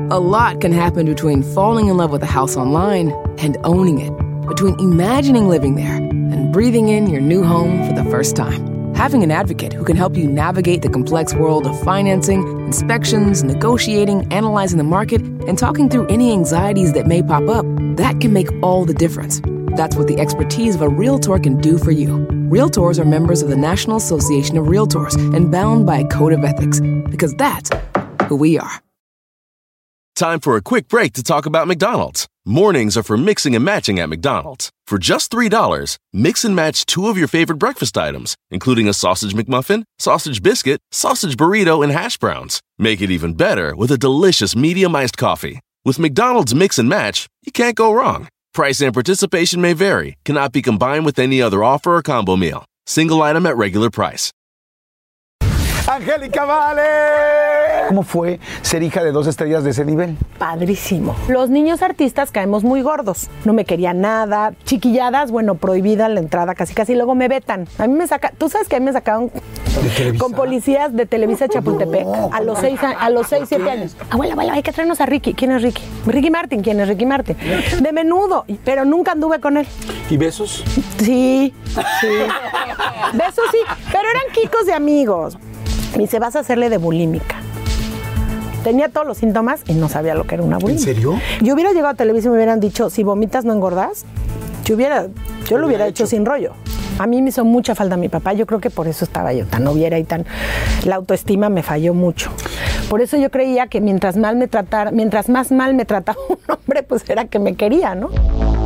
A lot can happen between falling in love with a house online and owning it, between imagining living there and breathing in your new home for the first time. Having an advocate who can help you navigate the complex world of financing, inspections, negotiating, analyzing the market, and talking through any anxieties that may pop up, that can make all the difference. That's what the expertise of a Realtor can do for you. Realtors are members of the National Association of Realtors and bound by a code of ethics, because that's who we are. Time for a quick break to talk about McDonald's. Mornings are for mixing and matching at McDonald's. For just $3, mix and match 2 of your favorite breakfast items, including a sausage McMuffin, sausage biscuit, sausage burrito, and hash browns. Make it even better with a delicious medium iced coffee. With McDonald's Mix and Match, you can't go wrong. Price and participation may vary. Cannot be combined with any other offer or combo meal. Single item at regular price. ¡Angélica Vale! ¿Cómo fue ser hija de 2 estrellas de ese nivel? Padrísimo. Los niños artistas caemos muy gordos. No me querían nada. Chiquilladas, bueno, prohibida la entrada casi. Luego me vetan. A mí me saca. ¿Tú sabes que a mí me sacaron con policías de Televisa Chapultepec a los 6, 7 años? Abuela, hay que traernos a Ricky. ¿Quién es Ricky? Ricky Martin. ¿Quién es Ricky Martin? De Menudo. Pero nunca anduve con él. ¿Y besos? Sí. Besos sí. Pero eran quicos de amigos. Me dice, vas a hacerle de bulímica. Tenía todos los síntomas y no sabía lo que era una bulímica. ¿En serio? Yo hubiera llegado a Televisa y me hubieran dicho, si vomitas no engordas. Yo lo hubiera hecho sin rollo. A mí me hizo mucha falta mi papá. Yo creo que por eso estaba yo tan noviera y tan... La autoestima me falló mucho. Por eso yo creía que mientras más mal me trataba un hombre, pues era que me quería, ¿no?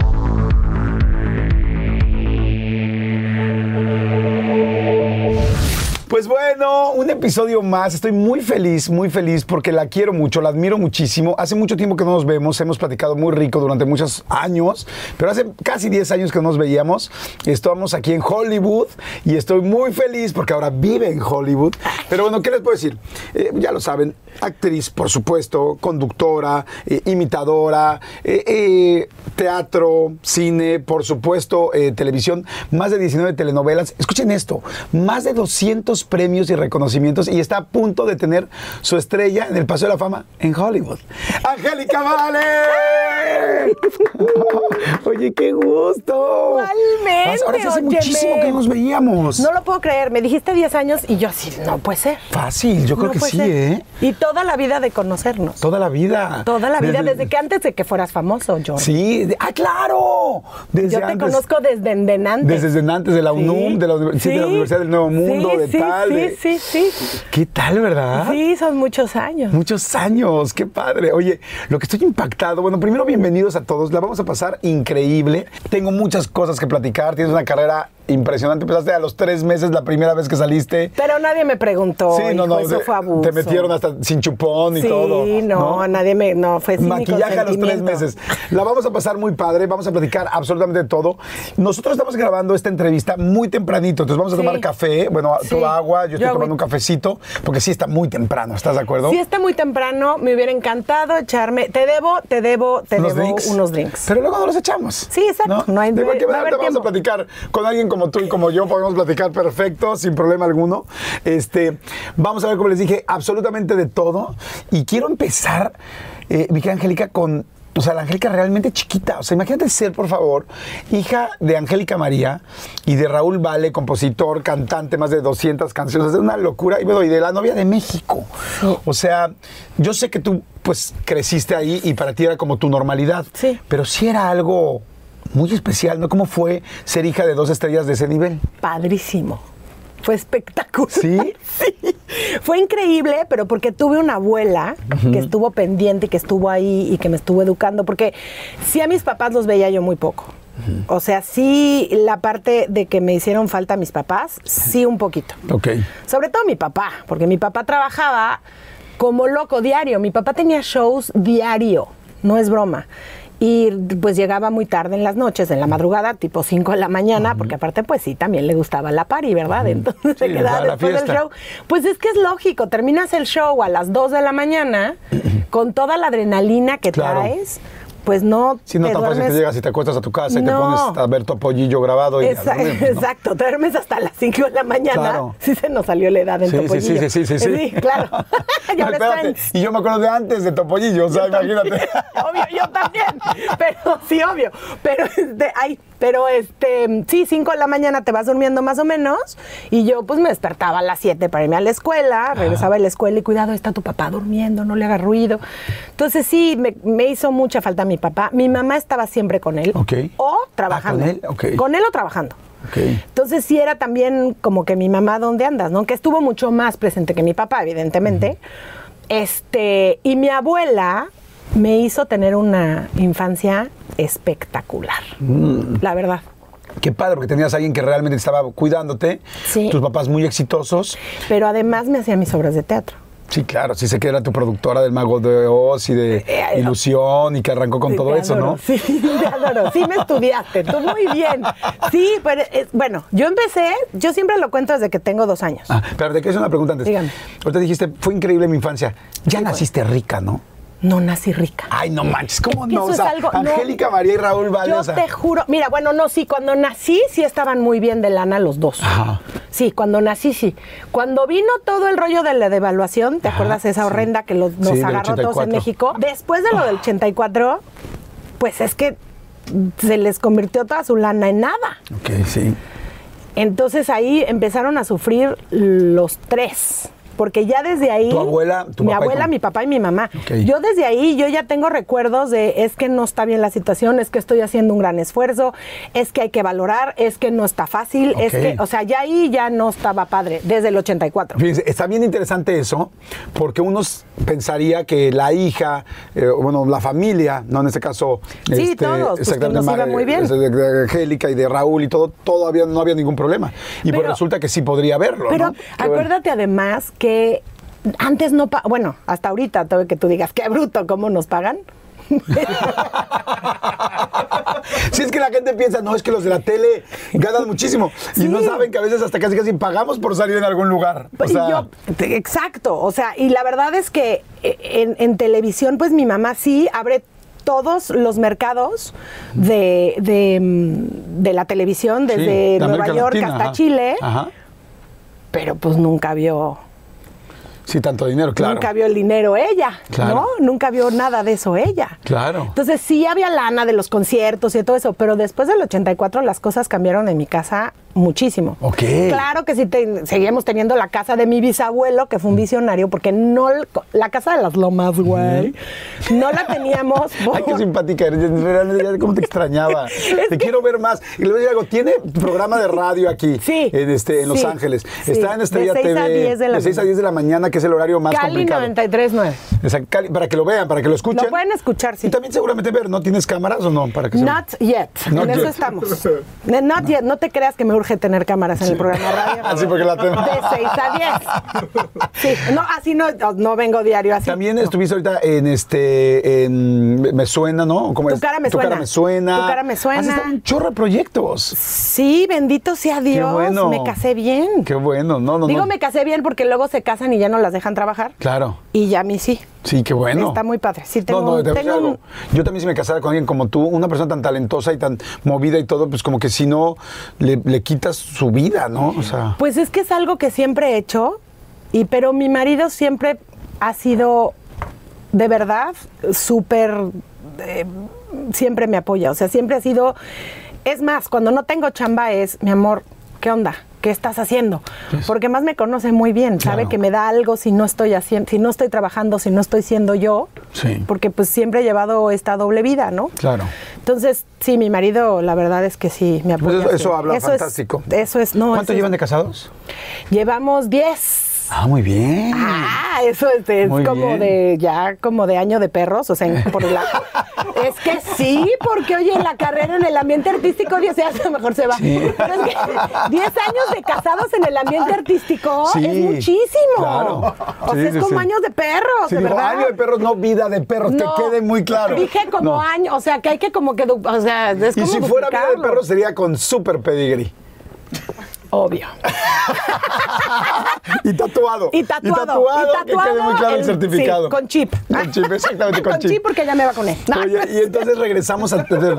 Pues bueno, un episodio más. Estoy muy feliz porque la quiero mucho, la admiro muchísimo. Hace mucho tiempo que no nos vemos, hemos platicado muy rico durante muchos años, pero hace casi 10 años que no nos veíamos. Estamos aquí en Hollywood y estoy muy feliz porque ahora vive en Hollywood. Pero bueno, ¿qué les puedo decir? Ya lo saben, actriz, por supuesto, conductora, imitadora, teatro, cine, por supuesto, televisión, más de 19 telenovelas. Escuchen esto, más de 200 premios y reconocimientos y está a punto de tener su estrella en el Paseo de la Fama en Hollywood. ¡Angélica Vale! Oye, qué gusto. Igualmente. Ahora sí hace muchísimo que nos veíamos. No lo puedo creer. Me dijiste 10 años y yo así, no puede ser. Fácil, yo creo que sí, ¿eh? Y toda la vida de conocernos. Toda la vida. Toda la vida, desde que antes de que fueras famoso, Jordi. Sí, claro. Yo te conozco desde antes. Desde antes de la UNUM, de la Universidad del Nuevo Mundo, Sí. ¿Qué tal, verdad? Sí, son muchos años. Muchos años, qué padre. Oye, lo que estoy impactado, bueno, primero bienvenidos a todos, la vamos a pasar increíble. Tengo muchas cosas que platicar, tienes una carrera impresionante, empezaste a los 3 meses la primera vez que saliste. Pero nadie me preguntó, sí, no, eso fue abuso. Te metieron hasta sin chupón y todo. Sí, no, fue sin maquillaje a los 3 meses. La vamos a pasar muy padre, vamos a platicar absolutamente todo. Nosotros estamos grabando esta entrevista muy tempranito, entonces vamos a tomar café, bueno, tu agua, yo estoy tomando un cafecito, porque sí está muy temprano, ¿estás de acuerdo? Sí está muy temprano, me hubiera encantado echarme, te debo unos drinks. Pero luego no los echamos. Sí, exacto. No hay tiempo. Vamos a platicar con alguien como tú y como yo, podemos platicar perfecto, sin problema alguno. Vamos a ver, como les dije, absolutamente de todo. Y quiero empezar, mi querida Angélica, con... O sea, la Angélica realmente chiquita. O sea, imagínate ser, por favor, hija de Angélica María y de Raúl Vale, compositor, cantante, más de 200 canciones. Es una locura. Y bueno, y de la novia de México. Sí. O sea, yo sé que tú, pues, creciste ahí y para ti era como tu normalidad. Sí. Pero sí era algo muy especial, ¿no? ¿Cómo fue ser hija de 2 estrellas de ese nivel? Padrísimo. Fue espectacular. ¿Sí? Sí. Fue increíble, pero porque tuve una abuela que estuvo pendiente, que estuvo ahí y que me estuvo educando, porque sí a mis papás los veía yo muy poco. O sea, sí la parte de que me hicieron falta mis papás, sí un poquito. Okay. Sobre todo mi papá, porque mi papá trabajaba como loco diario. Mi papá tenía shows diario, no es broma. Y pues llegaba muy tarde en las noches, en la madrugada, tipo 5 de la mañana, porque aparte pues sí, también le gustaba la party, ¿verdad? Entonces se quedaba después del show. Pues es que es lógico, terminas el show a las 2 de la mañana con toda la adrenalina que traes, pues no Si no te tan fácil duermes. que llegas y te acuestas a tu casa y te No. pones a ver Topollillo grabado. Y a dormir, ¿no? Exacto, te duermes hasta las 5 de la mañana. Claro. Sí se nos salió la edad del Sí, Topollillo. sí. claro. Y No, ahora espérate, está en- y yo me acuerdo de antes de Topollillo, o sea, imagínate. Obvio, yo también. Pero sí, obvio. Pero sí, 5 de la mañana te vas durmiendo más o menos. Y yo pues me despertaba a las 7 para irme a la escuela, regresaba de la escuela y cuidado, está tu papá durmiendo, no le haga ruido. Entonces sí, me hizo mucha falta mi papá. Mi mamá estaba siempre con él. Ok. O trabajando. ¿con él? Ok. Con él o trabajando. Ok. Entonces sí era también como que mi mamá, ¿dónde andas? ¿No? Que estuvo mucho más presente que mi papá, evidentemente. Y mi abuela me hizo tener una infancia espectacular, la verdad. Qué padre, porque tenías a alguien que realmente estaba cuidándote. Sí. Tus papás muy exitosos. Pero además me hacía mis obras de teatro. Sí, claro, sí sé que era tu productora del Mago de Oz y de Ilusión y que arrancó con todo Te eso, adoro, ¿no? Sí, te adoro. Sí me estudiaste, tú muy bien. Sí, pero bueno, yo siempre lo cuento desde que tengo 2 años. Pero te quiero hacer una pregunta antes. Dígame. Ahorita dijiste, fue increíble mi infancia. Ya naciste rica, ¿no? No nací rica. Ay, no manches, ¿cómo Es que no? eso O sea, es algo- no. Angélica, María y Raúl Valle, Yo o sea, te juro, mira, bueno, no, sí, cuando nací sí estaban muy bien de lana los dos. Ajá. Sí, cuando nací sí. Cuando vino todo el rollo de la devaluación, ¿te acuerdas esa horrenda que nos Sí, del agarró todos 84. en México? Después de lo del 84, pues es que se les convirtió toda su lana en nada. Ok, sí. Entonces ahí empezaron a sufrir los 3. Porque ya desde ahí... ¿Tu abuela, tu mi papá y abuela, tú? mi papá y mi mamá. Ok. Yo desde ahí, yo ya tengo recuerdos de es que no está bien la situación, es que estoy haciendo un gran esfuerzo, es que hay que valorar, es que no está fácil, es Ok. que... O sea, ya ahí ya no estaba padre, desde el 84. Fíjense, está bien interesante eso, porque uno pensaría que la hija, bueno, la familia, no en este caso... Sí, todos, pues, que nos iba muy bien. De Angélica y de Raúl y todo, todavía no había ningún problema. Y pues Pero- resulta que sí podría haberlo, Pero ¿no? Qué bueno. acuérdate además que antes no... Bueno, hasta ahorita, todo que tú digas, qué bruto, ¿cómo nos pagan? Si es que la gente piensa, no, es que los de la tele ganan muchísimo. Y Sí. no saben que a veces hasta casi pagamos por salir en algún lugar. O Y sea, exacto, o sea, y la verdad es que en televisión, pues mi mamá sí abre todos los mercados de la televisión, sí, desde de Nueva América York Latina, hasta ajá. Chile, Ajá. pero pues nunca vio Sí, tanto dinero, claro. Nunca vio el dinero ella, Claro. ¿no? Nunca vio nada de eso ella. Claro. Entonces sí había lana de los conciertos y todo eso, pero después del 84 las cosas cambiaron en mi casa muchísimo. Ok. Claro que sí seguimos teniendo la casa de mi bisabuelo, que fue un visionario, porque no la casa de las lomas, güey, no la teníamos. Ay, qué simpática eres. Realmente, ya cómo te extrañaba. Te quiero ver más. Y le voy a decir algo. Tiene programa de radio aquí. Sí. En Los Sí. Ángeles. Sí. Está en Estrella De 6 a TV. 10 de la de 6 a mañana. 10 de la mañana, que es el horario más Cali complicado. 93.9. Exacto, Cali, para que lo vean, para que lo escuchen. Lo pueden escuchar, sí. Y también seguramente ver, ¿no? ¿Tienes cámaras o no? Para que Not yet. Not en eso yet. estamos. Not yet. No te creas que me urge tener cámaras en el programa de radio. Sí, porque la tengo. De 6 a 10. Sí. No, así no vengo diario así. También estuviste ahorita en Me Suena, ¿no? ¿Cómo Tu es? cara me Tu suena. cara me suena. Tu cara me suena. Has estado en un chorro de proyectos. Sí, bendito sea Dios. bueno. Me casé bien. Qué bueno. No. Digo, me casé bien porque luego se casan y ya no las dejan trabajar. Claro. Y ya a mí sí. Sí, qué bueno. Está muy padre. Sí, tengo, te voy a decir tengo algo. un... Yo también si me casara con alguien como tú, una persona tan talentosa y tan movida y todo, pues como que si no le quitas su vida, ¿no? O sea, Pues es que es algo que siempre he hecho, pero mi marido siempre ha sido, de verdad, súper, siempre me apoya. O sea, siempre ha sido, es más, cuando no tengo chamba es, mi amor, ¿qué onda? ¿Qué estás haciendo? Porque más me conoce muy bien, sabe Claro. que me da algo si no estoy haciendo, si no estoy trabajando, si no estoy siendo yo. Sí. Porque pues siempre he llevado esta doble vida, ¿no? claro. Entonces, sí, mi marido, la verdad es que sí, me apoya. Pues eso siempre. habla es- fantástico. eso es, no. ¿Cuánto eso llevan es- de casados? Llevamos 10. Ah, muy bien. Eso es Muy como bien. como de año de perros, o sea, es que sí, porque oye, la carrera en el ambiente artístico, 10 años a lo mejor se va. Sí. Pero es que 10 años de casados en el ambiente artístico Sí, es muchísimo. claro. O Sí, sea, es sí, como sí. años de perros, Sí, de digo, verdad. año de perros, no vida de perros, No, que quede muy claro. Dije como No. año, o sea, que hay que como que, o sea, es Y como si fuera vida de duplicarlo. perros sería con super pedigree. Obvio. Y tatuado. Y tatuado. Que quede muy claro el certificado. Sí, con chip. Con chip, exactamente, con chip. Porque ya me vacuné. No. Oye, y entonces regresamos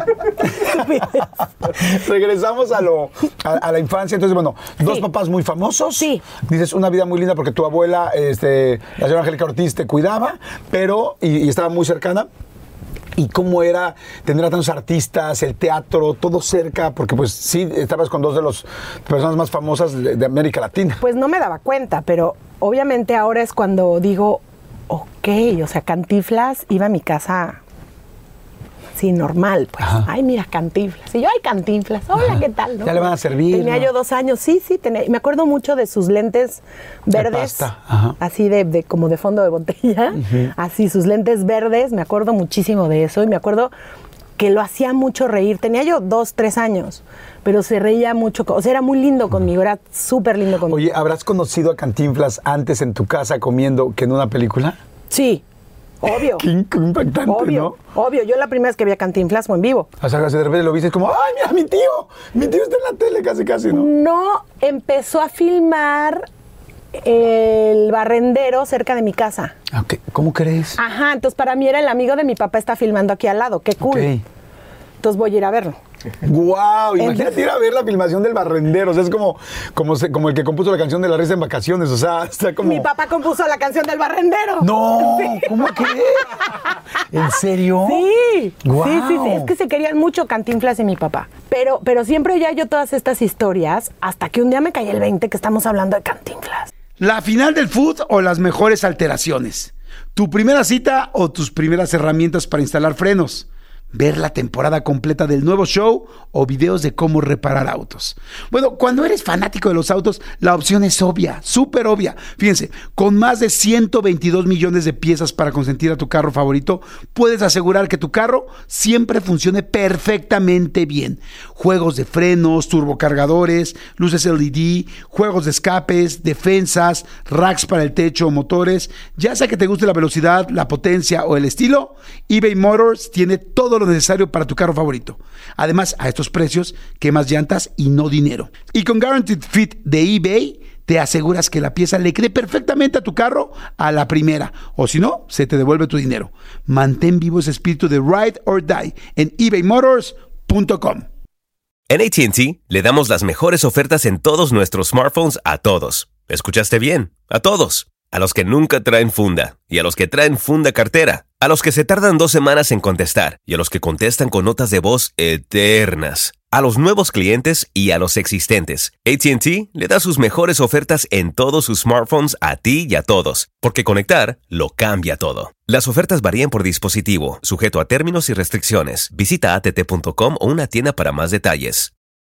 regresamos a la infancia. Entonces, bueno, dos papás muy famosos. Sí. Dices, una vida muy linda porque tu abuela, la señora Angélica Ortiz, te cuidaba, pero, y estaba muy cercana. ¿Y cómo era tener a tantos artistas, el teatro, todo cerca? Porque pues sí, estabas con dos de las personas más famosas de América Latina. Pues no me daba cuenta, pero obviamente ahora es cuando digo, ok, o sea, Cantinflas iba a mi casa así normal, pues. Ajá. Ay, mira, Cantinflas. Y yo, ay, Cantinflas, hola, ¿qué tal? ¿No? Ya le van a servir. Tenía yo 2 años, sí, me acuerdo mucho de sus lentes verdes, pasta. Ajá. así de como de fondo de botella, así sus lentes verdes, me acuerdo muchísimo de eso y me acuerdo que lo hacía mucho reír. Tenía yo 2, 3 años, pero se reía mucho, o sea, era muy lindo conmigo, era súper lindo conmigo. Oye, ¿habrás conocido a Cantinflas antes en tu casa comiendo que en una película? Sí. Obvio. Qué impactante, obvio, ¿no? Obvio, yo la primera vez que vi a Cantinflas fue en vivo. O sea, de repente lo viste como, ¡ay, mira, mi tío está en la tele casi, ¿no? No, empezó a filmar El Barrendero cerca de mi casa. Okay. ¿Cómo crees? Ajá, entonces para mí era el amigo de mi papá, está filmando aquí al lado, qué cool. Okay. Entonces voy a ir a verlo. ¡Guau! Imagínate ir a ver la filmación del Barrendero. O sea, es como el que compuso la canción de La Risa en Vacaciones. O sea, está como... Mi papá compuso la canción del Barrendero. ¡No! Sí. ¿Cómo crees? ¿En serio? Sí. ¡Guau! Sí. Es que se querían mucho Cantinflas y mi papá. Pero siempre oía yo todas estas historias hasta que un día me caí el 20 que estamos hablando de Cantinflas. ¿La final del food o las mejores alteraciones? ¿Tu primera cita o tus primeras herramientas para instalar frenos? ¿Ver la temporada completa del nuevo show o videos de cómo reparar autos? Bueno, cuando eres fanático de los autos, la opción es obvia, súper obvia. Fíjense, con más de 122 millones de piezas para consentir a tu carro favorito, puedes asegurar que tu carro siempre funcione perfectamente bien. Juegos de frenos, turbocargadores, luces LED, juegos de escapes, defensas, racks para el techo o motores. Ya sea que te guste la velocidad, la potencia o el estilo, eBay Motors tiene todo lo necesario para tu carro favorito. Además, a estos precios, quemas llantas y no dinero. Y con Guaranteed Fit de eBay, te aseguras que la pieza le quede perfectamente a tu carro a la primera. O si no, se te devuelve tu dinero. Mantén vivo ese espíritu de Ride or Die en ebaymotors.com. En AT&T le damos las mejores ofertas en todos nuestros smartphones a todos. ¿Escuchaste bien? A todos. A los que nunca traen funda y a los que traen funda cartera. A los que se tardan 2 semanas en contestar y a los que contestan con notas de voz eternas. A los nuevos clientes y a los existentes. AT&T le da sus mejores ofertas en todos sus smartphones a ti y a todos. Porque conectar lo cambia todo. Las ofertas varían por dispositivo, sujeto a términos y restricciones. Visita att.com o una tienda para más detalles.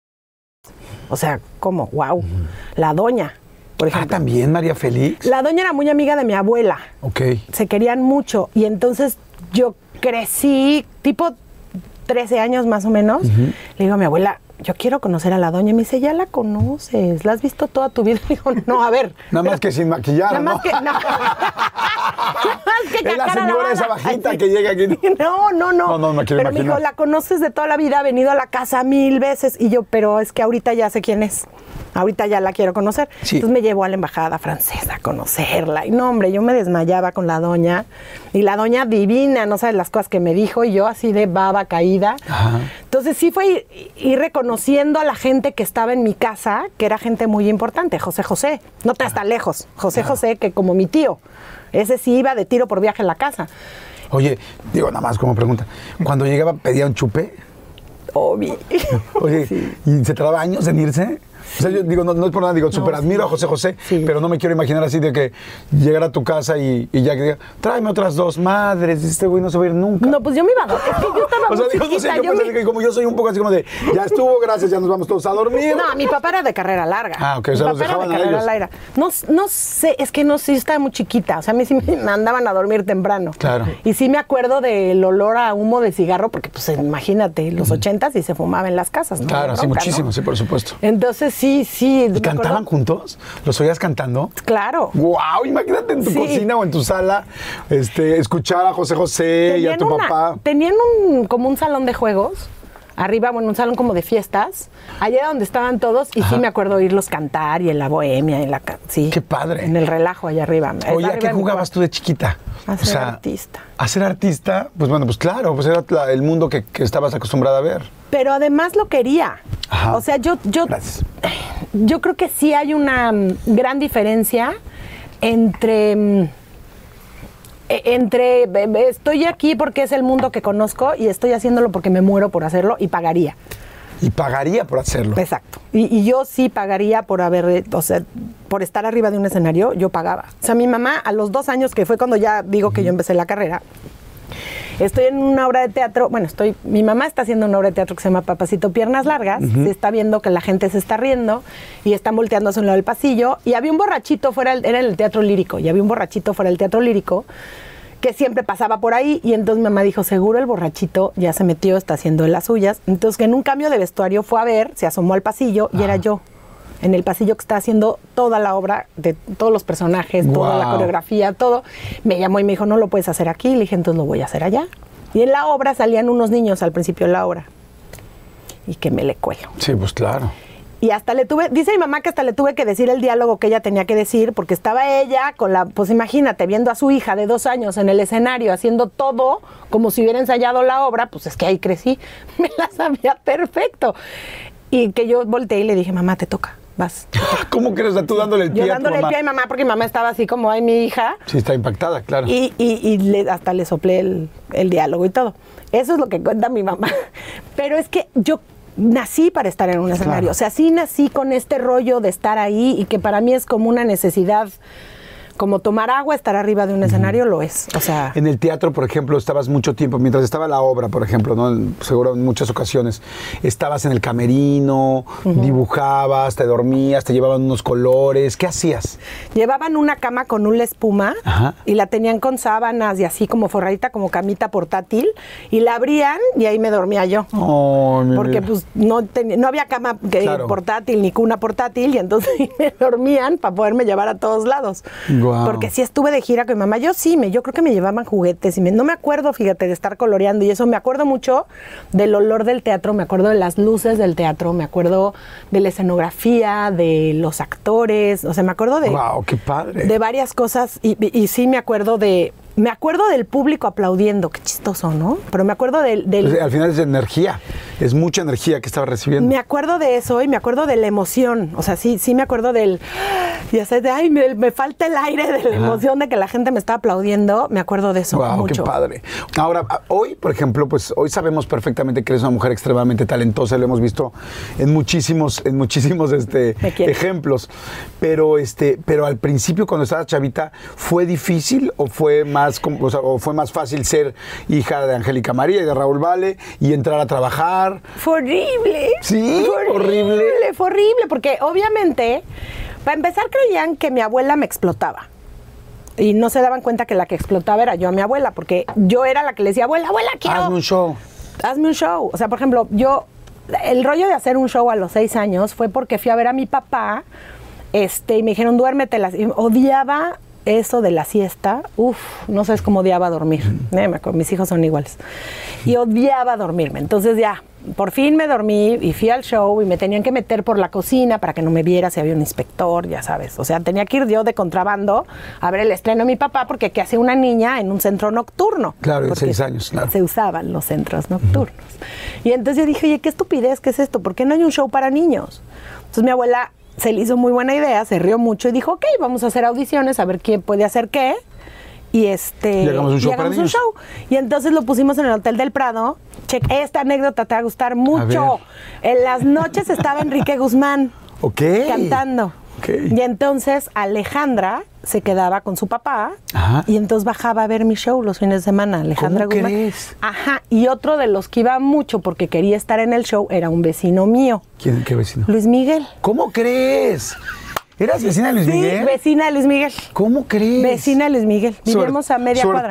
O sea, ¿cómo? ¡Wow! La doña. Por ejemplo. ¿También María Félix? La doña era muy amiga de mi abuela. Ok. Se querían mucho. Y entonces yo crecí, tipo 13 años más o menos. Le digo a mi abuela, yo quiero conocer a la doña. Y me dice, ya la conoces, la has visto toda tu vida. Le digo, no, a ver. Nada más que sin maquillar, Nada más ¿no? que, no. Nada más que Es la cara señora lavada. esa bajita que llega aquí. No. No me quiero pero me imaginar. dijo, la conoces de toda la vida, ha venido a la casa 1000 veces. Y yo, pero es que ahorita ya sé quién es. Ahorita ya la quiero conocer. Sí. Entonces me llevó a la embajada francesa a conocerla. Y no, hombre, yo me desmayaba con la doña. Y la doña divina, no sabes las cosas que me dijo. Y yo así de baba caída. Ajá. Entonces sí fue ir reconociendo a la gente que estaba en mi casa, que era gente muy importante. José. No te hasta lejos. José, que como mi tío. Ese sí iba de tiro por viaje en la casa. Oye, digo nada más como pregunta. Cuando llegaba, ¿pedía un chupe? Obvio. Oye, Sí. ¿y se tardaba años en irse? O sea, yo digo, no es por nada, digo, súper admiro a José, Sí. pero no me quiero imaginar así de que llegara a tu casa y ya que diga, tráeme otras 2 madres, este güey no se va a ir nunca. No, pues yo me iba a dormir. Es que yo estaba O sea, muy digo, no sé, chiquita. yo pensé me- que como yo soy un poco así como de, ya estuvo, gracias, ya nos vamos todos a dormir. No, mi papá era de carrera larga. Ah, ok, o Mi sea, los papá era dejaban de a carrera ellos. larga. No sé, es que no sé, yo estaba muy chiquita. O sea, a mí sí me mandaban a dormir temprano. Claro. Y sí me acuerdo del olor a humo de cigarro, porque pues imagínate, los 80s y se fumaba en las casas, ¿no? Claro, De sí, bronca, muchísimo, ¿no? sí, por supuesto. Entonces sí. ¿Y cantaban juntos? ¿Los oías cantando? Claro. ¡Guau! Imagínate en tu Sí. cocina o en tu sala, escuchar a José y a tu papá. Tenían como un salón de juegos arriba, bueno, un salón como de fiestas, allá donde estaban todos, y sí me acuerdo oírlos cantar, y en la bohemia, sí. ¡Qué padre! En el relajo allá arriba. Oye, ¿a qué jugabas tú de chiquita? A ser artista. ¿A ser artista? Pues bueno, pues claro, pues era el mundo que estabas acostumbrada a ver. Pero además lo quería. Ajá. O sea, Gracias. yo creo que sí hay una gran diferencia entre estoy aquí porque es el mundo que conozco y estoy haciéndolo porque me muero por hacerlo y pagaría. Y pagaría por hacerlo. Exacto. Y yo sí pagaría por por estar arriba de un escenario, yo pagaba. O sea, mi mamá a los 2 años, que fue cuando ya digo que yo empecé la carrera, estoy en una obra de teatro, mi mamá está haciendo una obra de teatro que se llama Papacito Piernas Largas, se está viendo que la gente se está riendo y están volteando hacia un lado del pasillo, y había un borrachito fuera, era en el teatro lírico, y había un borrachito fuera del teatro lírico que siempre pasaba por ahí, y entonces mi mamá dijo, seguro el borrachito ya se metió, está haciendo de las suyas. Entonces, que en un cambio de vestuario fue a ver, se asomó al pasillo y era yo, en el pasillo que está haciendo toda la obra, de todos los personajes, toda la coreografía, todo. Me llamó y me dijo, no lo puedes hacer aquí. Le dije, entonces lo voy a hacer allá. Y en la obra salían unos niños al principio de la obra. Y que me le cuelo. Sí, pues claro. Y hasta dice mi mamá que hasta le tuve que decir el diálogo que ella tenía que decir, porque estaba ella pues imagínate, viendo a su hija de 2 años en el escenario, haciendo todo como si hubiera ensayado la obra, pues es que ahí crecí, me la sabía perfecto. Y que yo volteé y le dije, mamá, te toca, vas. ¿Cómo crees? Tú dándole el pie a tu mamá. Yo dándole el pie a mi mamá, porque mi mamá estaba así como, ay, mi hija. Sí, está impactada, claro. Y hasta le soplé el diálogo y todo. Eso es lo que cuenta mi mamá. Pero es que yo nací para estar en un escenario. Claro. O sea, sí nací con este rollo de estar ahí y que para mí es como una necesidad, como tomar agua, estar arriba de un escenario, lo es. O sea, en el teatro, por ejemplo, estabas mucho tiempo, mientras estaba la obra, por ejemplo, ¿no? Seguro en muchas ocasiones, estabas en el camerino, dibujabas, te dormías, te llevaban unos colores, ¿qué hacías? Llevaban una cama con una espuma y la tenían con sábanas y así como forradita, como camita portátil, y la abrían y ahí me dormía yo. Oh, porque pues no había cama portátil ni cuna portátil, y entonces me dormían para poderme llevar a todos lados. Wow. Porque sí estuve de gira con mi mamá. Yo creo que me llevaban juguetes. No me acuerdo, fíjate, de estar coloreando y eso. Me acuerdo mucho del olor del teatro, me acuerdo de las luces del teatro, me acuerdo de la escenografía, de los actores. O sea, me acuerdo de... ¡Wow, qué padre! De varias cosas y sí me acuerdo del público aplaudiendo, qué chistoso, ¿no? Pero me acuerdo del... Al final es energía, es mucha energía que estaba recibiendo. Me acuerdo de eso y me acuerdo de la emoción, o sea, sí me acuerdo del... Ya sé, ay, me falta el aire de la emoción de que la gente me está aplaudiendo, me acuerdo de eso mucho. ¡Qué padre! Ahora, hoy, por ejemplo, pues hoy sabemos perfectamente que eres una mujer extremadamente talentosa, lo hemos visto en muchísimos ejemplos, pero al principio cuando estabas chavita, ¿fue difícil o fue más fácil ser hija de Angélica María y de Raúl Vale y entrar a trabajar? Fue horrible. Sí, horrible. Fue horrible, porque obviamente, para empezar, creían que mi abuela me explotaba. Y no se daban cuenta que la que explotaba era yo a mi abuela, porque yo era la que le decía, abuela, quiero... Hazme un show. Hazme un show. O sea, por ejemplo, el rollo de hacer un show a los 6 años fue porque fui a ver a mi papá, y me dijeron, duérmete. Odiaba eso de la siesta. No sabes cómo odiaba dormir. Mis hijos son iguales. Y odiaba dormirme. Entonces ya, por fin me dormí y fui al show y me tenían que meter por la cocina para que no me viera si había un inspector, ya sabes. O sea, tenía que ir yo de contrabando a ver el estreno de mi papá, porque ¿qué hace una niña en un centro nocturno? Claro, de 6 años, claro. Se usaban los centros nocturnos. Y entonces yo dije, oye, qué estupidez, ¿qué es esto? ¿Por qué no hay un show para niños? Entonces mi abuela se le hizo muy buena idea, se rió mucho y dijo, ok, vamos a hacer audiciones, a ver quién puede hacer qué. Y hagamos un show. Y entonces lo pusimos en el Hotel del Prado. Esta anécdota te va a gustar mucho. En las noches estaba Enrique Guzmán cantando. Y entonces Alejandra se quedaba con su papá y entonces bajaba a ver mi show los fines de semana. Alejandra ¿Cómo Guzmán. crees? Y otro de los que iba mucho porque quería estar en el show era un vecino mío. ¿Qué vecino? Luis Miguel. ¿Cómo crees? ¿Eras vecina de Luis Miguel? Sí, vecina de Luis Miguel. ¿Cómo crees? Vecina de Luis Miguel. Vivíamos a media cuadra.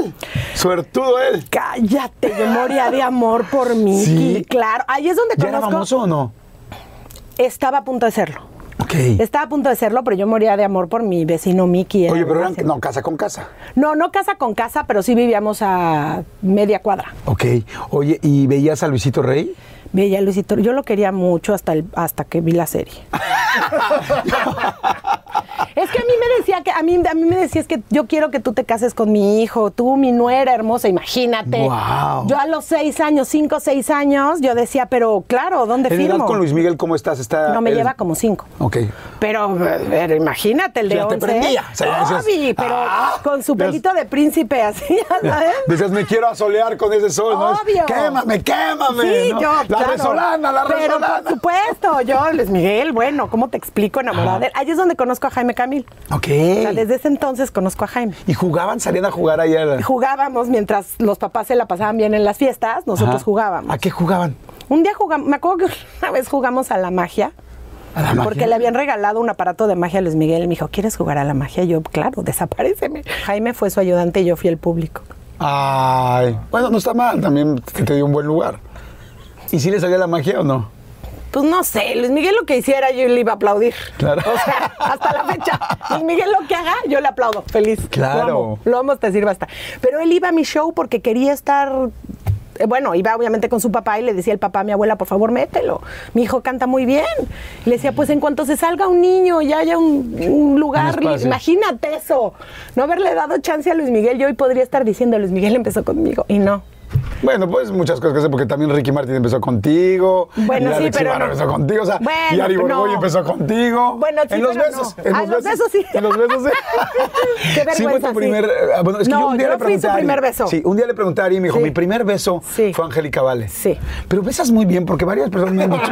Suertudo él. Cállate, yo moría de amor por mí. Sí. Claro. Ahí es donde ¿Ya era famoso o no? Estaba a punto de serlo. Okay. Estaba a punto de serlo, pero yo moría de amor por mi vecino Mickey. Oye, pero no, casa con casa. No casa con casa, pero sí vivíamos a media cuadra. Ok. Oye, ¿y veías a Luisito Rey? veía a Luisito, yo lo quería mucho hasta que vi la serie. Es que a mí me decía es que yo quiero que tú te cases con mi hijo, tú, mi nuera hermosa, imagínate. Wow. Yo a los 5 o 6 años, yo decía, pero claro, ¿dónde ¿En edad firmo? con Luis Miguel cómo estás? No, me lleva como 5. Ok. Pero imagínate, el de Ya te 11. prendía. O sea, ya decías, Obvi, pero con su pelito de príncipe, así, ¿sabes? Decías, me quiero asolear con ese sol, ¿no? Obvio. Quémame. Sí, ¿no? yo, La claro. resolana. Pero por supuesto, yo, Luis Miguel, bueno, ¿cómo te explico enamorada de él? Ahí es donde conozco a Jaime Camil. Ok. O sea, desde ese entonces conozco a Jaime. ¿Y jugaban? ¿Salían a jugar ahí? Jugábamos mientras los papás se la pasaban bien en las fiestas, nosotros jugábamos. ¿A qué jugaban? Un día jugamos, me acuerdo que una vez jugamos a la magia. ¿A la magia? Porque le habían regalado un aparato de magia a Luis Miguel y me dijo, ¿quieres jugar a la magia? Y yo, claro, desaparéceme. Jaime fue su ayudante y yo fui el público. Ay, bueno, no está mal, también que te dio un buen lugar. ¿Y si le salía la magia o no? Pues no sé, Luis Miguel lo que hiciera yo le iba a aplaudir. Claro. O sea, hasta la fecha. Luis Miguel lo que haga, yo le aplaudo, feliz. Claro. Lo amo hasta decir basta. Pero él iba a mi show porque quería estar... Bueno, iba obviamente con su papá y le decía al papá a mi abuela, por favor, mételo. Mi hijo canta muy bien. Y le decía, pues en cuanto se salga un niño, ya haya un lugar, imagínate eso. No haberle dado chance a Luis Miguel, yo hoy podría estar diciendo, Luis Miguel empezó conmigo, y no. Bueno, pues muchas cosas que sé, porque también Ricky Martin empezó contigo. Bueno, y sí, Alex pero Ibarra no. empezó contigo, o sea, Bueno, y Ari Boroboy no. empezó contigo. Bueno, sí, en los pero besos. no. En Ah, los besos sí. En los besos sí. Qué vergüenza, Sí fue tu sí. primer... bueno, es que No, yo un día yo le fui pregunté su a Ari. primer beso. Sí, un día le pregunté a Ari y me dijo, Sí. mi primer beso Sí. fue Angélica Vale. Sí. Pero besas muy bien, porque varias personas me han dicho...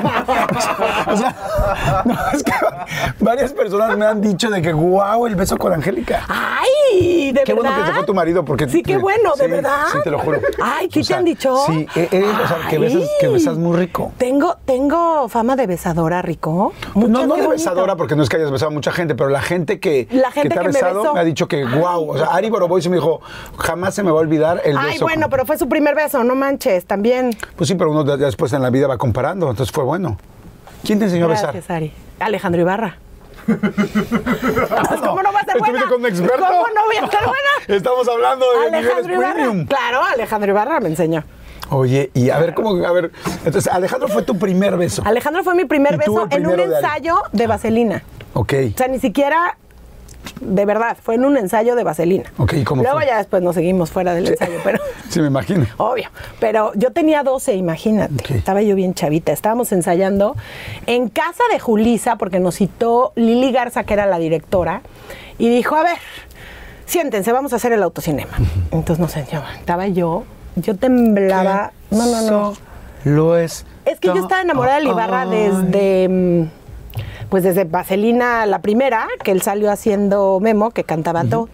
o sea, no, es que varias personas me han dicho de que, guau, el beso con Angélica. ¡Ay! ¿De Qué verdad? bueno que te fue tu marido, porque... Sí, qué bueno, ¿de sí, verdad? Sí, te lo juro. Ay, ¿qué O sea, te han dicho? Sí, o sea, que besas muy rico. Tengo fama de besadora, Rico. No, Muchas, no qué de bonito. besadora, porque no es que hayas besado a mucha gente, pero la gente que te ha me besado besó. me ha dicho que guau. O sea, Ari Boroboy se me dijo, jamás se me va a olvidar el beso. Ay, bueno, pero fue su primer beso, no manches, también. Pues sí, pero uno ya después en la vida va comparando, entonces fue bueno. ¿Quién te enseñó a besar? Gracias, Ari. Alejandro Ibarra. Pues, ¿cómo no va a ser buena? ¿Estuviste con un experto? ¿Cómo no voy a ser buena? Estamos hablando de Alejandro niveles Ibarra. premium. Claro, Alejandro Ibarra me enseñó. Oye, y a ver, entonces Alejandro fue tu primer beso. Alejandro fue mi primer ¿Y tú beso el en un primero de Ari? ensayo de vaselina. Ok. O sea, ni siquiera, de verdad, fue en un ensayo de vaselina. Ok, ¿y cómo Luego fue? ya después nos seguimos fuera del ensayo, pero... Sí, me imagino. Obvio, pero yo tenía 12, imagínate. Ok. Estaba yo bien chavita. Estábamos ensayando en casa de Julisa, porque nos citó Lili Garza, que era la directora, y dijo, a ver, siéntense, vamos a hacer el autocinema. Entonces nos sentamos. Estaba yo temblaba. No. Lo es. Es que yo estaba enamorada de Ibarra desde... Pues desde Vaselina, la primera, que él salió haciendo Memo, que cantaba do,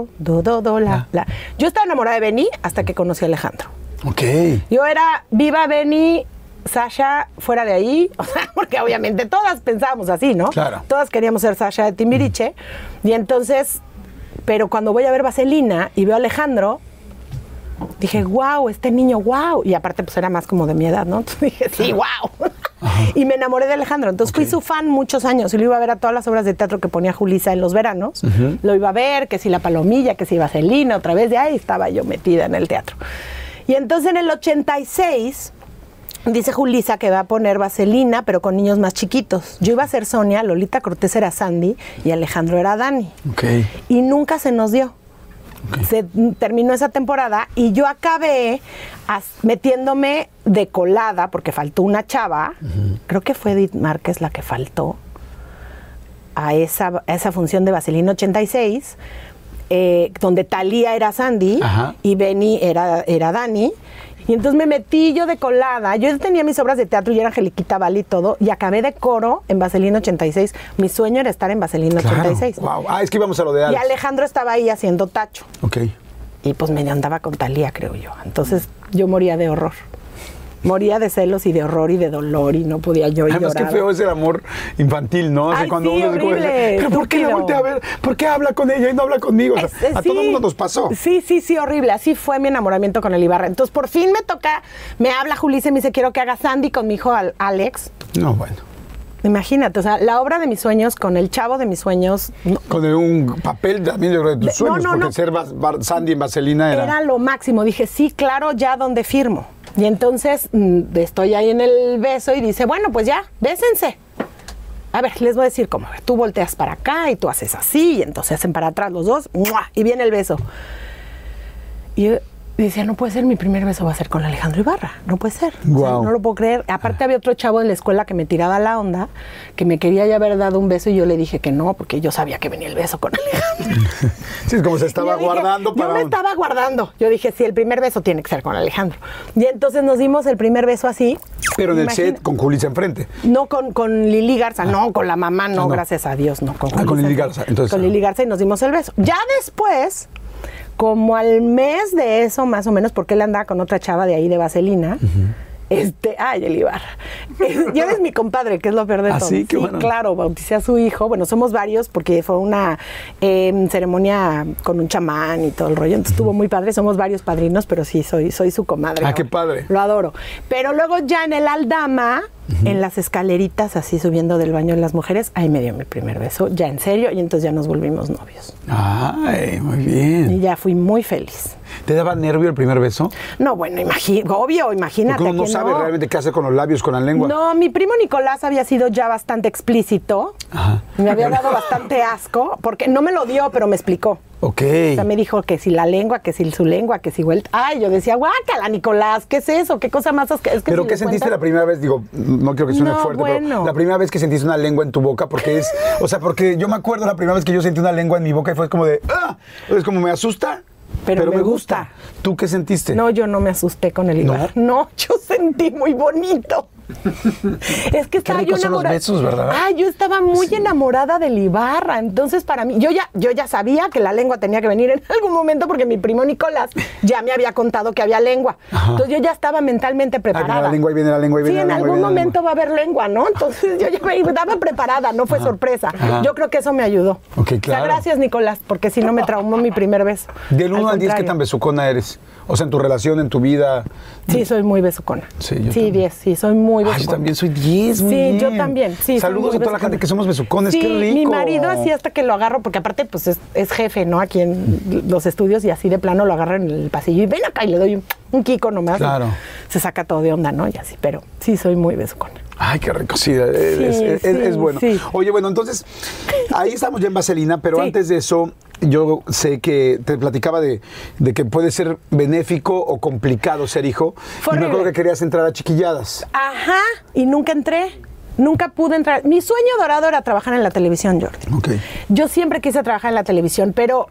la. Yo estaba enamorada de Benny hasta que conocí a Alejandro. Ok. Yo era viva Benny, Sasha, fuera de ahí, o sea, porque obviamente todas pensábamos así, ¿no? Claro. Todas queríamos ser Sasha de Timbiriche. Y entonces, pero cuando voy a ver Vaselina y veo a Alejandro, dije, wow, este niño, wow. Y aparte, pues era más como de mi edad, ¿no? Entonces dije, sí, wow. Y me enamoré de Alejandro. Entonces fui su fan muchos años y lo iba a ver a todas las obras de teatro que ponía Julisa en los veranos. Lo iba a ver, que si La Palomilla, que si Vaselina, otra vez de ahí estaba yo metida en el teatro. Y entonces en el 86 dice Julisa que va a poner Vaselina, pero con niños más chiquitos. Yo iba a ser Sonia, Lolita Cortés era Sandy y Alejandro era Dani. Ok. Y nunca se nos dio. Ok. Se terminó esa temporada y yo acabé metiéndome de colada porque faltó una chava. Creo que fue Edith Márquez la que faltó a esa función de Vaselina 86, donde Thalía era Sandy. Ajá. Y Benny era Dani. Y entonces me metí yo de colada. Yo tenía mis obras de teatro y era Angeliquita Vale y todo. Y acabé de coro en Vaselina 86. Mi sueño era estar en Vaselina 86. Wow. Ah, es que íbamos a lo de Y Alex. Alejandro estaba ahí haciendo tacho. Ok. Y pues me andaba con Thalía, creo yo. Entonces yo moría de horror. Moría de celos y de horror y de dolor y no podía yo Además, llorar. qué feo es el amor infantil, ¿no? O sea, Ay, cuando sí, uno se horrible, pero ¿por qué la estúpido. voltea a ver? ¿Por qué habla con ella y no habla conmigo? O sea, a todo el mundo nos pasó. Sí, horrible. Así fue mi enamoramiento con el Ibarra. Entonces, por fin me habla Julissa y me dice, quiero que haga Sandy con mi hijo Alex. No, bueno. Imagínate, o sea, la obra de mis sueños con el chavo de mis sueños... no, Con un papel también yo creo, de tus sueños, no, porque no. ser Sandy en Vaselina era... Era lo máximo. Dije, sí, claro, ya donde firmo. Y entonces estoy ahí en el beso y dice, bueno, pues ya, bésense. A ver, les voy a decir cómo. Tú volteas para acá y tú haces así, y entonces hacen para atrás los dos, ¡mua! Y viene el beso. Y yo decía, no puede ser, mi primer beso va a ser con Alejandro Ibarra, no puede ser. Wow. O sea, no lo puedo creer. Aparte había otro chavo en la escuela que me tiraba la onda, que me quería ya haber dado un beso y yo le dije que no, porque yo sabía que venía el beso con Alejandro. Sí, es como se estaba Yo dije, guardando para... Yo me estaba guardando. Yo dije, sí, el primer beso tiene que ser con Alejandro. Y entonces nos dimos el primer beso así. Pero en el set con Julissa enfrente. No con Lili Garza, no, con la mamá, no, no. gracias a Dios, no. Con Lili Garza, entonces. Con Lili Garza y nos dimos el beso. Ya después, como al mes de eso, más o menos, porque él andaba con otra chava de ahí de Vaselina, ay, el Ibarra. Ya eres mi compadre, que es lo peor de todo. Sí, qué bueno. Claro, bauticé a su hijo. Bueno, somos varios porque fue una ceremonia con un chamán y todo el rollo. Entonces estuvo muy padre. Somos varios padrinos, pero sí, soy su comadre. Ah, qué padre. Lo adoro. Pero luego ya en el Aldama, en las escaleritas, así subiendo del baño de las mujeres, ahí me dio mi primer beso, ya en serio, y entonces ya nos volvimos novios. Ay, muy bien. Y ya fui muy feliz. ¿Te daba nervio el primer beso? No, bueno, obvio, imagínate. Porque uno no que sabe realmente qué hacer con los labios, con la lengua. No, mi primo Nicolás había sido ya bastante explícito. Ajá. Me había dado bastante asco, porque no me lo dio, pero me explicó. Ok. O sea, me dijo que si la lengua, que si su lengua, que si vuelta. Ay, yo decía, guácala, Nicolás, ¿qué es eso? ¿Qué cosa más? Es que ¿Pero si qué le sentiste cuentas- la primera vez? Digo, no quiero que suene No, fuerte, bueno. pero la primera vez que sentiste una lengua en tu boca, porque es... O sea, porque yo me acuerdo la primera vez que yo sentí una lengua en mi boca y fue como de... ¡Ah! Es como me asusta, Pero me gusta. ¿Tú qué sentiste? No, yo no me asusté con el Ibarra. No, yo sentí muy bonito. Es que estaba yo ricos son los enamorada. besos, ¿verdad? Ah, yo estaba muy enamorada del Ibarra. Entonces, para mí, yo ya sabía que la lengua tenía que venir en algún momento porque mi primo Nicolás ya me había contado que había lengua. Ajá. Entonces, yo ya estaba mentalmente preparada. viene la lengua, ahí viene la lengua, ahí viene sí, la en lengua, algún ahí viene la momento lengua. va a haber lengua, ¿no? Entonces, yo ya me estaba preparada, no fue sorpresa. Ajá. Yo creo que eso me ayudó. Ok, O sea, claro. gracias, Nicolás, porque si no me traumó mi primer beso. Del 1 al 10, ¿qué contrario. tan besucona eres? O sea, en tu relación, en tu vida. Sí, soy muy besucona. Sí, yo sí, también. 10, sí, soy muy besucona. Ay, yo también soy 10, muy Sí, bien. yo también, sí. soy Saludos muy a toda la besucona. gente que somos besucones, sí, qué rico. mi marido así hasta que lo agarro, porque aparte pues es jefe, ¿no? Aquí en los estudios y así de plano lo agarro en el pasillo y ven acá y le doy un kiko nomás. Claro. Se saca todo de onda, ¿no? Y así, pero sí soy muy besucona. Ay, qué rico, sí, es bueno. sí. Oye, bueno, entonces, ahí estamos ya en Vaselina, pero Sí. antes de eso, yo sé que te platicaba de que puede ser benéfico o complicado ser hijo. Fue y me acuerdo horrible. que querías entrar a Chiquilladas. Ajá, y nunca entré. Nunca pude entrar. Mi sueño dorado era trabajar en la televisión, Jordi. Ok. Yo siempre quise trabajar en la televisión, pero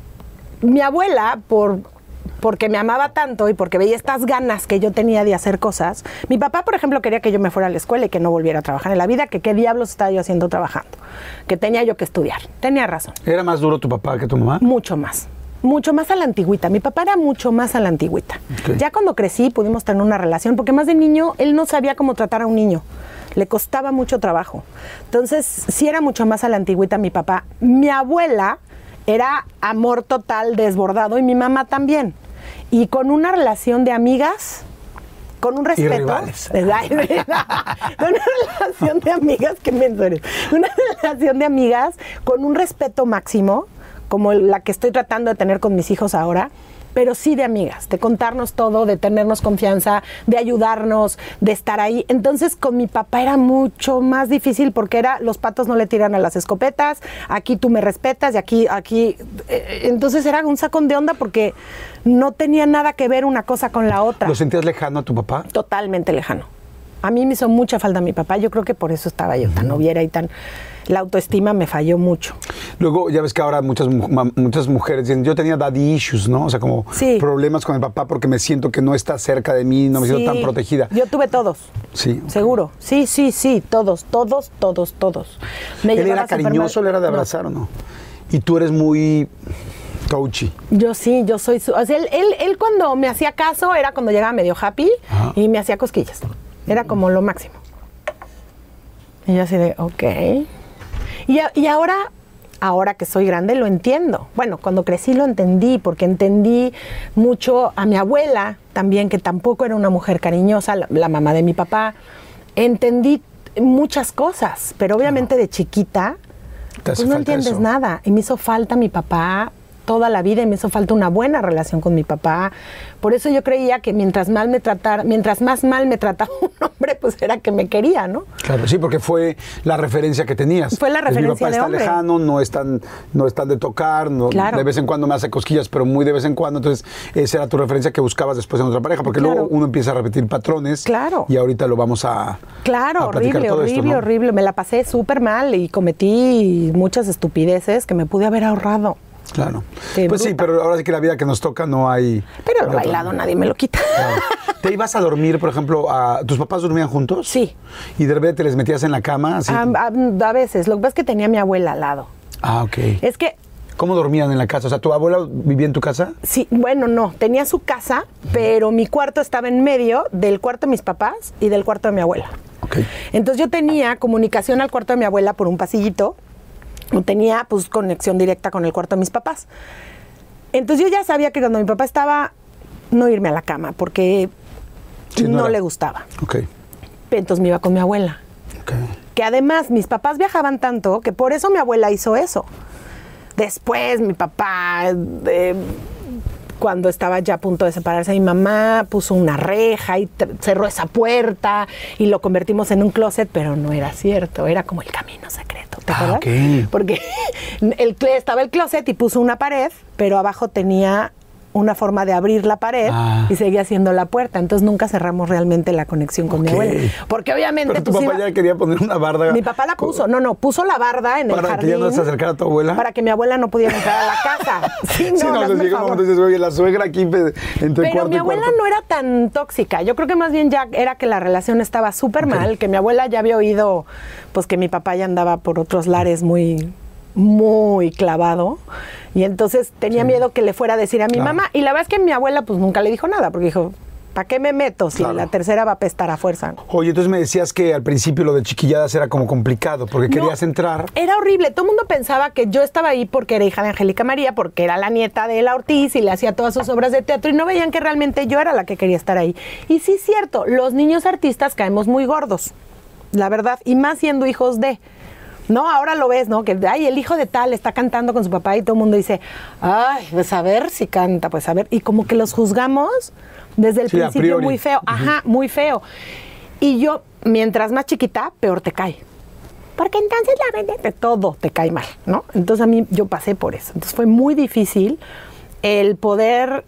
mi abuela, porque me amaba tanto y porque veía estas ganas que yo tenía de hacer cosas, mi papá, por ejemplo, quería que yo me fuera a la escuela y que no volviera a trabajar en la vida, que qué diablos estaba yo haciendo trabajando, que tenía yo que estudiar. Tenía razón. ¿Era más duro tu papá que tu mamá? Mucho más a la antigüita. Mi papá era mucho más a la antigüita. Ok. Ya cuando crecí pudimos tener una relación, porque más de niño él no sabía cómo tratar a un niño. Le costaba mucho trabajo. Entonces, sí era mucho más a la antigüita mi papá. Mi abuela era amor total, desbordado, y mi mamá también. Y con una relación de amigas, con un respeto. rivales. Con una relación de amigas, qué menso eres. Una relación de amigas con un respeto máximo, como la que estoy tratando de tener con mis hijos ahora, pero sí de amigas, de contarnos todo, de tenernos confianza, de ayudarnos, de estar ahí. Entonces con mi papá era mucho más difícil porque era los patos no le tiran a las escopetas, aquí tú me respetas y aquí. Entonces era un sacón de onda porque no tenía nada que ver una cosa con la otra. ¿Lo sentías lejano a tu papá? Totalmente lejano. A mí me hizo mucha falta mi papá, yo creo que por eso estaba yo tan noviera y tan... La autoestima me falló mucho. Luego, ya ves que ahora muchas mujeres dicen, yo tenía daddy issues, ¿no? O sea, como Sí. problemas con el papá porque me siento que no está cerca de mí, no me siento tan protegida. Yo tuve todos. Sí. Seguro. Sí, todos. Me ¿Él llevaba era súper cariñoso, mal. él era de No. abrazar o no? Y tú eres muy touchy. Yo sí, yo soy... O sea, él cuando me hacía caso era cuando llegaba medio happy Ajá. y me hacía cosquillas. Era como lo máximo. Y yo así de, ok. Y ahora que soy grande lo entiendo. Bueno, cuando crecí lo entendí, porque entendí mucho a mi abuela también, que tampoco era una mujer cariñosa, la mamá de mi papá. Entendí muchas cosas, pero obviamente de chiquita Te hace pues no falta entiendes eso. nada. Y me hizo falta mi papá toda la vida y me hizo falta una buena relación con mi papá. Por eso yo creía que mientras más mal me trataba un hombre, pues era que me quería, ¿no? Claro, sí, porque fue la referencia que tenías. Fue la referencia de hombre. Mi papá está lejano, no es tan de tocar, Claro. De vez en cuando me hace cosquillas, pero muy de vez en cuando. Entonces, esa era tu referencia que buscabas después en otra pareja, porque Claro. luego uno empieza a repetir patrones. Claro. Y ahorita lo vamos a Claro, platicar horrible, todo horrible, esto, ¿no? horrible. Me la pasé súper mal y cometí muchas estupideces que me pude haber ahorrado. Claro. Qué Pues sí, bruta. pero ahora sí que la vida que nos toca no hay... Pero de lo otra. bailado nadie me lo quita. Claro. ¿Te ibas a dormir, por ejemplo, tus papás dormían juntos? Sí. ¿Y de repente te les metías en la cama? Así? A veces. Lo que pasa es que tenía a mi abuela al lado. Ok. Es que ¿Cómo dormían en la casa? O sea, ¿tu abuela vivía en tu casa? sí, bueno, no, tenía su casa, pero mi cuarto estaba en medio del cuarto de mis papás y del cuarto de mi abuela. Ok. Entonces yo tenía comunicación al cuarto de mi abuela por un pasillito, o tenía pues conexión directa con el cuarto de mis papás. Entonces yo ya sabía que cuando mi papá estaba, no irme a la cama, porque Sí, no no era. le gustaba. Ok. Entonces me iba con mi abuela. Ok. Que además mis papás viajaban tanto que por eso mi abuela hizo eso. Después mi papá, cuando estaba ya a punto de separarse de mi mamá, puso una reja y cerró esa puerta y lo convertimos en un closet, pero no era cierto, era como el camino secreto, ¿te acuerdas? Ok. Porque estaba el closet y puso una pared, pero abajo tenía una forma de abrir la pared y seguía haciendo la puerta. Entonces nunca cerramos realmente la conexión con mi abuela. Porque obviamente... Pero tu papá ya quería poner una barda. Mi papá la puso. Puso la barda en el jardín. ¿Para que ya no se acercara a tu abuela? Para que mi abuela no pudiera entrar a la casa. Sí, no, Sí, no, hazme les digo, favor. como dices, oye, la suegra aquí entre Pero cuarto mi y abuela cuarto. no era tan tóxica. Yo creo que más bien ya era que la relación estaba súper mal, que mi abuela ya había oído pues que mi papá ya andaba por otros lares muy, muy clavado. Y entonces tenía miedo que le fuera a decir a mi mamá. Y la verdad es que mi abuela pues nunca le dijo nada, porque dijo, ¿para qué me meto si la tercera va a apestar a fuerza? Oye, entonces me decías que al principio lo de chiquilladas era como complicado, porque querías entrar. Era horrible. Todo el mundo pensaba que yo estaba ahí porque era hija de Angélica María, porque era la nieta de Ela Ortiz y le hacía todas sus obras de teatro y no veían que realmente yo era la que quería estar ahí. Y sí es cierto, los niños artistas caemos muy gordos, la verdad, y más siendo hijos de... No, ahora lo ves, ¿no? Que, ay, el hijo de tal está cantando con su papá y todo el mundo dice, ay, pues a ver si canta, pues a ver. Y como que los juzgamos desde el principio priori. muy feo. Ajá, muy feo. Y yo, mientras más chiquita, peor te cae. Porque entonces la mente de todo te cae mal, ¿no? Entonces a mí, yo pasé por eso. Entonces fue muy difícil el poder,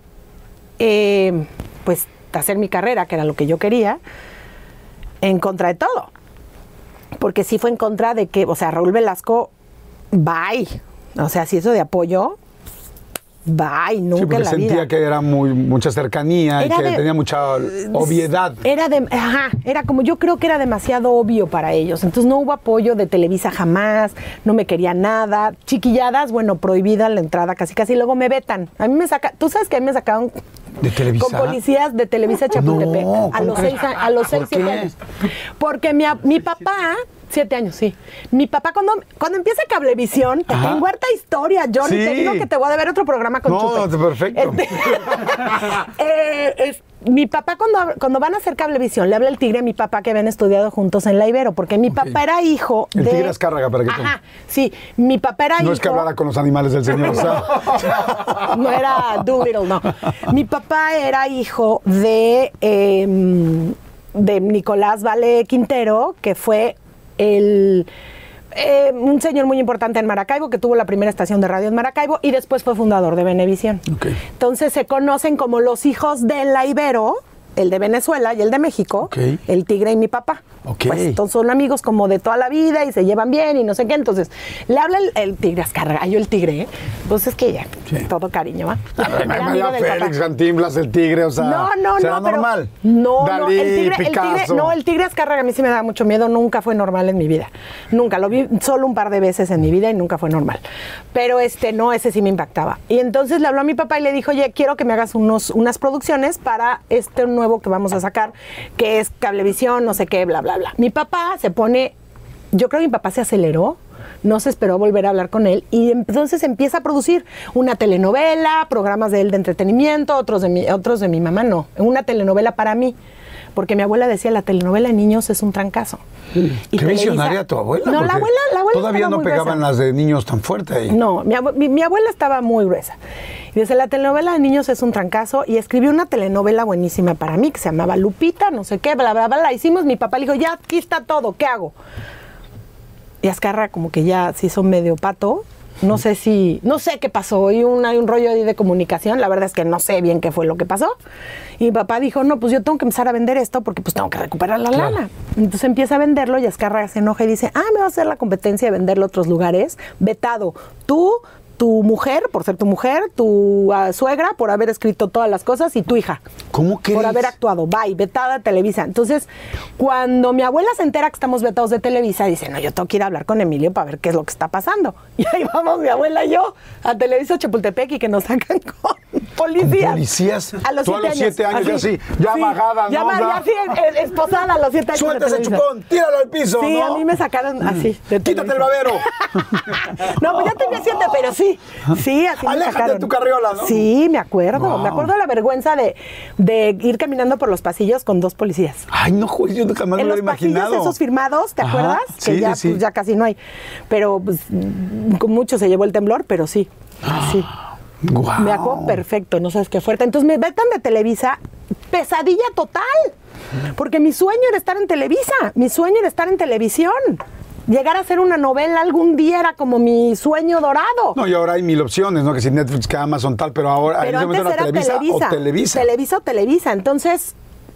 pues, hacer mi carrera, que era lo que yo quería, en contra de todo. Porque sí fue en contra de que, o sea, Raúl Velasco, bye. O sea, si eso de apoyo, bye, nunca Sí, porque en la vida. sentía que era mucha cercanía y que tenía mucha obviedad. Era como, yo creo que era demasiado obvio para ellos. Entonces no hubo apoyo de Televisa jamás, no me quería nada. Chiquilladas, bueno, prohibida la entrada casi. Luego me vetan. A mí me saca, tú sabes que a mí me sacaron ¿De Televisa? con policías de Televisa Chapultepec No, a los ¿cómo 6, 7 años. Porque mi papá, 7 años, sí. Mi papá, cuando empieza Cablevisión, te tengo harta historia, Johnny. Sí. Te digo que te voy a deber otro programa con Chupe. No, perfecto. Mi papá, cuando van a hacer Cablevisión, le habla el Tigre a mi papá que habían estudiado juntos en la Ibero, porque mi papá era hijo El de... Tigre Azcárraga, para que tú... Ajá, sí. Mi papá era hijo... No es que hablara con los animales del señor, o sea... No era Doolittle, no. Mi papá era hijo de Nicolás Vale Quintero, que fue un señor muy importante en Maracaibo, que tuvo la primera estación de radio en Maracaibo y después fue fundador de Venevisión. Okay. Entonces se conocen como los hijos de la Ibero, el de Venezuela y el de México, Okay. el Tigre y mi papá. Okay. Pues entonces son amigos como de toda la vida y se llevan bien y no sé qué. Entonces le habla el Tigre Azcárraga, yo el Tigre, pues es que ya, todo cariño, ¿va? Era amigo del Félix, papá. Cantinflas, el Tigre, o sea... ¿será pero- normal? No, Dalí, el Picasso. Tigre Azcárraga a mí sí me da mucho miedo, nunca fue normal en mi vida. Nunca, lo vi solo un par de veces en mi vida y nunca fue normal. Pero no, ese sí me impactaba. Y entonces le habló a mi papá y le dijo, oye, quiero que me hagas unas producciones para este nuevo que vamos a sacar, que es Cablevisión, no sé qué, bla, bla, bla. Mi papá se pone, yo creo que mi papá se aceleró, no se esperó volver a hablar con él y entonces empieza a producir una telenovela, programas de él de entretenimiento, otros de mi mamá no, una telenovela para mí, porque mi abuela decía, la telenovela de niños es un trancazo. Qué visionaria tu abuela. No, la abuela todavía no pegaban gruesa. las de niños tan fuerte ahí. No, mi abuela estaba muy gruesa. Y dice, la telenovela de niños es un trancazo, y escribió una telenovela buenísima para mí, que se llamaba Lupita, no sé qué, bla, bla, bla, la hicimos, mi papá le dijo, ya, aquí está todo, ¿qué hago? Y Azcárraga como que ya se hizo medio pato, no sé qué pasó, hay un rollo ahí de comunicación, la verdad es que no sé bien qué fue lo que pasó. Y mi papá dijo, no, pues yo tengo que empezar a vender esto porque pues tengo que recuperar la lana. Entonces empieza a venderlo y Azcárraga se enoja y dice, me va a hacer la competencia de venderlo a otros lugares, vetado, tú, tu mujer, por ser tu mujer, tu suegra, por haber escrito todas las cosas, y tu hija. ¿Cómo crees? Por haber actuado. Bye, vetada de Televisa. Entonces, cuando mi abuela se entera que estamos vetados de Televisa, dice, no, yo tengo que ir a hablar con Emilio para ver qué es lo que está pasando. Y ahí vamos mi abuela y yo a Televisa Chapultepec y que nos sacan con policías. ¿Con policías? A los Tú 7 a los 7 años ya así, ya sí, bajada, ya ¿no? ya así, esposada a los 7 años. Suelta ese chupón, tíralo al piso, sí, ¿no? a mí me sacaron así. de Quítate Televisa. el babero. No, pues ya tenía 7, pero sí, así me Aléjate sacaron. de tu carriola, ¿no? Sí, me acuerdo. Wow. Me acuerdo de la vergüenza de ir caminando por los pasillos con 2 policías. Ay, no, juez, yo jamás me En lo los hubiera imaginado. pasillos esos firmados, ¿te Ajá, acuerdas? sí, que ya, sí. pues, ya casi no hay. Pero pues, con mucho se llevó el temblor, pero sí. Sí. Guau. Me acuerdo perfecto, no sabes qué fuerte. Entonces me vetan de Televisa, pesadilla total. Porque mi sueño era estar en Televisa, mi sueño era estar en televisión. Llegar a hacer una novela algún día era como mi sueño dorado. No, y ahora hay 1000 opciones, ¿no? Que si Netflix, que Amazon, tal, pero ahora Pero en ese antes momento era Televisa. Televisa o Televisa. Entonces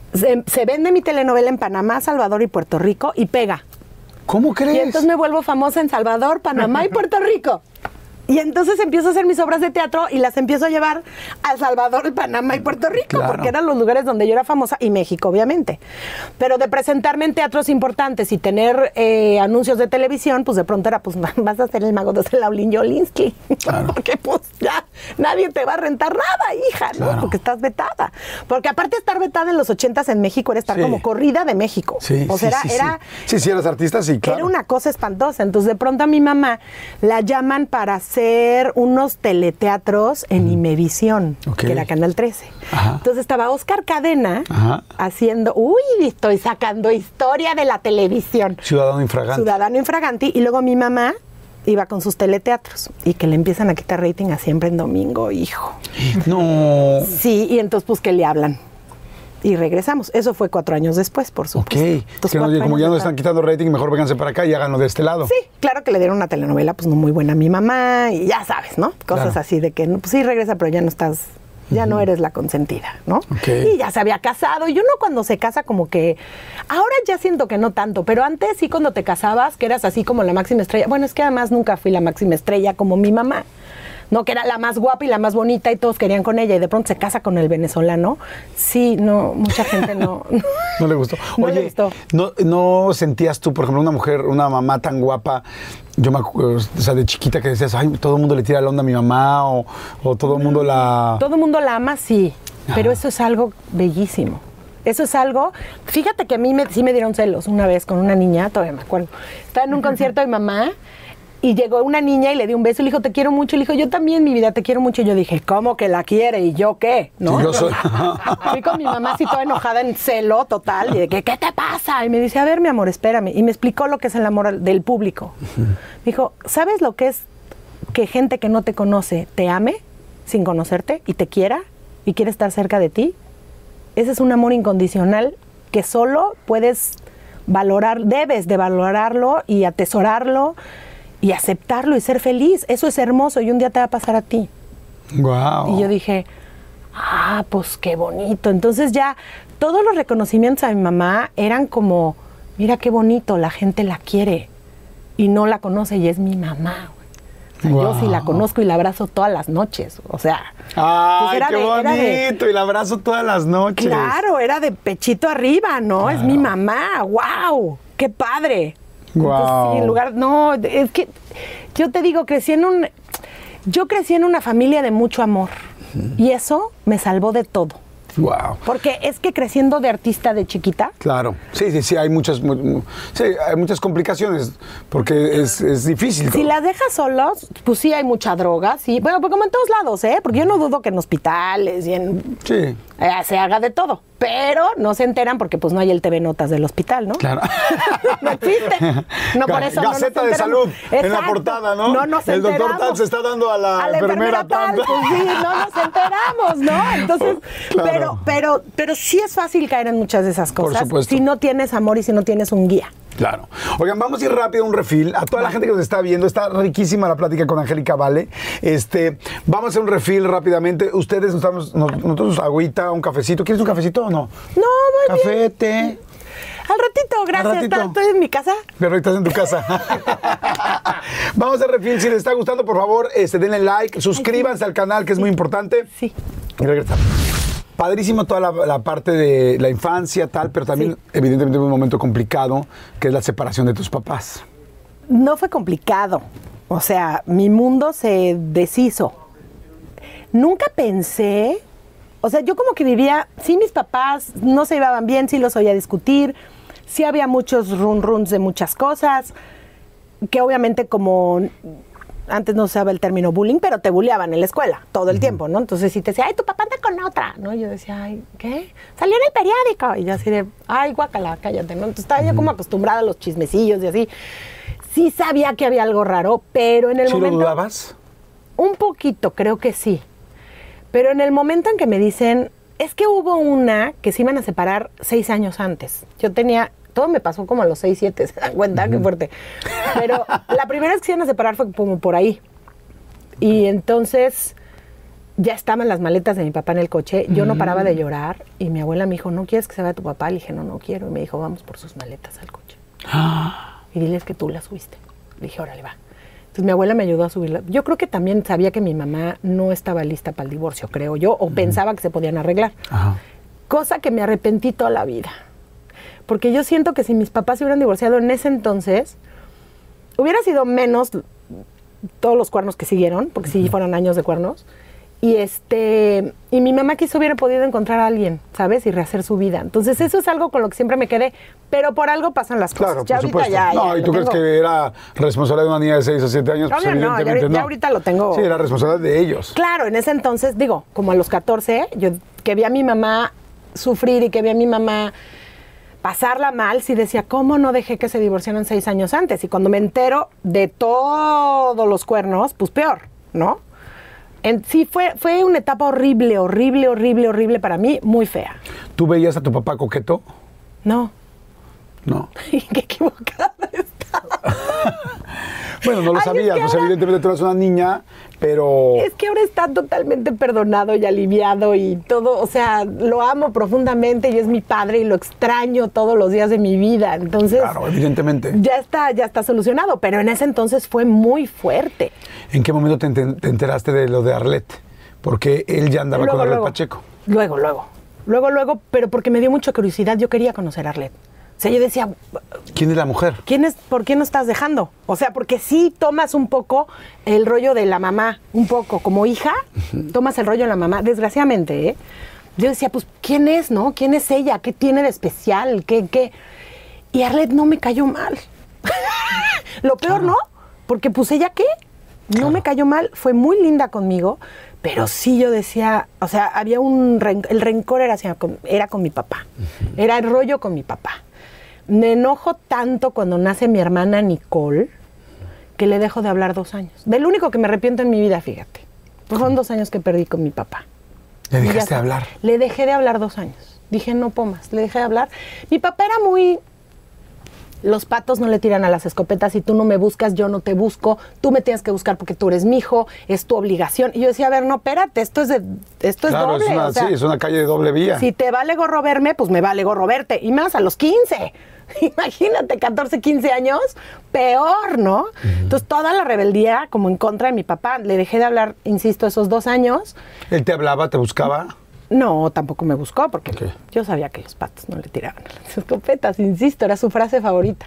se vende mi telenovela en Panamá, Salvador y Puerto Rico y pega. ¿Cómo crees? Y entonces me vuelvo famosa en Salvador, Panamá y Puerto Rico. Y entonces empiezo a hacer mis obras de teatro y las empiezo a llevar a Salvador, Panamá y Puerto Rico, Claro. porque eran los lugares donde yo era famosa, y México, obviamente. Pero de presentarme en teatros importantes y tener anuncios de televisión, pues de pronto era, pues vas a ser el mago de Laulín Yolinsky. Claro. Porque pues ya nadie te va a rentar nada, hija, ¿no? Claro. Porque estás vetada. Porque aparte estar vetada en los 80s en México era estar Sí. como corrida de México. Sí, o sea, sí, era sí, eras artista, sí, claro. era una cosa espantosa. Entonces, de pronto a mi mamá la llaman para hacer unos teleteatros en Imevisión, Ok. que era Canal 13. Ajá. Entonces estaba Oscar Cadena Ajá. haciendo, estoy sacando historia de la televisión. Ciudadano infragante. Ciudadano Infraganti. Y luego mi mamá iba con sus teleteatros y que le empiezan a quitar rating a Siempre en Domingo, hijo. No. Sí, y entonces pues que le hablan. Y regresamos. Eso fue 4 años después, por Ok. supuesto. Es que no, como ya no están quitando rating, mejor vénganse para acá y háganlo de este lado. Sí, claro que le dieron una telenovela pues no muy buena a mi mamá y ya sabes, ¿no? Cosas Claro. así de que pues sí regresa, pero ya no estás, ya no eres la consentida, ¿no? Ok. Y ya se había casado. Y uno cuando se casa como que, ahora ya siento que no tanto, pero antes sí cuando te casabas, que eras así como la máxima estrella. Bueno, es que además nunca fui la máxima estrella como mi mamá. No, que era la más guapa y la más bonita y todos querían con ella y de pronto se casa con el venezolano. Sí, no, mucha gente no. No le gustó. No Oye, le gustó. ¿no sentías tú, por ejemplo, una mujer, una mamá tan guapa, yo me acuerdo, o sea, de chiquita que decías, ay, todo el mundo le tira la onda a mi mamá o todo el mundo la... Todo el mundo la ama, sí, pero eso es algo bellísimo. Eso es algo, fíjate que a mí sí me dieron celos una vez con una niña, todavía me acuerdo. Estaba en un concierto de mamá y llegó una niña y le dio un beso y le dijo, te quiero mucho. Y le dijo, yo también, mi vida, te quiero mucho. Y yo dije, ¿cómo que la quiere? ¿Y yo qué? ¿No? Sí, yo soy... Fui con mi mamá así toda enojada en celo total y de que, ¿qué te pasa? Y me dice, a ver, mi amor, espérame. Y me explicó lo que es el amor del público. Me dijo, ¿sabes lo que es que gente que no te conoce te ame sin conocerte y te quiera y quiere estar cerca de ti? Ese es un amor incondicional que solo puedes valorar, debes de valorarlo y atesorarlo y aceptarlo y ser feliz. Eso es hermoso y un día te va a pasar a ti. Wow. Y yo dije, pues qué bonito. Entonces ya todos los reconocimientos a mi mamá eran como, mira qué bonito, la gente la quiere y no la conoce y es mi mamá. O sea, yo sí la conozco y la abrazo todas las noches. O sea, ¡Ay, pues qué bonito! Y la abrazo todas las noches. claro, era de pechito arriba, ¿no? Es mi mamá. ¡Wow! ¡Qué padre! Guau. Entonces, sí, en lugar, no, es que yo te digo, yo crecí en una familia de mucho amor y eso me salvó de todo. Wow. Porque es que creciendo de artista de chiquita, Claro. Sí, hay muchas complicaciones porque es difícil. si las dejas solos, pues sí hay mucha droga, sí. Bueno, pues como en todos lados, ¿eh? Porque yo no dudo que en hospitales y en Sí. se haga de todo, pero no se enteran porque pues no hay el TV Notas del hospital, ¿no? Claro. No existe. No, por eso Gaceta no nos de Salud enteramos. en la portada, ¿no? No nos El doctor enteramos. tal se está dando a la enfermera tal. Pues sí, no nos enteramos, ¿no? Entonces, Claro. pero sí es fácil caer en muchas de esas Por cosas supuesto. si no tienes amor y si no tienes un guía. Claro. Oigan, vamos a ir rápido a un refill. A toda la gente que nos está viendo, está riquísima la plática con Angélica Vale. Vamos a hacer un refill rápidamente. Ustedes nosotros agüita, un cafecito. ¿Quieres un cafecito o no? No, muy bien. Café, té. Al ratito, gracias. Al ratito. Estoy en mi casa. Pero estás en tu casa. Vamos al refill. Si les está gustando, por favor, denle like, suscríbanse al canal, que es muy importante. Sí. Y regresamos. Padrísimo toda la parte de la infancia, tal, pero también, evidentemente, un momento complicado, que es la separación de tus papás. No fue complicado. O sea, mi mundo se deshizo. Nunca pensé, o sea, yo como que vivía, sí, mis papás no se llevaban bien, sí los oía discutir, sí había muchos run-runs de muchas cosas, que obviamente como antes no se usaba el término bullying, pero te bulleaban en la escuela todo el tiempo, ¿no? Entonces si te decía, ay, tu papá anda con otra, ¿no? Y yo decía, ay, ¿qué? Salió en el periódico. Y yo así de, ay, guácala, cállate, ¿no? Entonces estaba yo como acostumbrada a los chismecillos y así. Sí sabía que había algo raro, pero en el ¿Sí momento... lo dudabas? Un poquito, creo que sí. Pero en el momento en que me dicen, es que hubo una que se iban a separar 6 años antes. Yo tenía, todo me pasó como a los 6, 7, ¿se dan cuenta? Qué fuerte. Pero la primera vez que se iban a separar fue como por ahí. Y entonces ya estaban las maletas de mi papá en el coche. Yo no paraba de llorar y mi abuela me dijo, ¿no quieres que se vaya tu papá? Le dije, no quiero. Y me dijo, vamos por sus maletas al coche. Y diles que tú las subiste. Le dije, órale, va. Entonces mi abuela me ayudó a subirla. Yo creo que también sabía que mi mamá no estaba lista para el divorcio, creo yo, o pensaba que se podían arreglar. Ajá. Cosa que me arrepentí toda la vida. Porque yo siento que si mis papás se hubieran divorciado en ese entonces, hubiera sido menos todos los cuernos que siguieron, porque sí fueron años de cuernos. Y mi mamá quizá hubiera podido encontrar a alguien, ¿sabes? Y rehacer su vida. Entonces eso es algo con lo que siempre me quedé, pero por algo pasan las cosas. Claro, Ya por ahorita supuesto. No, ¿y tú crees que era responsabilidad de una niña de 6 o 7 años? Pues Obvio no, evidentemente no. ya ahorita lo tengo. Sí, era responsabilidad de ellos. Claro, en ese entonces, digo, como a los 14, yo que vi a mi mamá sufrir y que vi a mi mamá pasarla mal, sí decía, ¿cómo no dejé que se divorciaran 6 años antes? Y cuando me entero de todos los cuernos, pues peor, ¿no? Sí, fue una etapa horrible, horrible, horrible, horrible para mí, muy fea. ¿Tú veías a tu papá coqueto? No. No. Qué equivocada estaba. Bueno, no lo Ay, sabías, es que pues ahora- evidentemente tú eras una niña, pero... Es que ahora está totalmente perdonado y aliviado y todo, o sea, lo amo profundamente y es mi padre y lo extraño todos los días de mi vida. Entonces, Claro, evidentemente. ya está solucionado, pero en ese entonces fue muy fuerte. ¿En qué momento te enteraste de lo de Arlette? Porque él ya andaba con Arlette Pacheco. Luego, pero porque me dio mucha curiosidad, yo quería conocer a Arlette. O sea, yo decía, ¿Quién es la mujer? ¿por qué no estás dejando? O sea, porque sí tomas un poco el rollo de la mamá, un poco, como hija, tomas el rollo de la mamá, desgraciadamente, ¿eh? Yo decía, pues, ¿quién es, no? ¿Quién es ella? ¿Qué tiene de especial? ¿Qué? Y Arlette no me cayó mal. Lo peor, ¿no? Porque, pues, ¿ella qué? No me cayó mal, fue muy linda conmigo, pero sí yo decía, o sea, había el rencor era con mi papá, era el rollo con mi papá. Me enojo tanto cuando nace mi hermana Nicole que le dejo de hablar 2 años. Del único que me arrepiento en mi vida, fíjate. Pues son 2 años que perdí con mi papá. ¿Le Y ya dejaste está. hablar? Le dejé de hablar 2 años. Dije, no pomas, le dejé de hablar. Mi papá era muy... Los patos no le tiran a las escopetas. Si tú no me buscas, yo no te busco. Tú me tienes que buscar porque tú eres mi hijo. Es tu obligación. Y yo decía, a ver, no, espérate, esto es Claro, doble. o sea, sí, es una calle de doble vía. si te vale gorro verme, pues me vale gorro verte. Y más a los 15. Imagínate, 14, 15 años, peor, ¿no? Entonces, toda la rebeldía como en contra de mi papá. Le dejé de hablar, insisto, esos 2 años. ¿Él te hablaba, te buscaba? No, tampoco me buscó porque Ok. yo sabía que los patos no le tiraban a las escopetas, insisto, era su frase favorita.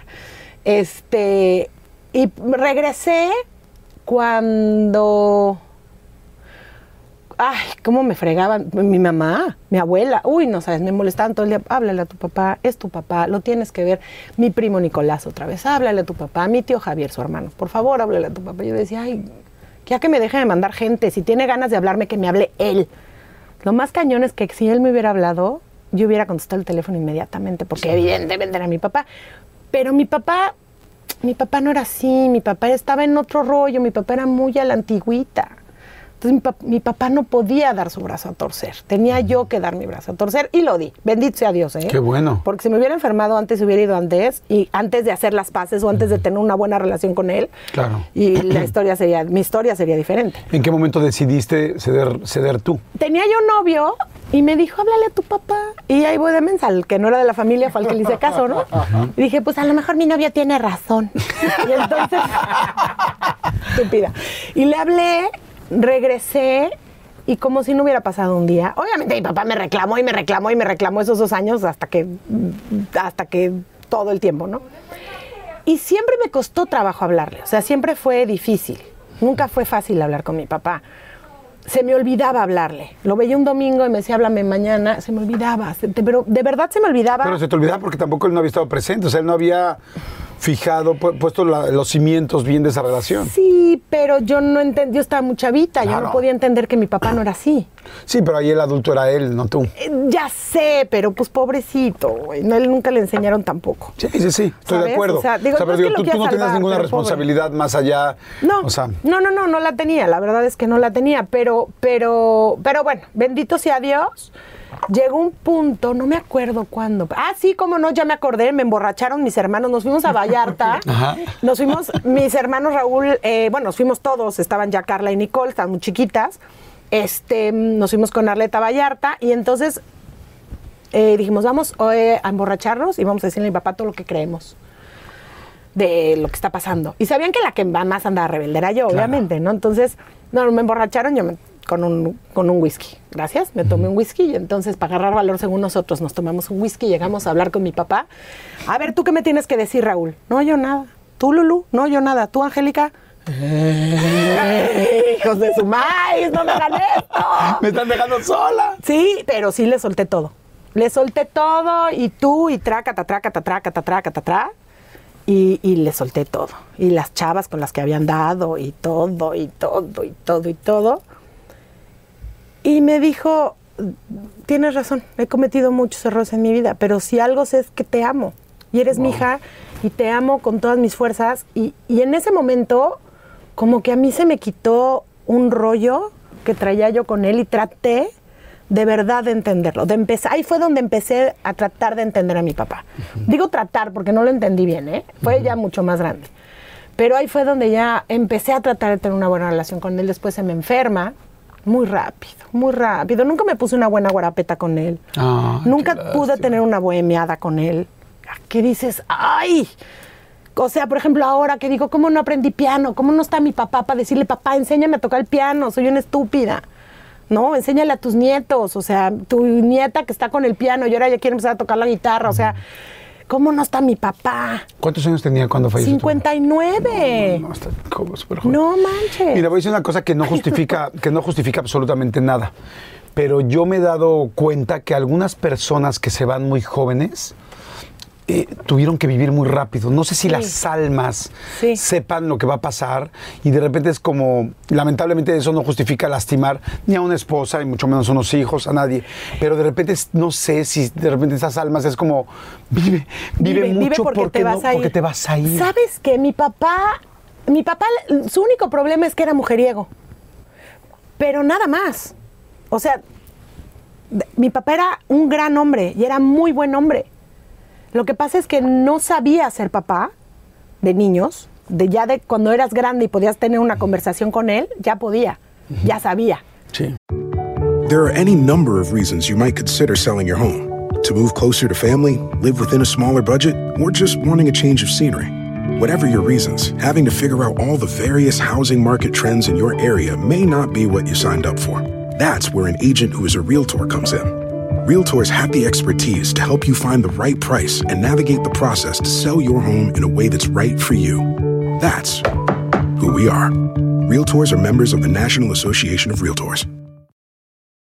Y regresé cuando... Ay, cómo me fregaban mi mamá, mi abuela. Uy, no sabes, me molestaban todo el día. Háblale a tu papá, es tu papá, lo tienes que ver. Mi primo Nicolás otra vez, háblale a tu papá. Mi tío Javier, su hermano, por favor, háblale a tu papá. Yo decía, ay, ya que me deje de mandar gente, si tiene ganas de hablarme, que me hable él. Lo más cañón es que si él me hubiera hablado, yo hubiera contestado el teléfono inmediatamente, porque evidentemente era mi papá. Pero mi papá no era así, mi papá estaba en otro rollo, mi papá era muy a la antigüita. Entonces mi papá no podía dar su brazo a torcer, tenía yo que dar mi brazo a torcer y lo di, bendito sea Dios, ¿eh? Qué bueno. Porque si me hubiera enfermado antes, hubiera ido antes, y antes de hacer las paces o antes de tener una buena relación con él, Claro. y mi historia sería diferente. ¿En qué momento decidiste ceder tú? Tenía yo un novio y me dijo, háblale a tu papá. Y ahí voy de mensa, el que no era de la familia fue al que le hice caso, ¿no? Y dije, pues a lo mejor mi novio tiene razón. Y entonces, estúpida. Y le hablé, regresé y como si no hubiera pasado un día. Obviamente mi papá me reclamó esos 2 años hasta que todo el tiempo, ¿no? Y siempre me costó trabajo hablarle, o sea, siempre fue difícil. Nunca fue fácil hablar con mi papá. Se me olvidaba hablarle. Lo veía un domingo y me decía, háblame mañana. Se me olvidaba, pero de verdad se me olvidaba. Pero se te olvidaba porque tampoco él no había estado presente, o sea, él no había fijado, puesto los cimientos bien de esa relación. Sí, pero yo no entendí, yo estaba muy chavita, Claro. yo no podía entender que mi papá no era así. Sí, pero ahí el adulto era él, no tú. Ya sé, pero pues pobrecito, güey. No, él nunca le enseñaron tampoco. Sí, estoy ¿Sabes? de acuerdo. O sea, digo, no es que lo tú quiera no tenías salvar, ninguna pero responsabilidad más allá. No, O sea, no la tenía, la verdad es que no la tenía, pero bueno, bendito sea Dios. Llegó un punto, no me acuerdo cuándo. Ah, sí, cómo no, ya me acordé, me emborracharon mis hermanos, nos fuimos a Vallarta. Ajá. Nos fuimos, mis hermanos Raúl, nos fuimos todos, estaban ya Carla y Nicole, estaban muy chiquitas. Nos fuimos con Arleta a Vallarta y entonces dijimos, vamos a emborracharnos y vamos a decirle a mi papá todo lo que creemos de lo que está pasando. Y sabían que la que más andaba rebelde era yo, obviamente, ¿no? Entonces, no, me emborracharon con un whisky. Gracias, me tomé un whisky y entonces para agarrar valor según nosotros nos tomamos un whisky y llegamos a hablar con mi papá. A ver, ¿tú qué me tienes que decir, Raúl? No, yo nada. ¿Tú, Lulú? No, yo nada. ¿Tú, Angélica? Hijos de su maíz, no me hagan esto. me están dejando sola. Sí, pero sí le solté todo. Le solté todo y tú y trácata. Y le solté todo. Y las chavas con las que habían dado y todo. Y me dijo, tienes razón, he cometido muchos errores en mi vida, pero si algo sé es que te amo. Y eres mi hija y te amo con todas mis fuerzas. Y en ese momento, como que a mí se me quitó un rollo que traía yo con él y traté de verdad de entenderlo. Ahí fue donde empecé a tratar de entender a mi papá. Digo tratar porque no lo entendí bien, ¿eh? Fue ya mucho más grande. Pero ahí fue donde ya empecé a tratar de tener una buena relación con él. Después se me enferma. Muy rápido. Nunca me puse una buena guarapeta con él. Nunca pude tener una bohemiada con él. ¿Qué dices? ¡Ay! O sea, por ejemplo, ahora que digo, ¿cómo no aprendí piano? ¿Cómo no está mi papá para decirle, papá, enséñame a tocar el piano? Soy una estúpida. No, enséñale a tus nietos. O sea, tu nieta que está con el piano y ahora ya quiere empezar a tocar la guitarra. O sea, ¿cómo no está mi papá? ¿Cuántos años tenía cuando falleció? 59. No, está como súper joven. No manches. Mira, voy a decir una cosa que no justifica absolutamente nada. Pero yo me he dado cuenta que algunas personas que se van muy jóvenes tuvieron que vivir muy rápido. No sé si las almas sepan lo que va a pasar y de repente es como, lamentablemente eso no justifica lastimar ni a una esposa y mucho menos a unos hijos, a nadie. Pero de repente no sé si de repente esas almas es como, vive mucho porque te vas a ir. ¿Sabes qué? Mi papá, su único problema es que era mujeriego. Pero nada más. O sea, mi papá era un gran hombre y era muy buen hombre. Lo que pasa es que no sabía ser papá de niños, de cuando eras grande y podías tener una conversación con él, ya podía, ya sabía. Sí. There are any number of reasons you might consider selling your home. To move closer to family, live within a smaller budget, or just wanting a change of scenery. Whatever your reasons, having to figure out all the various housing market trends in your area may not be what you signed up for. That's where an agent who is a realtor comes in. Realtors have the expertise to help you find the right price and navigate the process to sell your home in a way that's right for you. That's who we are. Realtors are members of the National Association of Realtors.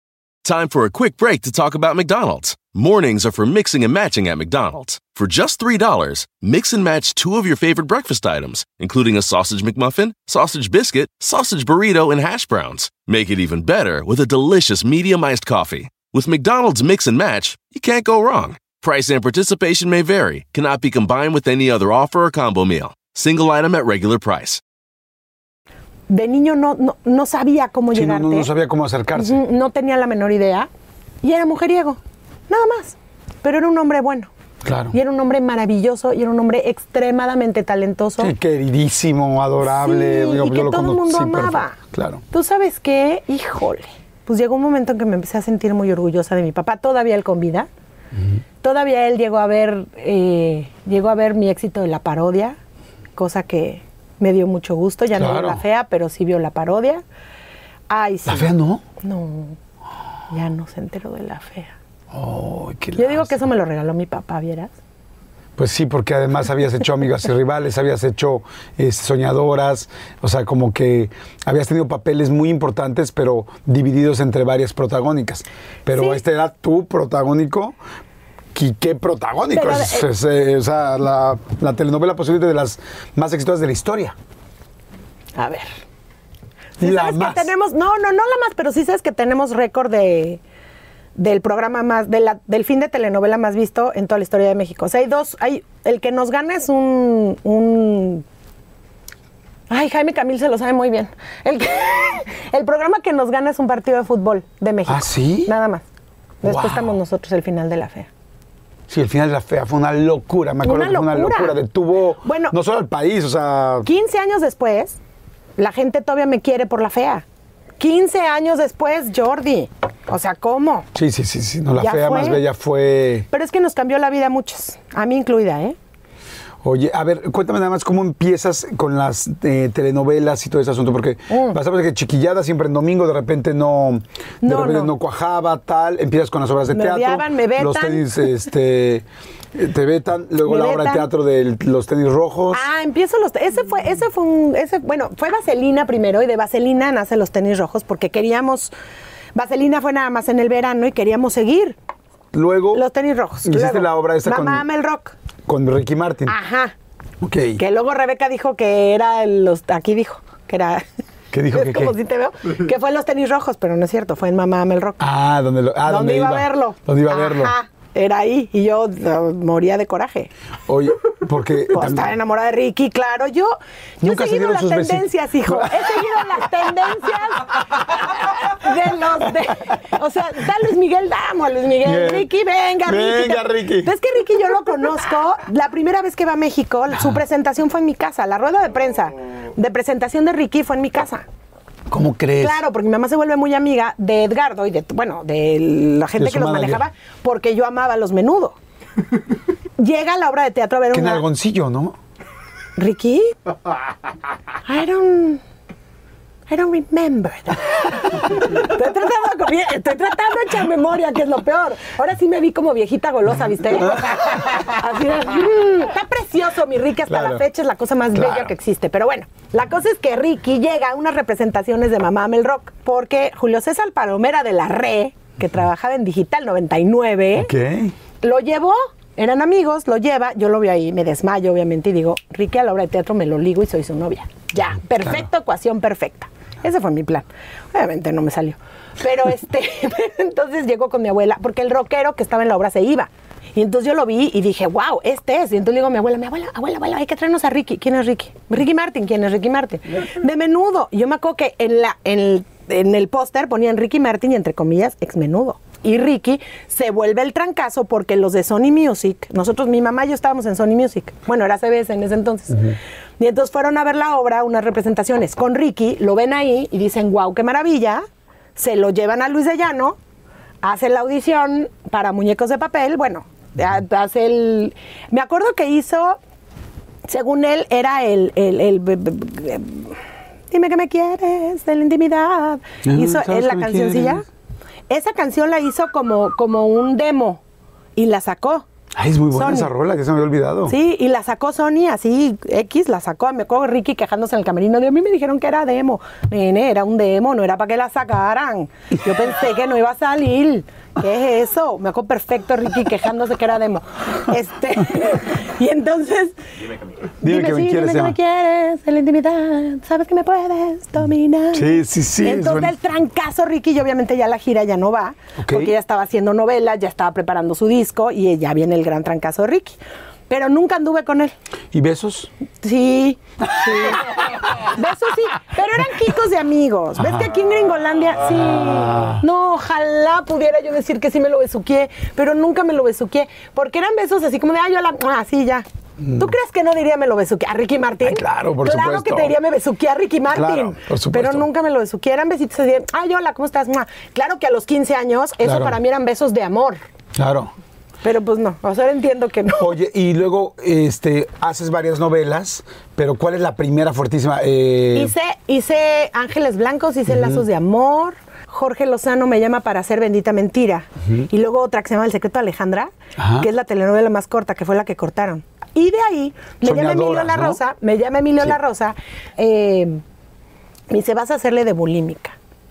Time for a quick break to talk about McDonald's. Mornings are for mixing and matching at McDonald's. For just $3, mix and match 2 of your favorite breakfast items, including a sausage McMuffin, sausage biscuit, sausage burrito, and hash browns. Make it even better with a delicious medium iced coffee. With McDonald's Mix and Match, you can't go wrong. Price and participation may vary. Cannot be combined with any other offer or combo meal. Single item at regular price. De niño no sabía cómo llegarte. No sabía cómo acercarse. No tenía la menor idea. Y era mujeriego. Nada más. Pero era un hombre bueno. Claro. Y era un hombre maravilloso. Y era un hombre extremadamente talentoso. Sí, queridísimo, adorable. Sí, y que todo el mundo amaba. Perfecto. Claro. ¿Tú sabes qué? Híjole. Pues llegó un momento en que me empecé a sentir muy orgullosa de mi papá. Todavía él con vida. Todavía él llegó a ver mi éxito de la parodia. Cosa que me dio mucho gusto. Ya no vio La Fea, pero sí vio la parodia. Ay, sí. ¿La Fea no? No. Ya no se enteró de La Fea. Oh, yo digo que eso me lo regaló mi papá, ¿vieras? Pues sí, porque además habías hecho Amigas y Rivales, habías hecho Soñadoras, o sea, como que habías tenido papeles muy importantes, pero divididos entre varias protagónicas. Pero sí. Este era tu protagónico. ¿Qué protagónico? Pero, o sea, la telenovela posiblemente de las más exitosas de la historia. A ver. ¿Sí La más. Que tenemos, no la más, pero sí sabes que tenemos récord del programa más, del fin de telenovela más visto en toda la historia de México. O sea, el que nos gana es ay, Jaime Camil se lo sabe muy bien. El programa que nos gana es un partido de fútbol de México. ¿Ah, sí? Nada más. Después Wow. estamos nosotros, el final de La Fea. Sí, el final de La Fea fue una locura. Me acuerdo que fue una locura. Detuvo no solo al país, o sea... 15 años después, la gente todavía me quiere por La Fea. 15 años después, Jordi. O sea, ¿cómo? Sí. No, La Fea más bella fue... Pero es que nos cambió la vida a muchos. A mí incluida, ¿eh? Oye, a ver, cuéntame nada más cómo empiezas con las telenovelas y todo ese asunto, porque pasamos de que Chiquillada siempre en domingo, de repente no cuajaba, tal, empiezas con las obras de teatro. Me vetan. Los tenis, te vetan, luego la obra de teatro de los tenis rojos. Empiezo fue Vaselina primero, y de Vaselina nacen los tenis rojos, porque Vaselina fue nada más en el verano y queríamos seguir. Luego, los tenis rojos. Hiciste la obra esta Mamá ama el rock. Con Ricky Martin. Ajá. Ok. Que luego Rebeca dijo que era aquí dijo que era... ¿Qué dijo? Es como si te veo. Que fue en los tenis rojos, pero no es cierto, fue en Mamá ama el rock. ¿Dónde iba a verlo? ¿Dónde iba a verlo? Ajá. Era ahí, y yo moría de coraje. Oye, porque... Pues estaba enamorada de Ricky, claro. Yo he seguido las tendencias, hijo. He seguido las tendencias o sea, da Luis Miguel, damos a Luis Miguel. Ricky, venga, Ricky. Es que Ricky yo lo conozco. La primera vez que va a México, su presentación fue en mi casa. La rueda de prensa de presentación de Ricky fue en mi casa. ¿Cómo crees? Claro, porque mi mamá se vuelve muy amiga de Edgardo y de la gente que los manejaba, porque yo amaba los Menudo. Llega a la obra de teatro a ver Qué nalgoncillo, ¿no? ¿Ricky? I don't remember that. Estoy tratando de echar memoria, que es lo peor. Ahora sí me vi como viejita golosa, ¿viste? Así está precioso mi Ricky, hasta la fecha es la cosa más bella que existe. Pero bueno, la cosa es que Ricky llega a unas representaciones de Mamá ama el rock, porque Julio César Palomera de la Re, que trabajaba en Digital 99, lo llevó. Eran amigos, lo lleva, yo lo veo ahí, me desmayo obviamente y digo, Ricky a la obra de teatro me lo ligo y soy su novia. Ya, perfecto, ecuación perfecta. Ese fue mi plan. Obviamente no me salió. Pero entonces llegó con mi abuela, porque el rockero que estaba en la obra se iba. Y entonces yo lo vi y dije, wow, este es. Y entonces le digo a mi abuela, hay que traernos a Ricky. ¿Quién es Ricky? Ricky Martin. ¿Quién es Ricky Martin? De Menudo. Y yo me acuerdo que en el póster ponían Ricky Martin y entre comillas, ex Menudo. Y Ricky se vuelve el trancazo porque los de Sony Music, mi mamá y yo estábamos en Sony Music, bueno, era CBS en ese entonces, y entonces fueron a ver la obra, unas representaciones con Ricky, lo ven ahí y dicen, wow, qué maravilla, se lo llevan a Luis de Llano, hace la audición para Muñecos de Papel, bueno, me acuerdo que hizo, según él, era el dime que me quieres, de la intimidad, hizo la cancioncilla. Esa canción la hizo como un demo y la sacó. Ay, es muy buena Sony. esa rola, que se me había olvidado. Sí, y la sacó Sony, así, X, la sacó. Me acuerdo Ricky quejándose en el camerino. De a mí me dijeron que era demo. Nene, era un demo, no era para que la sacaran. Yo pensé que no iba a salir. ¿Qué es eso? Me acuerdo perfecto Ricky quejándose que era demo. Y entonces... Dime que me quieres, dime que me quieres, en la intimidad, sabes que me puedes dominar. Sí, sí, sí. Entonces el trancazo Ricky, y obviamente ya la gira ya no va, Ok. porque ella estaba haciendo novelas, ya estaba preparando su disco y ya viene el gran trancazo de Ricky. Pero nunca anduve con él. ¿Y besos? Sí, sí. Besos sí, pero eran quicos de amigos. ¿Ves que aquí en Gringolandia sí? No, ojalá pudiera yo decir que sí me lo besuqué, pero nunca me lo besuqué, porque eran besos así como de, yo la... sí, ya. ¿Tú crees que no diría me lo besuqué a Ricky Martin? Ay, claro, por Claro supuesto. que te diría me besuqué a Ricky Martin. Claro, por supuesto. Pero nunca me lo besuqué. Eran besitos así de, hola, ¿cómo estás? Claro que a los 15 años, eso Claro. para mí eran besos de amor. Claro. Pero pues no, o sea, ahora entiendo que no. Oye, y luego haces varias novelas, pero ¿cuál es la primera fuertísima? Hice Ángeles Blancos, hice Lazos de Amor. Jorge Lozano me llama para hacer Bendita Mentira. Y luego otra que se llama El Secreto de Alejandra, Ajá. que es la telenovela más corta, que fue la que cortaron. Y de ahí me llama Emilio Soñadoras, La ¿no? Rosa, La Rosa, me dice, vas a hacerle de bulímica.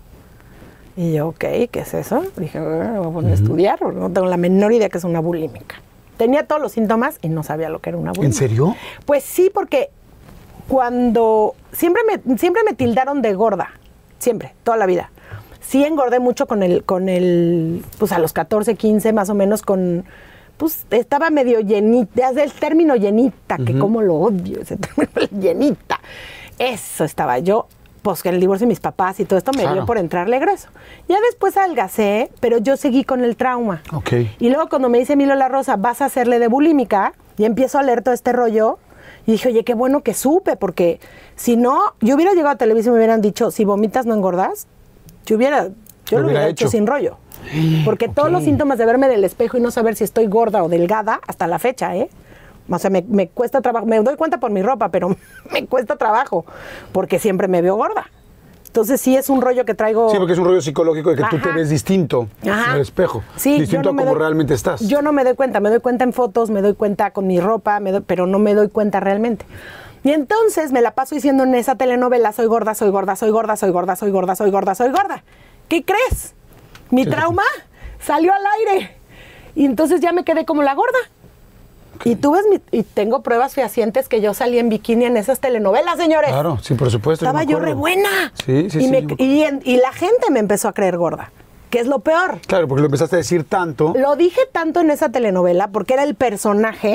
Y yo, ok, ¿qué es eso? Dije, me voy a poner a estudiar, porque no tengo la menor idea que es una bulímica. Tenía todos los síntomas y no sabía lo que era una bulímica. ¿En serio? Pues sí, porque cuando... Siempre me tildaron de gorda, siempre, toda la vida. Sí engordé mucho con el pues a los 14, 15 más o menos pues estaba medio llenita, es el término llenita, que como lo odio, ese término llenita. Eso estaba yo, pues que el divorcio de mis papás y todo esto me dio por entrarle grueso. Ya después adelgacé, pero yo seguí con el trauma. Ok. Y luego cuando me dice Emilio La Rosa, vas a hacerle de bulímica, y empiezo a leer todo este rollo, y dije, oye, qué bueno que supe, porque si no, yo hubiera llegado a televisión y me hubieran dicho, si vomitas no engordas, yo lo hubiera hecho sin rollo. Porque todos los síntomas de verme del espejo y no saber si estoy gorda o delgada, hasta la fecha, o sea, me cuesta trabajo, me doy cuenta por mi ropa, pero me cuesta trabajo, porque siempre me veo gorda. Entonces sí es un rollo que traigo... Sí, porque es un rollo psicológico de que tú te ves distinto en el espejo. Sí, distinto a como realmente estás. Yo no me doy cuenta en fotos, me doy cuenta con mi ropa, pero no me doy cuenta realmente. Y entonces me la paso diciendo en esa telenovela, soy gorda, soy gorda, soy gorda, soy gorda, soy gorda, soy gorda, soy gorda. ¿Qué crees? Mi trauma salió al aire. Y entonces ya me quedé como la gorda. Y tú ves, y tengo pruebas fehacientes que yo salí en bikini en esas telenovelas, señores. Claro, sí, por supuesto. Estaba yo re buena. Sí, sí, y la gente me empezó a creer gorda, que es lo peor. Claro, porque lo empezaste a decir tanto. Lo dije tanto en esa telenovela porque era el personaje.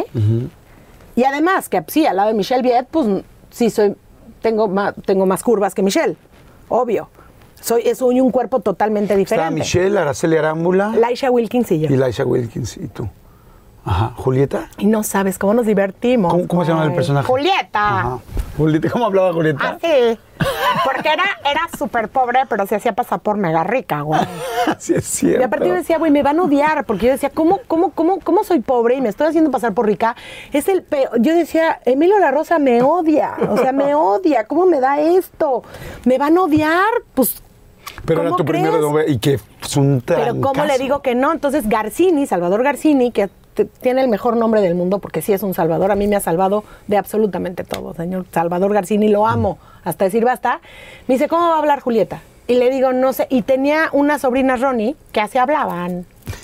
Y además, que sí, al lado de Michelle Viet, pues sí tengo más curvas que Michelle, obvio. Soy un cuerpo totalmente diferente. Está Michelle, Araceli Arámbula. Laisha Wilkins y yo. Y Laisha Wilkins y tú. Ajá. ¿Julieta? Y no sabes cómo nos divertimos. ¿Cómo se llama el personaje? Julieta. Ajá. Julieta, ¿cómo hablaba Julieta? Así. Porque era súper pobre, pero se hacía pasar por mega rica, güey. Sí, es cierto. Y aparte yo decía, güey, me van a odiar, porque yo decía, ¿cómo soy pobre y me estoy haciendo pasar por rica? Es el peor. Yo decía, Emilio La Rosa me odia, o sea, me odia, ¿cómo me da esto? ¿Me van a odiar? Pues, pero era tu primera novela y que es un trancazo. Pero ¿cómo le digo que no? Entonces Salvador Garcini, que tiene el mejor nombre del mundo, porque sí es un salvador, a mí me ha salvado de absolutamente todo, señor Salvador Garcini, lo amo, hasta decir basta. Me dice, ¿cómo va a hablar Julieta? Y le digo, no sé, y tenía unas sobrinas Ronnie que así hablaban.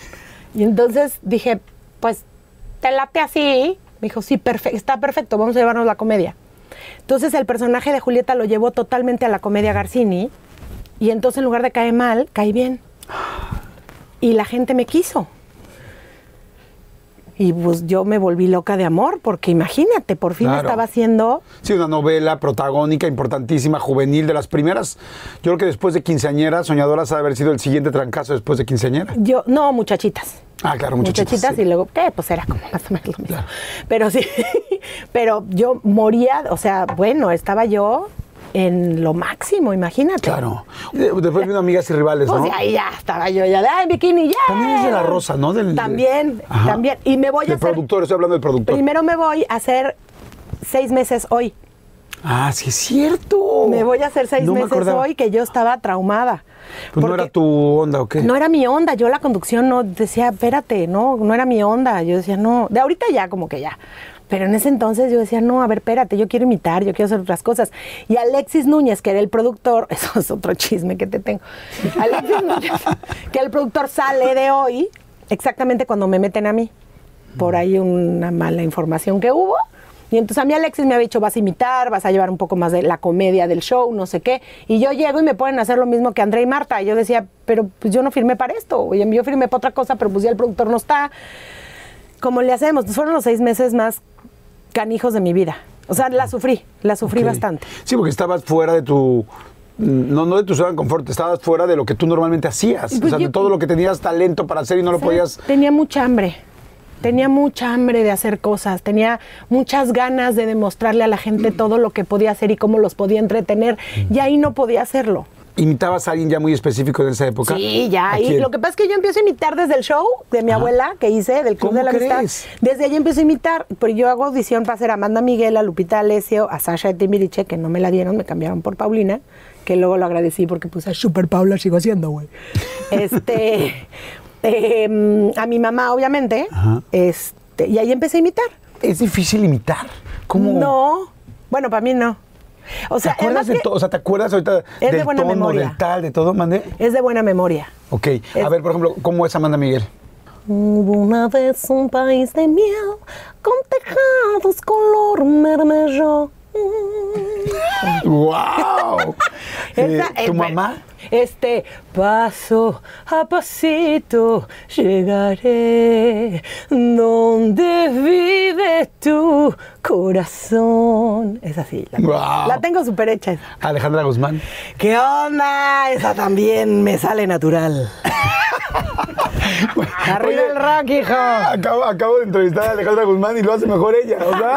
Y entonces dije, pues, te late así. Me dijo, sí, está perfecto, vamos a llevarnos la comedia. Entonces el personaje de Julieta lo llevó totalmente a la comedia Garcini, y entonces en lugar de caer mal, caí bien. Y la gente me quiso. Y pues yo me volví loca de amor, porque imagínate, por fin estaba haciendo... Sí, una novela protagónica, importantísima, juvenil, de las primeras. Yo creo que después de Quinceañeras, Soñadoras ha de haber sido el siguiente trancazo después de Quinceañera. No, Muchachitas. Ah, claro, Muchachitas. Sí. Y luego, ¿qué? Pues era como más o menos lo mismo. Claro. Pero sí, pero yo moría, o sea, bueno, estaba yo en lo máximo, imagínate. Claro. Después vino Amigas y Rivales, ¿no? Pues ahí ya estaba yo, ya de, en bikini, ya. También es de La Rosa, ¿no? También. Y me voy a hacer... productor, estoy hablando del productor. Primero me voy a hacer 6 meses hoy. Ah, sí es cierto. Me voy a hacer 6 No me meses acordaba. hoy que yo estaba traumada. Pues no era tu onda, ¿o qué? No era mi onda, yo la conducción no decía, espérate, no era mi onda. Yo decía, no, de ahorita ya como que ya. Pero en ese entonces yo decía, no, a ver, espérate, yo quiero imitar, yo quiero hacer otras cosas. Y Alexis Núñez, que era el productor, eso es otro chisme que te tengo. Alexis Núñez, que el productor sale de hoy, exactamente cuando me meten a mí. Por ahí una mala información que hubo. Y entonces a mí Alexis me había dicho, vas a imitar, vas a llevar un poco más de la comedia del show, no sé qué. Y yo llego y me ponen a hacer lo mismo que André y Marta. Y yo decía, pero pues yo no firmé para esto. Oye, yo firmé para otra cosa, pero pues ya el productor no está. ¿Cómo le hacemos? Fueron los 6 meses más canijos de mi vida. O sea, la sufrí Ok. bastante. Sí, porque estabas fuera de tu... No de tu zona de confort, estabas fuera de lo que tú normalmente hacías. Pues o sea, de yo- todo lo que tenías talento para hacer y no lo podías... Tenía mucha hambre de hacer cosas, tenía muchas ganas de demostrarle a la gente todo lo que podía hacer y cómo los podía entretener, y ahí no podía hacerlo. ¿Imitabas a alguien ya muy específico en esa época? Sí, ya. ¿A Y quién? lo que pasa es que yo empiezo a imitar desde el show de mi abuela que hice, del Club ¿Cómo de la Amistad. crees? Desde ahí empiezo a imitar. Pero yo hago audición para hacer a Amanda Miguel, a Lupita Alessio, a Sasha de Timbiriche, que no me la dieron, me cambiaron por Paulina, que luego lo agradecí porque puse a Super Paula, sigo haciendo, güey. A mi mamá, obviamente. Y ahí empecé a imitar. Es difícil imitar. ¿Cómo? No. Bueno, para mí no. O sea, ¿Te acuerdas además de que todo? O sea, ¿te acuerdas ahorita Es de del buena tono, memoria. del tal, de todo, mandé? es de buena memoria. Ok. A ver, por ejemplo, ¿cómo es Amanda Miguel? Hubo una vez un país de miel con tejados color mermello. ¡Wow! ¿Tu mamá? Paso a pasito llegaré donde vive tu corazón. Es así. Guau. La tengo súper hecha. Alejandra Guzmán. ¿Qué onda? Esa también me sale natural. Arriba Oye, el rock, hijo. Acabo de entrevistar a Alejandra Guzmán y lo hace mejor ella, o sea.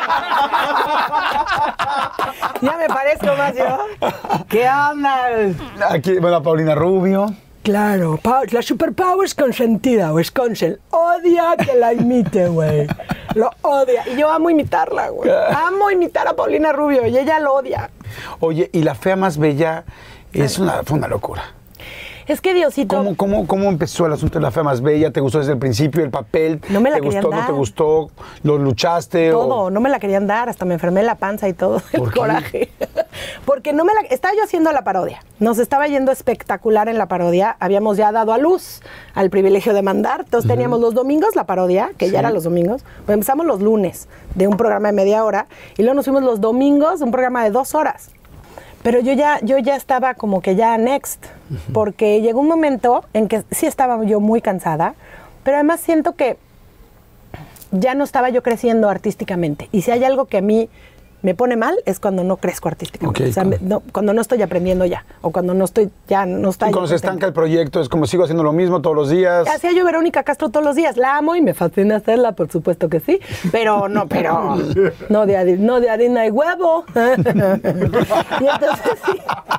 Ya me parezco más yo. ¿Qué onda? Aquí, bueno, a Paulina Rubio. Claro, la Super Pau es consentida, Wisconsin. Odia que la imite, güey. Lo odia. Y yo amo imitarla, güey. Amo imitar a Paulina Rubio y ella lo odia. Oye, y La Fea Más Bella fue una locura. Es que Diosito... ¿Cómo empezó el asunto de La Fea Más Bella? ¿Te gustó desde el principio el papel? No me la ¿Te querían gustó, dar. no te gustó? ¿Lo luchaste? Todo, no me la querían dar, hasta me enfermé la panza y todo, el ¿Por qué? coraje. Porque no me la... Estaba yo haciendo la parodia, nos estaba yendo espectacular en la parodia, habíamos ya dado a luz al privilegio de mandar, entonces teníamos los domingos la parodia, que ya era los domingos, pues empezamos los lunes de un programa de media hora, y luego nos fuimos los domingos de un programa de 2 horas. Pero yo ya estaba como que ya next, porque llegó un momento en que sí estaba yo muy cansada, pero además siento que ya no estaba yo creciendo artísticamente. Y si hay algo que a mí me pone mal es cuando no crezco artísticamente. Ok, o sea, cuando no estoy aprendiendo ya, o cuando no estoy, ya no está... Y cuando se estanca el proyecto, es como sigo haciendo lo mismo todos los días. Hacía yo Verónica Castro todos los días, la amo y me fascina hacerla, por supuesto que sí, pero no de harina y huevo. Y entonces sí.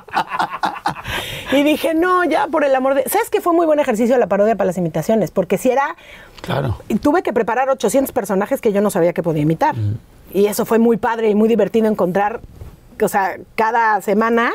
Y dije, no, ya por el amor de... ¿Sabes qué fue muy buen ejercicio la parodia para las imitaciones? Porque si era... Claro. Y tuve que preparar 800 personajes que yo no sabía que podía imitar. Y eso fue muy padre y muy divertido encontrar, o sea, cada semana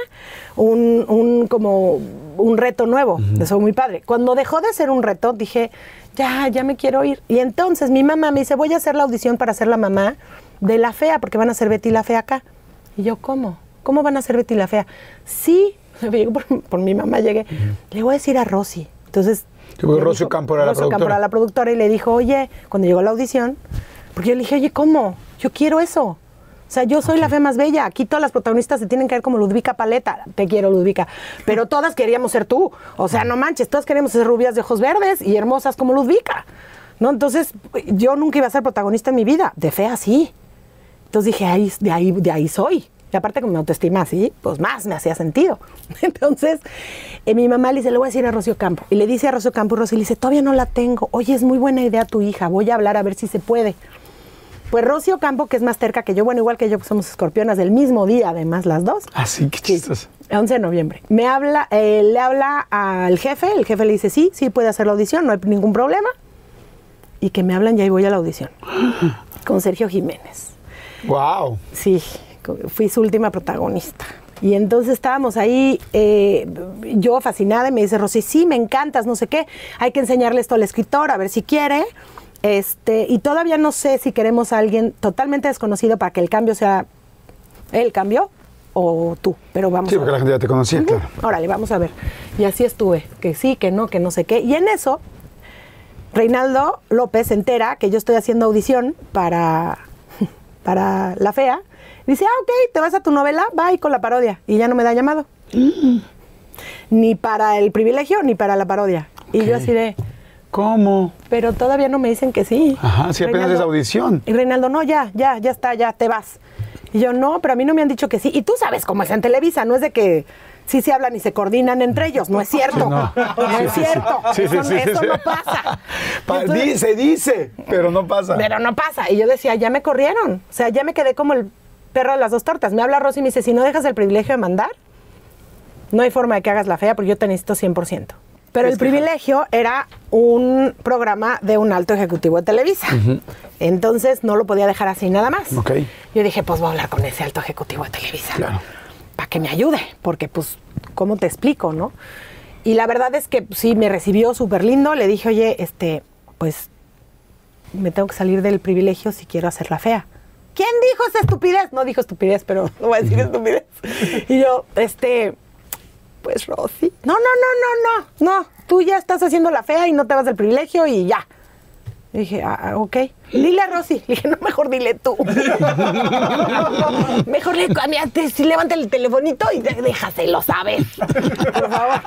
como un reto nuevo. Eso fue muy padre. Cuando dejó de ser un reto, dije, ya me quiero ir. Y entonces mi mamá me dice, voy a hacer la audición para ser la mamá de La Fea, porque van a ser Betty la Fea acá. Y yo, ¿cómo? ¿Cómo van a ser Betty la Fea? Sí, por mi mamá llegué. Le voy a decir a Rosy. Entonces... Rocío Campo era la productora. Campo era la productora y le dijo, oye, cuando llegó la audición, porque yo le dije, oye, ¿cómo? Yo quiero eso. O sea, yo soy la Fea Más Bella. Aquí todas las protagonistas se tienen que ver como Ludvika Paleta. Te quiero, Ludvika. Pero todas queríamos ser tú. O sea, no manches, todas queríamos ser rubias de ojos verdes y hermosas como Ludvika. ¿No? Entonces, yo nunca iba a ser protagonista en mi vida. De fea, sí. Entonces dije, de ahí soy. Y aparte con mi autoestima así, pues más me hacía sentido. Entonces, mi mamá le dice, le voy a decir a Rocío Campo. Y le dice a Rocío Campo, y Rocío le dice, todavía no la tengo. Oye, es muy buena idea tu hija, voy a hablar a ver si se puede. Pues Rocío Campo, que es más terca que yo, bueno, igual que yo, pues somos escorpionas del mismo día, además, las dos. Así, qué chistoso. 11 de noviembre. Le habla al jefe, el jefe le dice, sí puede hacer la audición, no hay ningún problema. Y que me hablan y ahí voy a la audición. Con Sergio Jiménez. ¡Wow! Sí, fui su última protagonista. Y entonces estábamos ahí, yo fascinada, y me dice Rosy, sí, me encantas, no sé qué, hay que enseñarle esto al escritor, a ver si quiere. Y todavía no sé si queremos a alguien totalmente desconocido para que el cambio sea el cambio o tú, pero vamos Sí, a porque ver. la gente ya te conocía, claro. Órale, vamos a ver. Y así estuve, que sí, que no sé qué. Y en eso, Reinaldo López se entera que yo estoy haciendo audición para La Fea. Dice, ok, te vas a tu novela, bye con la parodia. Y ya no me da llamado. Ni para El Privilegio, ni para la parodia. Y yo así de... ¿Cómo? Pero todavía no me dicen que sí. Ajá, si apenas es audición. Y Reinaldo, no, ya está, ya te vas. Y yo, no, pero a mí no me han dicho que sí. Y tú sabes cómo es en Televisa, no es de que sí se hablan y se coordinan entre ellos. No es cierto. Sí, no. No es cierto. Eso no pasa. Entonces, Se dice, pero no pasa. pero no pasa. Y yo decía, ya me corrieron. O sea, ya me quedé como el perro de las dos tortas. Me habla Rosy y me dice, si no dejas El Privilegio de mandar, no hay forma de que hagas La Fea porque yo te necesito 100%. Pero El Privilegio era un programa de un alto ejecutivo de Televisa. Entonces no lo podía dejar así nada más. Ok. Yo dije, pues voy a hablar con ese alto ejecutivo de Televisa. Claro. Para que me ayude, porque pues, ¿cómo te explico, no? Y la verdad es que sí, me recibió súper lindo. Le dije, oye, pues me tengo que salir del Privilegio si quiero hacer La Fea. ¿Quién dijo esa estupidez? No dijo estupidez, pero no voy a decir estupidez. Y yo, pues Rosy. No. Tú ya estás haciendo La Fea y no te vas del Privilegio y ya. Y dije, ok. Dile a Rosy. Le dije, no, mejor dile tú. Mejor levanta el telefonito y déjaselo, ¿sabes? Por favor.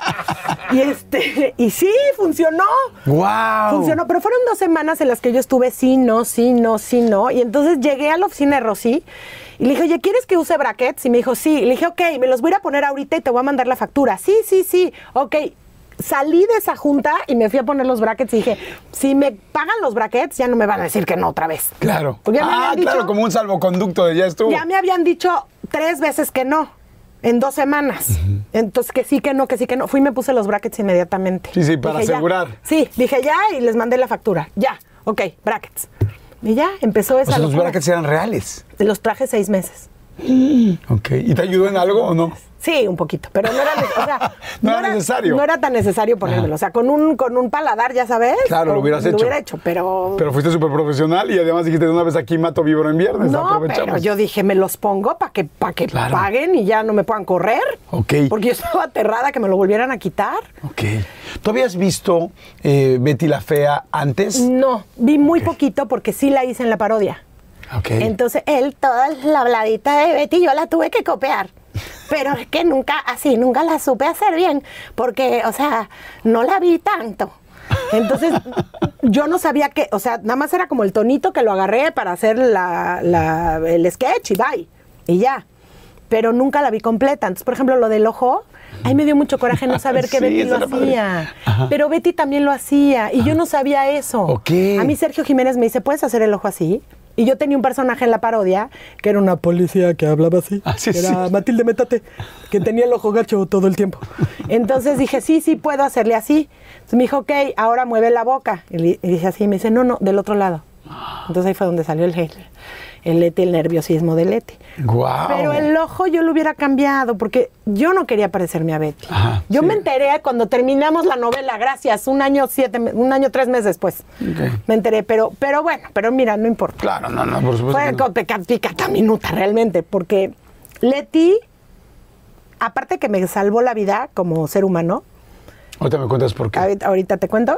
Y sí, funcionó. ¡Wow! Funcionó, pero fueron 2 semanas en las que yo estuve sí, no. Y entonces llegué a la oficina de Rosy y le dije, oye, ¿quieres que use brackets? Y me dijo, sí. Y le dije, ok, me los voy a ir a poner ahorita y te voy a mandar la factura. Sí. Ok. Salí de esa junta y me fui a poner los brackets y dije, si me pagan los brackets, ya no me van a decir que no otra vez. Claro. Porque ya me habían dicho, claro, como un salvoconducto de ya estuvo. ya me habían dicho 3 veces que no, en 2 semanas. Entonces, que sí, que no. Fui y me puse los brackets inmediatamente. Sí, para Dije, asegurar. Ya. Sí, dije ya y les mandé la factura. Ya, ok, brackets. Y ya, empezó esa O sea, los locura. brackets eran reales. Los traje 6 meses. Ok. ¿Y te ayudó en algo o no? Sí, un poquito, pero no era, No era necesario. No era tan necesario ponérmelo. O sea, con un paladar, ya sabes. Claro, lo hubieras hecho. Lo hubiera hecho, pero... Pero fuiste súper profesional y además dijiste, de una vez aquí mato víbora en viernes. No, aprovechamos. pero yo dije, me los pongo para que Claro. paguen y ya no me puedan correr. Ok. Porque yo estaba aterrada que me lo volvieran a quitar. Ok. ¿Tú habías visto Betty la Fea antes? No, vi muy poquito porque sí la hice en la parodia. Ok. Entonces, toda la habladita de Betty, yo la tuve que copiar. Pero es que nunca la supe hacer bien, porque, o sea, no la vi tanto. Entonces, yo no sabía que, o sea, nada más era como el tonito que lo agarré para hacer el sketch y bye, y ya. Pero nunca la vi completa. Entonces, por ejemplo, lo del ojo, ahí me dio mucho coraje no saber que Sí, Betty eso lo era padre. hacía. Ajá. Pero Betty también lo hacía, y yo no sabía eso. Ok. A mí Sergio Jiménez me dice, ¿puedes hacer el ojo así? Y yo tenía un personaje en la parodia que era una policía que hablaba así. Sí, que era sí. Matilde Métate, que tenía el ojo gacho todo el tiempo. Entonces dije, sí, puedo hacerle así. Entonces me dijo, ok, ahora mueve la boca. Y dice así, y me dice, no, del otro lado. Entonces ahí fue donde salió el nerviosismo de Leti. Guau. Pero el ojo yo lo hubiera cambiado porque yo no quería parecerme a Betty. Ajá, Yo sí. me enteré cuando terminamos la novela, gracias, 1 año 3 meses después. Me enteré, pero bueno, pero mira, no importa. Claro, no, por supuesto. Fue que no. picata minuta realmente, porque Leti, aparte que me salvó la vida como ser humano, Ahorita me cuentas por qué. ahorita te cuento,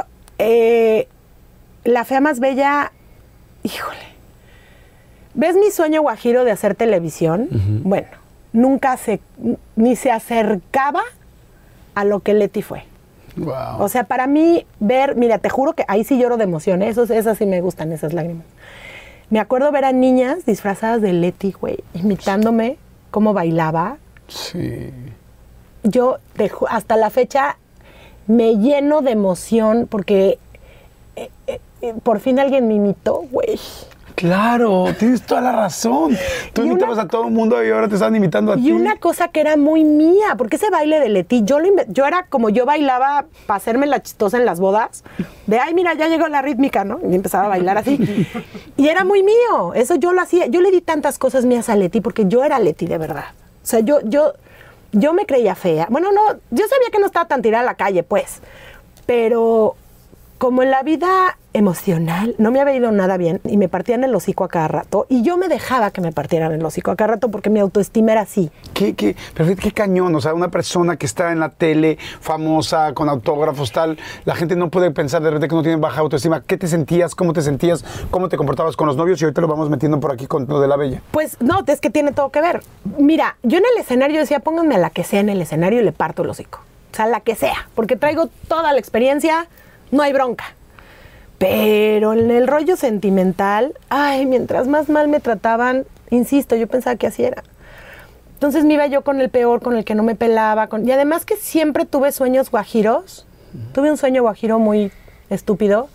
La Fea Más Bella, híjole, ¿ves mi sueño guajiro de hacer televisión? Bueno, nunca ni se acercaba a lo que Leti fue. Wow. O sea, para mí mira, te juro que ahí sí lloro de emoción, ¿eh? Esas sí me gustan, esas lágrimas. Me acuerdo ver a niñas disfrazadas de Leti, güey, imitándome cómo bailaba. Sí. Yo hasta la fecha me lleno de emoción porque por fin alguien me imitó, güey. Claro, tienes toda la razón. Tú Y imitabas a todo el mundo y ahora te están imitando a ti. Y una cosa que era muy mía, porque ese baile de Leti, yo era como yo bailaba para hacerme la chistosa en las bodas, de, ay, mira, ya llegó la rítmica, ¿no? Y empezaba a bailar así. Y era muy mío, eso yo lo hacía. Yo le di tantas cosas mías a Leti porque yo era Leti de verdad. O sea, yo me creía fea. Bueno, no, yo sabía que no estaba tan tirada a la calle, pues, pero como en la vida emocional no me había ido nada bien y me partían el hocico a cada rato y yo me dejaba que me partieran el hocico a cada rato porque mi autoestima era así. Pero qué cañón, o sea, una persona que está en la tele, famosa, con autógrafos, tal, la gente no puede pensar de repente que no tiene baja autoestima. ¿Qué te sentías? ¿Cómo te sentías? ¿Cómo te comportabas con los novios? Y ahorita lo vamos metiendo por aquí con lo de la Bella. Pues no, es que tiene todo que ver. Mira, yo en el escenario decía, pónganme a la que sea en el escenario y le parto el hocico. O sea, la que sea, porque traigo toda la experiencia, no hay bronca. Pero en el rollo sentimental, ay, mientras más mal me trataban, insisto, yo pensaba que así era. Entonces me iba yo con el peor, con el que no me pelaba. Y además que siempre tuve sueños guajiros. Tuve un sueño guajiro muy estúpido.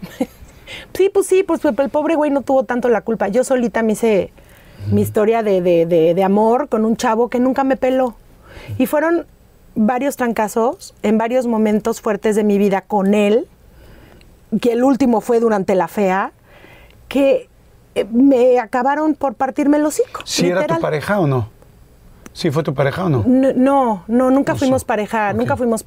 Pues el pobre güey no tuvo tanto la culpa. Yo solita me hice mi historia de amor con un chavo que nunca me peló. Y fueron varios trancazos en varios momentos fuertes de mi vida con él, que el último fue durante la fea, que me acabaron por partirme el hocico. ¿Sí era tu pareja o no? ¿Sí fue tu pareja o no? No, nunca fuimos pareja, okay. Nunca fuimos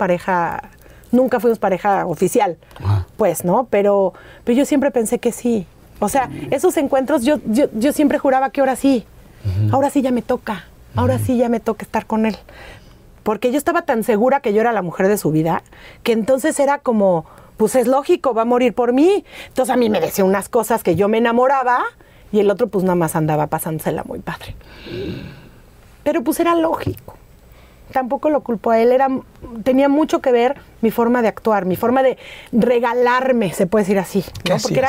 pareja oficial, pues, ¿no? Pero yo siempre pensé que sí. O sea, esos encuentros yo siempre juraba que ahora sí ya me toca, ahora sí ya me toca estar con él. Porque yo estaba tan segura que yo era la mujer de su vida, que entonces era como, pues es lógico, va a morir por mí. Entonces a mí me decía unas cosas que yo me enamoraba y el otro pues nada más andaba pasándosela muy padre. Pero pues era lógico. Tampoco lo culpo a él, tenía mucho que ver mi forma de actuar, mi forma de regalarme, se puede decir así. ¿Qué hacías? Porque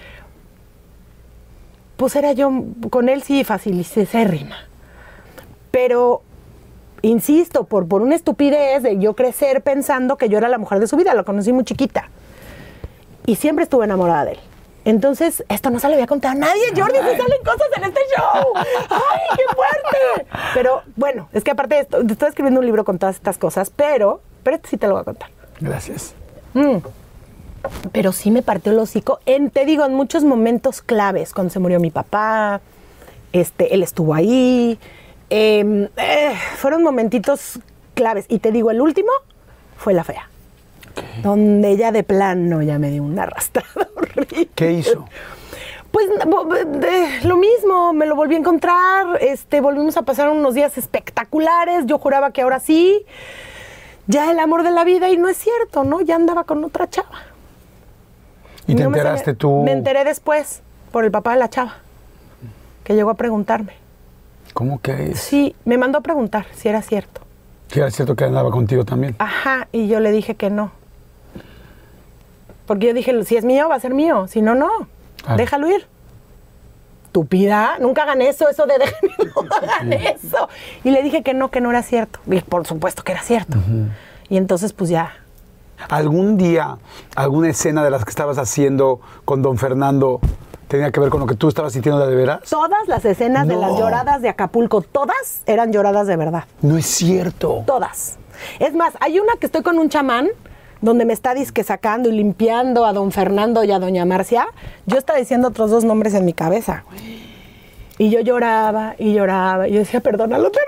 era yo, con él sí facilísima. Pero insisto, por una estupidez de yo crecer pensando que yo era la mujer de su vida, lo conocí muy chiquita. Y siempre estuve enamorada de él. Entonces, esto no se lo había contado a nadie, Jordi, se salen cosas en este show. ¡Ay, qué fuerte! Pero, bueno, es que aparte de esto, estoy escribiendo un libro con todas estas cosas, pero este sí te lo voy a contar. Gracias. Pero sí me partió el hocico, te digo, en muchos momentos claves. Cuando se murió mi papá, él estuvo ahí. Fueron momentitos claves. Y te digo, el último fue la fea. Okay. Donde ella de plano ya me dio una arrastrada horrible. ¿Qué hizo? Pues lo mismo, me lo volví a encontrar, volvimos a pasar unos días espectaculares. Yo juraba que ahora sí, ya el amor de la vida, y no es cierto, ¿no? Ya andaba con otra chava. ¿Y te enteraste tú? Me enteré después, por el papá de la chava, que llegó a preguntarme. ¿Cómo que es? Sí, me mandó a preguntar si era cierto. ¿Si era cierto que andaba contigo también? Ajá, y yo le dije que no. Porque yo dije, si es mío, va a ser mío. Si no, no. Déjalo ir. Estúpida, nunca hagan eso de no hagan eso. Y le dije que no era cierto. Y por supuesto que era cierto. Y entonces, pues ya. ¿Algún día, alguna escena de las que estabas haciendo con don Fernando tenía que ver con lo que tú estabas sintiendo de veras? Todas las escenas de las lloradas de Acapulco, todas eran lloradas de verdad. No es cierto. Todas. Es más, hay una que estoy con un chamán donde me está disque sacando y limpiando a don Fernando y a doña Marcia. Yo estaba diciendo otros dos nombres en mi cabeza. Y yo lloraba y lloraba. Y yo decía, perdónalo, don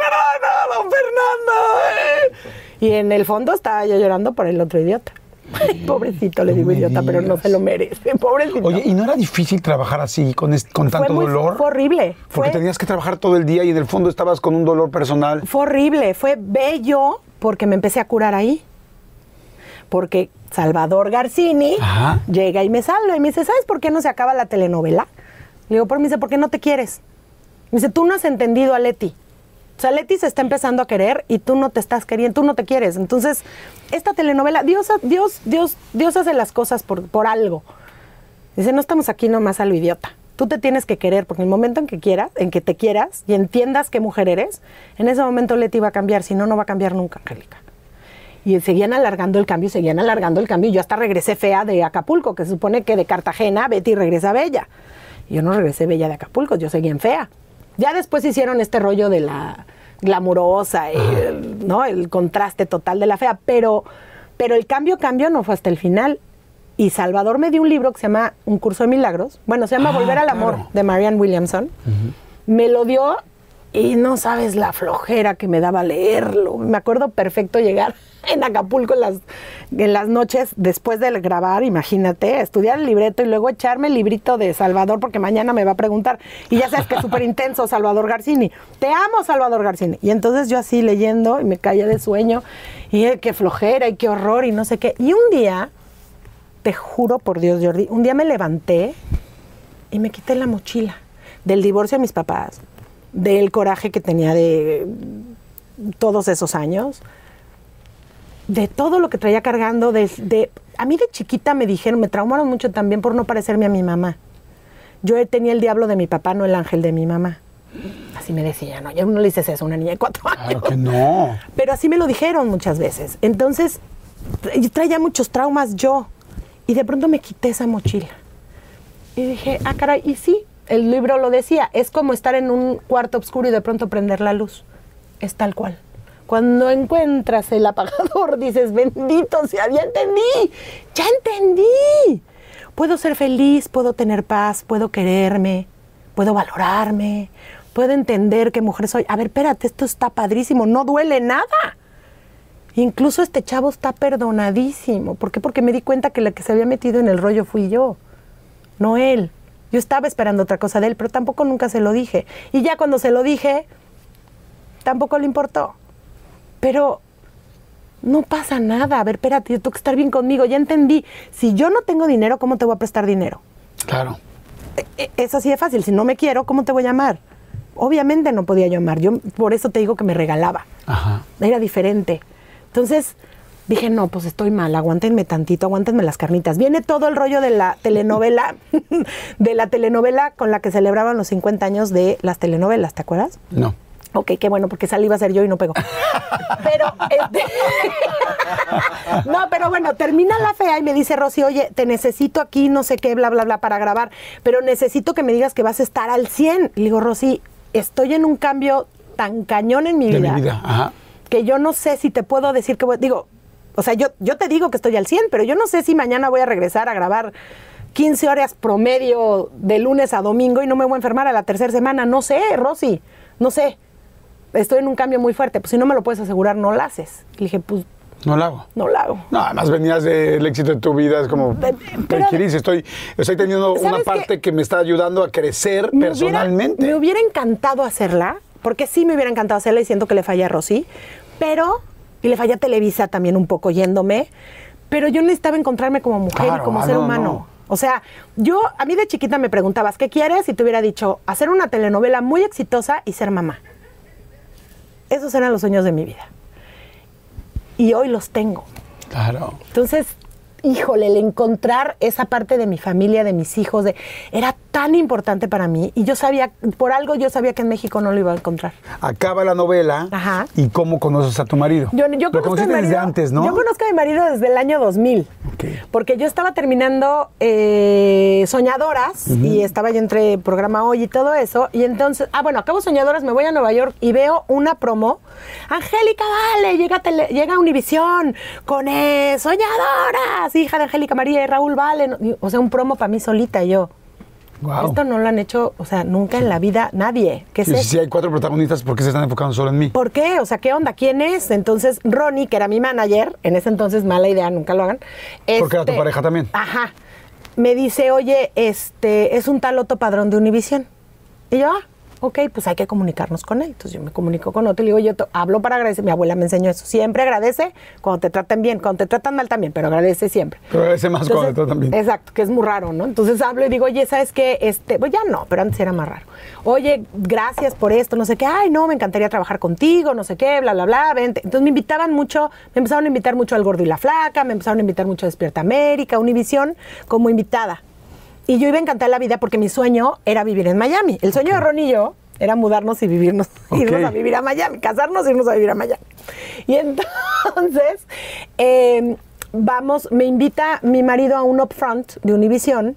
Fernando. Y en el fondo estaba yo llorando por el otro idiota. Ay, pobrecito, le digo idiota, pero no se lo merece, pobrecito. Oye, ¿y no era difícil trabajar así, con tanto dolor? Fue horrible. Porque tenías que trabajar todo el día y en el fondo estabas con un dolor personal. Fue horrible, fue bello porque me empecé a curar ahí. Porque Salvador Garcini llega y me salva y me dice, ¿sabes por qué no se acaba la telenovela? Le digo, me dice, ¿por qué no te quieres? Me dice, tú no has entendido a Leti. O sea, Leti se está empezando a querer y tú no te estás queriendo, tú no te quieres. Entonces, esta telenovela, Dios hace las cosas por algo. Dice, no estamos aquí nomás a lo idiota. Tú te tienes que querer, porque en el momento en que te quieras y entiendas qué mujer eres, en ese momento Leti va a cambiar, si no, no va a cambiar nunca, Angélica. Y seguían alargando el cambio, y yo hasta regresé fea de Acapulco, que se supone que de Cartagena Betty regresa bella. Y yo no regresé bella de Acapulco, yo seguí en fea. Ya después hicieron este rollo de la glamurosa, ¿no? El contraste total de la fea, pero el cambio no fue hasta el final. Y Salvador me dio un libro que se llama Un curso de milagros. Bueno, se llama Volver al amor, de Marianne Williamson. Me lo dio y no sabes la flojera que me daba leerlo. Me acuerdo perfecto llegar en Acapulco en las noches después de grabar, imagínate, estudiar el libreto y luego echarme el librito de Salvador porque mañana me va a preguntar. Y ya sabes que es súper intenso Salvador Garcini. Te amo, Salvador Garcini. Y entonces yo así leyendo y me caía de sueño y qué flojera y qué horror y no sé qué. Y un día, te juro por Dios, Jordi, un día me levanté y me quité la mochila del divorcio de mis papás, del coraje que tenía de todos esos años, de todo lo que traía cargando, a mí de chiquita me dijeron, me traumaron mucho también por no parecerme a mi mamá. Yo tenía el diablo de mi papá, no el ángel de mi mamá. Así me decían, ¿no? Ya no le dices eso a una niña de 4 años. Claro que no. Pero así me lo dijeron muchas veces. Entonces, yo traía muchos traumas yo. Y de pronto me quité esa mochila. Y dije, caray, y sí, el libro lo decía, es como estar en un cuarto oscuro y de pronto prender la luz. Es tal cual. Cuando encuentras el apagador, dices, bendito sea, ya entendí. Puedo ser feliz, puedo tener paz, puedo quererme, puedo valorarme, puedo entender qué mujer soy. A ver, espérate, esto está padrísimo, no duele nada. Incluso este chavo está perdonadísimo. ¿Por qué? Porque me di cuenta que la que se había metido en el rollo fui yo, no él. Yo estaba esperando otra cosa de él, pero tampoco nunca se lo dije. Y ya cuando se lo dije, tampoco le importó. Pero no pasa nada. A ver, espérate, yo tengo que estar bien conmigo. Ya entendí. Si yo no tengo dinero, ¿cómo te voy a prestar dinero? Claro. Es así de fácil. Si no me quiero, ¿cómo te voy a amar? Obviamente no podía yo amar. Yo por eso te digo que me regalaba. Ajá. Era diferente. Entonces dije, no, pues estoy mal, aguántenme tantito, aguántenme las carnitas. Viene todo el rollo de la telenovela, con la que celebraban los 50 años de las telenovelas, ¿te acuerdas? No. Ok, qué bueno, porque esa iba a ser yo y no pegó. Pero, no, pero bueno, termina la fea y me dice Rosy, oye, te necesito aquí, no sé qué, bla, bla, bla, para grabar, pero necesito que me digas que vas a estar al 100. Le digo, Rosy, estoy en un cambio tan cañón en mi vida. De mi vida, ajá. Que yo no sé si te puedo decir que o sea, yo te digo que estoy al 100, pero yo no sé si mañana voy a regresar a grabar 15 horas promedio de lunes a domingo y no me voy a enfermar a la tercera semana. No sé, Rosy, no sé. Estoy en un cambio muy fuerte. Pues si no me lo puedes asegurar, no lo haces. Le dije, pues... No lo hago. No lo hago. No, además venías del éxito de tu vida, es como, tranquiliza, estoy teniendo una parte que me está ayudando a crecer personalmente. Me hubiera encantado hacerla, porque sí me hubiera encantado hacerla y siento que le fallé a Rosy, y le fallé a Televisa también un poco yéndome, pero yo necesitaba encontrarme como mujer y como ser humano. No. O sea, a mí de chiquita me preguntabas, ¿qué quieres? Y te hubiera dicho, hacer una telenovela muy exitosa y ser mamá. Esos eran los sueños de mi vida. Y hoy los tengo. Claro. Entonces, híjole, el encontrar esa parte de mi familia, de mis hijos, era tan importante para mí. Y yo sabía, por algo yo sabía que en México no lo iba a encontrar. Acaba la novela. Ajá. ¿Y cómo conoces a tu marido? Yo lo conociste marido, desde antes, ¿no? Yo conozco a mi marido desde el año 2000. Okay. Porque yo estaba terminando Soñadoras y estaba yo entre Programa Hoy y todo eso. Y entonces, acabo Soñadoras, me voy a Nueva York y veo una promo. Angélica Vale, llega a Univisión con Soñadoras, hija de Angélica María y Raúl Vale. O sea, un promo para mí solita. Y yo, wow. Esto no lo han hecho, o sea, nunca en la vida nadie. ¿Qué es eso? Si hay 4 protagonistas, ¿por qué se están enfocando solo en mí? ¿Por qué? O sea, ¿qué onda? ¿Quién es? Entonces, Ronnie, que era mi manager, en ese entonces, mala idea, nunca lo hagan. Porque era tu pareja también. Ajá. Me dice, oye, es un tal Otto Padrón de Univisión. Y yo, ok, pues hay que comunicarnos con él. Entonces yo me comunico con Otto y le digo, yo hablo para agradecer. Mi abuela me enseñó eso. Siempre agradece cuando te tratan bien, cuando te tratan mal también, pero agradece siempre. Pero agradece más cuando te tratan bien. Exacto, que es muy raro, ¿no? Entonces hablo y digo, oye, ¿sabes qué? Pues ya no, pero antes era más raro. Oye, gracias por esto, no sé qué. Ay, no, me encantaría trabajar contigo, no sé qué, bla, bla, bla, vente. Entonces me empezaron a invitar mucho al Gordo y la Flaca, me empezaron a invitar mucho a Despierta América, Univisión, como invitada. Y yo iba a encantar la vida porque mi sueño era vivir en Miami. El sueño de Ron y yo era mudarnos y irnos a vivir a Miami, casarnos y irnos a vivir a Miami. Y entonces, me invita mi marido a un upfront de Univisión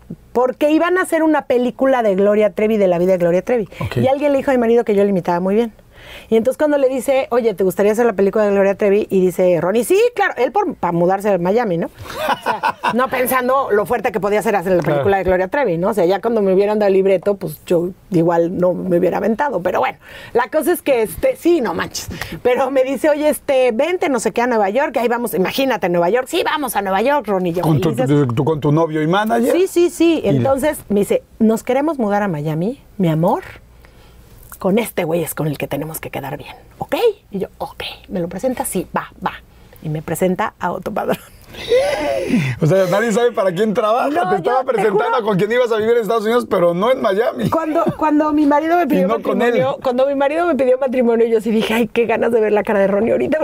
porque iban a hacer una película de Gloria Trevi, de la vida de Gloria Trevi. Okay. Y alguien le dijo a mi marido que yo le imitaba muy bien. Y entonces cuando le dice, oye, ¿te gustaría hacer la película de Gloria Trevi? Y dice Ronnie, sí, claro, él para mudarse a Miami, ¿no? O sea, no pensando lo fuerte que podía ser hacer la película de Gloria Trevi, ¿no? O sea, ya cuando me hubieran dado el libreto, pues yo igual no me hubiera aventado. Pero bueno, la cosa es que, sí, no manches. Pero me dice, oye, vente, no sé qué, a Nueva York, ahí vamos, imagínate, Nueva York. Sí, vamos a Nueva York, Ronnie. Yo ¿Con tu novio y manager? Sí. Entonces me dice, nos queremos mudar a Miami, mi amor. Con este güey es con el que tenemos que quedar bien, ¿ok? Y yo, ok. ¿Me lo presenta? Sí, va. Y me presenta a Otto Padrón. O sea, nadie sabe para quién trabaja. No, te estaba presentando con quien ibas a vivir en Estados Unidos, pero no en Miami. Cuando mi marido me pidió matrimonio, yo sí dije, ay, qué ganas de ver la cara de Ronnie ahorita.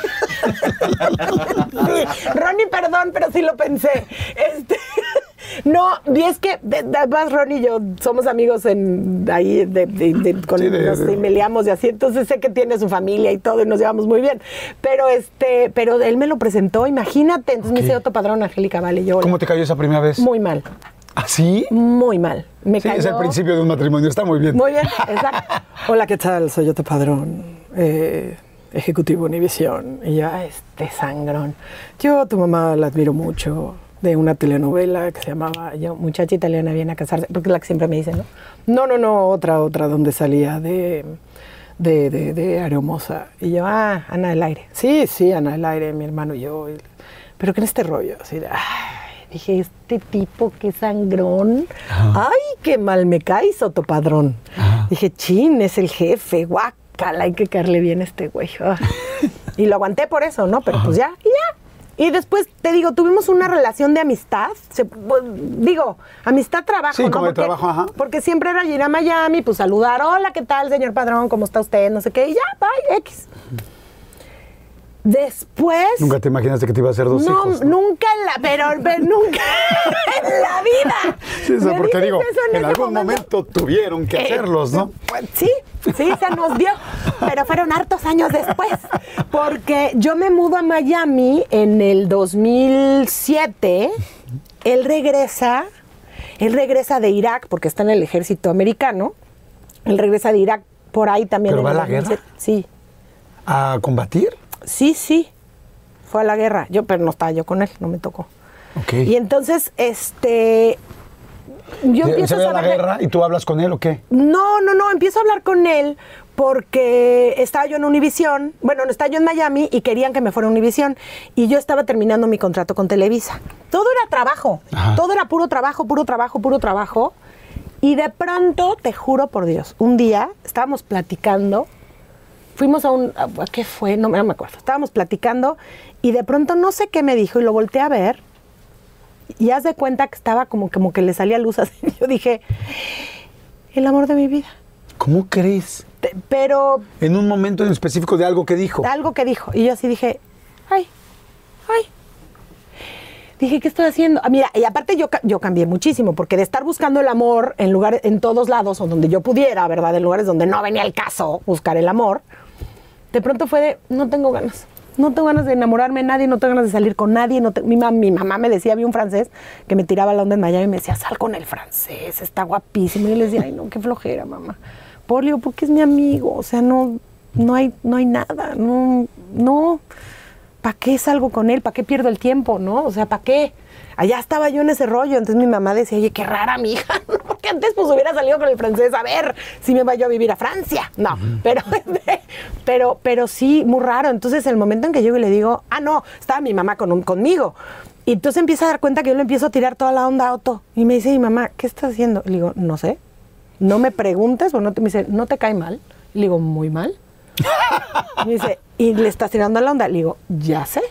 Ronnie, perdón, pero sí lo pensé. No, y es que además Ronnie y yo somos amigos nos emailamos y así, entonces sé que tiene su familia y todo y nos llevamos muy bien. Pero él me lo presentó, imagínate. Entonces me dice Otto Padrón, Angélica, vale, yo. ¿Cómo te cayó esa primera vez? Muy mal. ¿Ah, sí? Muy mal. Me cayó. Es el principio de un matrimonio, está muy bien. Muy bien, exacto. Hola, ¿qué tal? Soy Otto Padrón, ejecutivo Univisión. Y yo, sangrón. Yo a tu mamá la admiro mucho, de una telenovela que se llamaba Muchacha Italiana viene a casarse, porque es la que siempre me dice, ¿no? No, otra, donde salía de Areomosa. Y yo, Ana del Aire. Sí, Ana del Aire, mi hermano y yo. Pero que en este rollo, así de, dije, este tipo, qué sangrón. Ajá. Ay, qué mal me caes, Otto Padrón. Ajá. Dije, chin, es el jefe, guácala, hay que caerle bien a este güey. Y lo aguanté por eso, ¿no? Pero pues ya. Y después, te digo, tuvimos una relación de amistad. Amistad-trabajo. Sí, ¿no? como de trabajo, ajá. Porque siempre era ir a Miami, pues saludar. Hola, ¿qué tal, señor Padrón? ¿Cómo está usted? No sé qué. Y ya, bye, X. Después... ¿Nunca te imaginaste que te iba a hacer dos hijos? No, nunca pero nunca en la vida. Sí, eso porque digo, en algún momento tuvieron que hacerlos, ¿no? Pues, sí, se nos dio, pero fueron hartos años después, porque yo me mudo a Miami en el 2007, él regresa de Irak, porque está en el ejército americano, él regresa de Irak por ahí también. ¿Pero va a la guerra? Sí. ¿A combatir? Sí, fue a la guerra, pero no estaba yo con él, no me tocó. Okay. Y entonces, yo empiezo ¿Se ve a la guerra y tú hablas con él o qué? No, empiezo a hablar con él porque estaba yo en Univisión, estaba yo en Miami y querían que me fuera a Univisión y yo estaba terminando mi contrato con Televisa. Todo era trabajo, todo era puro trabajo. Y de pronto, te juro por Dios, un día estábamos platicando. Fuimos a ¿qué fue? No me acuerdo. Estábamos platicando y de pronto no sé qué me dijo y lo volteé a ver y haz de cuenta que estaba como que le salía luz así. Yo dije, el amor de mi vida. ¿Cómo crees? Pero... En un momento en específico de algo que dijo. Algo que dijo. Y yo así dije, ay. Dije, ¿qué estoy haciendo? Mira, y aparte yo cambié muchísimo, porque de estar buscando el amor en todos lados, o donde yo pudiera, ¿verdad? En lugares donde no venía el caso buscar el amor, de pronto fue de, no tengo ganas de enamorarme de nadie, no tengo ganas de salir con nadie. Mi mamá me decía, había un francés que me tiraba la onda en Miami y me decía, sal con el francés, está guapísimo. Y yo le decía, ay, no, qué flojera, mamá. Porque es mi amigo, o sea, no hay nada, no. ¿Para qué salgo con él? ¿Para qué pierdo el tiempo, no? O sea, ¿para qué? Allá estaba yo en ese rollo. Entonces mi mamá decía, oye, qué rara mi hija, ¿no? Porque antes pues hubiera salido con el francés, a ver si me vaya a vivir a Francia. No, pero sí, muy raro. Entonces el momento en que llego y le digo, no, estaba mi mamá conmigo. Y entonces empieza a dar cuenta que yo le empiezo a tirar toda la onda a Otto. Y me dice mi mamá, ¿qué estás haciendo? Le digo, no sé. No me preguntes, me dice, ¿no te cae mal? Le digo, muy mal. Me dice, ¿y le estás tirando la onda? Le digo, ya sé.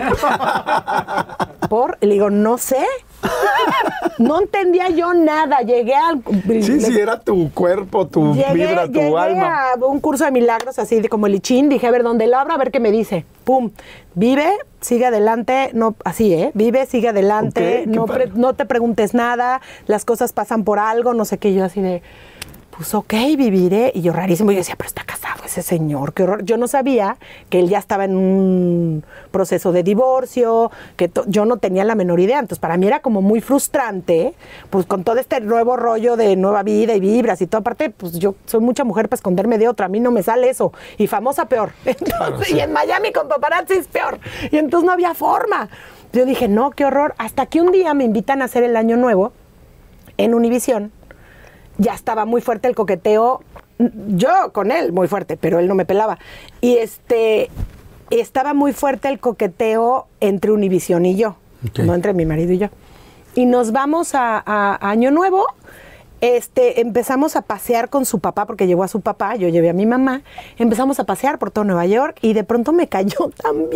Le digo, no sé. No entendía yo nada. Llegué al... Sí, era tu cuerpo, tu vibra, tu alma. Llegué a un curso de milagros, así como el I Ching. Dije, a ver, ¿dónde lo abro? A ver qué me dice. Pum. Vive, sigue adelante. No, así, Vive, sigue adelante. Okay, no te preguntes nada. Las cosas pasan por algo. No sé qué. Yo así de... Pues ok, viviré. Y yo rarísimo. Yo decía, pero está casado ese señor, qué horror. Yo no sabía que él ya estaba en un proceso de divorcio, que yo no tenía la menor idea. Entonces, para mí era como muy frustrante, pues con todo este nuevo rollo de nueva vida y vibras y todo. Aparte, pues yo soy mucha mujer para esconderme de otra. A mí no me sale eso. Y famosa, peor. Entonces, claro, sí. Y en Miami con paparazzi es peor. Y entonces no había forma. Yo dije, no, qué horror. Hasta que un día me invitan a hacer el Año Nuevo en Univisión. Ya estaba muy fuerte el coqueteo. Yo con él, muy fuerte, pero él no me pelaba. Y estaba muy fuerte el coqueteo entre Univisión y yo, okay. No entre mi marido y yo. Y nos vamos a Año Nuevo, empezamos a pasear con su papá, porque llevó a su papá, yo llevé a mi mamá, empezamos a pasear por todo Nueva York y de pronto me cayó también.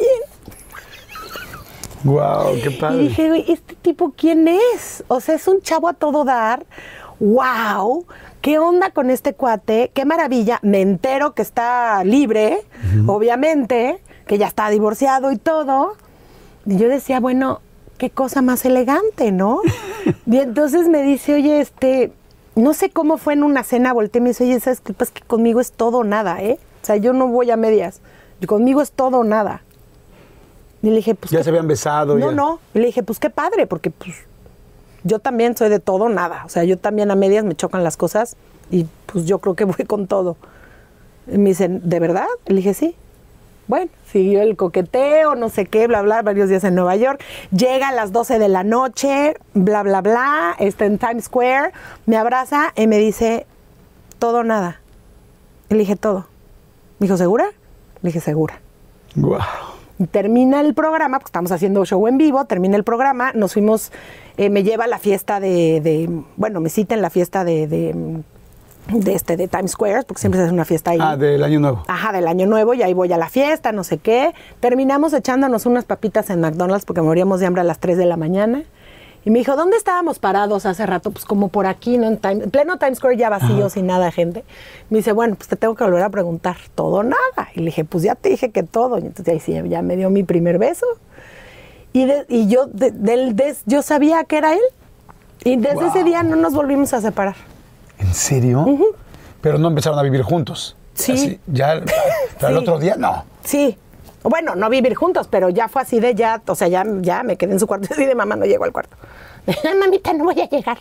¡Wow! ¡Qué padre! Y dije, ¿este tipo quién es? O sea, es un chavo a todo dar. ¡Wow! ¿Qué onda con este cuate? ¡Qué maravilla! Me entero que está libre, obviamente, que ya está divorciado y todo. Y yo decía, bueno, qué cosa más elegante, ¿no? Y entonces me dice, oye, no sé cómo fue en una cena, volteé y me dice, oye, ¿sabes qué? Pues que conmigo es todo o nada, ¿eh? O sea, yo no voy a medias. Conmigo es todo o nada. Y le dije, pues... ¿Ya se habían besado? No. Y le dije, pues qué padre, porque pues... Yo también soy de todo, nada. O sea, yo también a medias me chocan las cosas y pues yo creo que voy con todo. Y me dicen, ¿de verdad? Le dije, sí. Bueno, siguió el coqueteo, no sé qué, bla, bla, varios días en Nueva York. Llega a las 12 de la noche, bla, bla, bla, está en Times Square, me abraza y me dice, todo o nada. Y le dije, todo. Me dijo, ¿segura? Le dije, segura. Wow. Termina el programa, porque estamos haciendo show en vivo, termina el programa, nos fuimos, me lleva a la fiesta me cita en la fiesta de Times Square, porque siempre se hace una fiesta ahí. Ah, del Año Nuevo. Ajá, del Año Nuevo, y ahí voy a la fiesta, no sé qué. Terminamos echándonos unas papitas en McDonald's porque moríamos de hambre a las 3 de la mañana. Y me dijo, ¿dónde estábamos parados hace rato? Pues como por aquí, ¿no? En pleno Times Square ya vacío, ajá, sin nada de gente. Me dice, bueno, pues te tengo que volver a preguntar, ¿todo o nada? Y le dije, pues ya te dije que todo. Y entonces ahí sí, ya me dio mi primer beso. Y yo sabía que era él. Y desde ese día no nos volvimos a separar. ¿En serio? Uh-huh. Pero no empezaron a vivir juntos. Sí. Así, ya, pero el otro día no. Sí. Bueno, no vivir juntos, pero ya fue así de ya, o sea, ya me quedé en su cuarto así de mamá, no llego al cuarto. Mamita, no voy a llegar.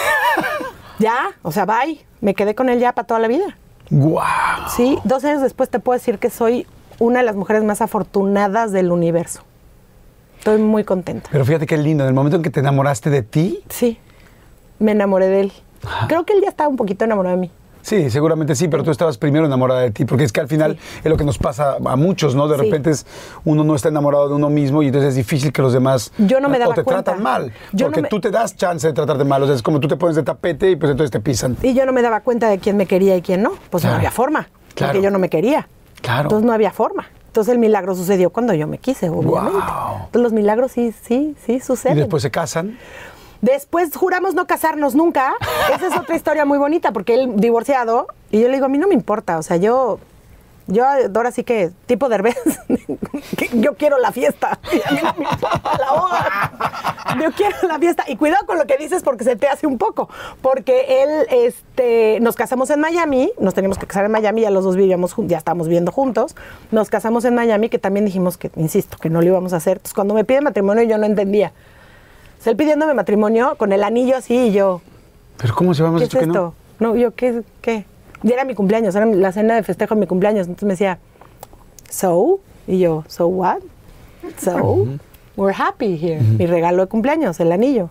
Ya, o sea, bye. Me quedé con él ya para toda la vida. ¡Wow! Sí, 2 años después te puedo decir que soy una de las mujeres más afortunadas del universo. Estoy muy contenta. Pero fíjate qué lindo, en el momento en que te enamoraste de ti. Sí, me enamoré de él. Ajá. Creo que él ya estaba un poquito enamorado de mí. Sí, seguramente sí, pero tú estabas primero enamorada de ti, porque es que al final es lo que nos pasa a muchos, ¿no? De repente uno no está enamorado de uno mismo y entonces es difícil que los demás yo no me daba o te cuenta. tratan mal, porque tú te das chance de tratarte mal, o sea, es como tú te pones de tapete y pues entonces te pisan. Y yo no me daba cuenta de quién me quería y quién no, pues no había forma, porque yo no me quería. Claro. Entonces no había forma. Entonces el milagro sucedió cuando yo me quise, obviamente. Wow. Entonces los milagros sí suceden. ¿Y después se casan? Después juramos no casarnos nunca. Esa es otra historia muy bonita, porque él divorciado, y yo le digo, a mí no me importa, o sea, yo ahora sí que, tipo Derbez, yo quiero la fiesta, y a mí no me importa la boda. Yo quiero la fiesta, y cuidado con lo que dices porque se te hace un poco, porque él, nos casamos en Miami, nos teníamos que casar en Miami, ya los dos vivíamos, ya estábamos viviendo juntos, nos casamos en Miami, que también dijimos que, insisto, que no lo íbamos a hacer. Entonces cuando me pide matrimonio yo no entendía. Él pidiéndome matrimonio con el anillo así y yo... ¿Pero cómo se habíamos dicho que no? No, yo, ¿qué? Y era mi cumpleaños, era la cena de festejo de mi cumpleaños. Entonces me decía, ¿so? Y yo, ¿so what? So, we're happy here. Mi regalo de cumpleaños, el anillo.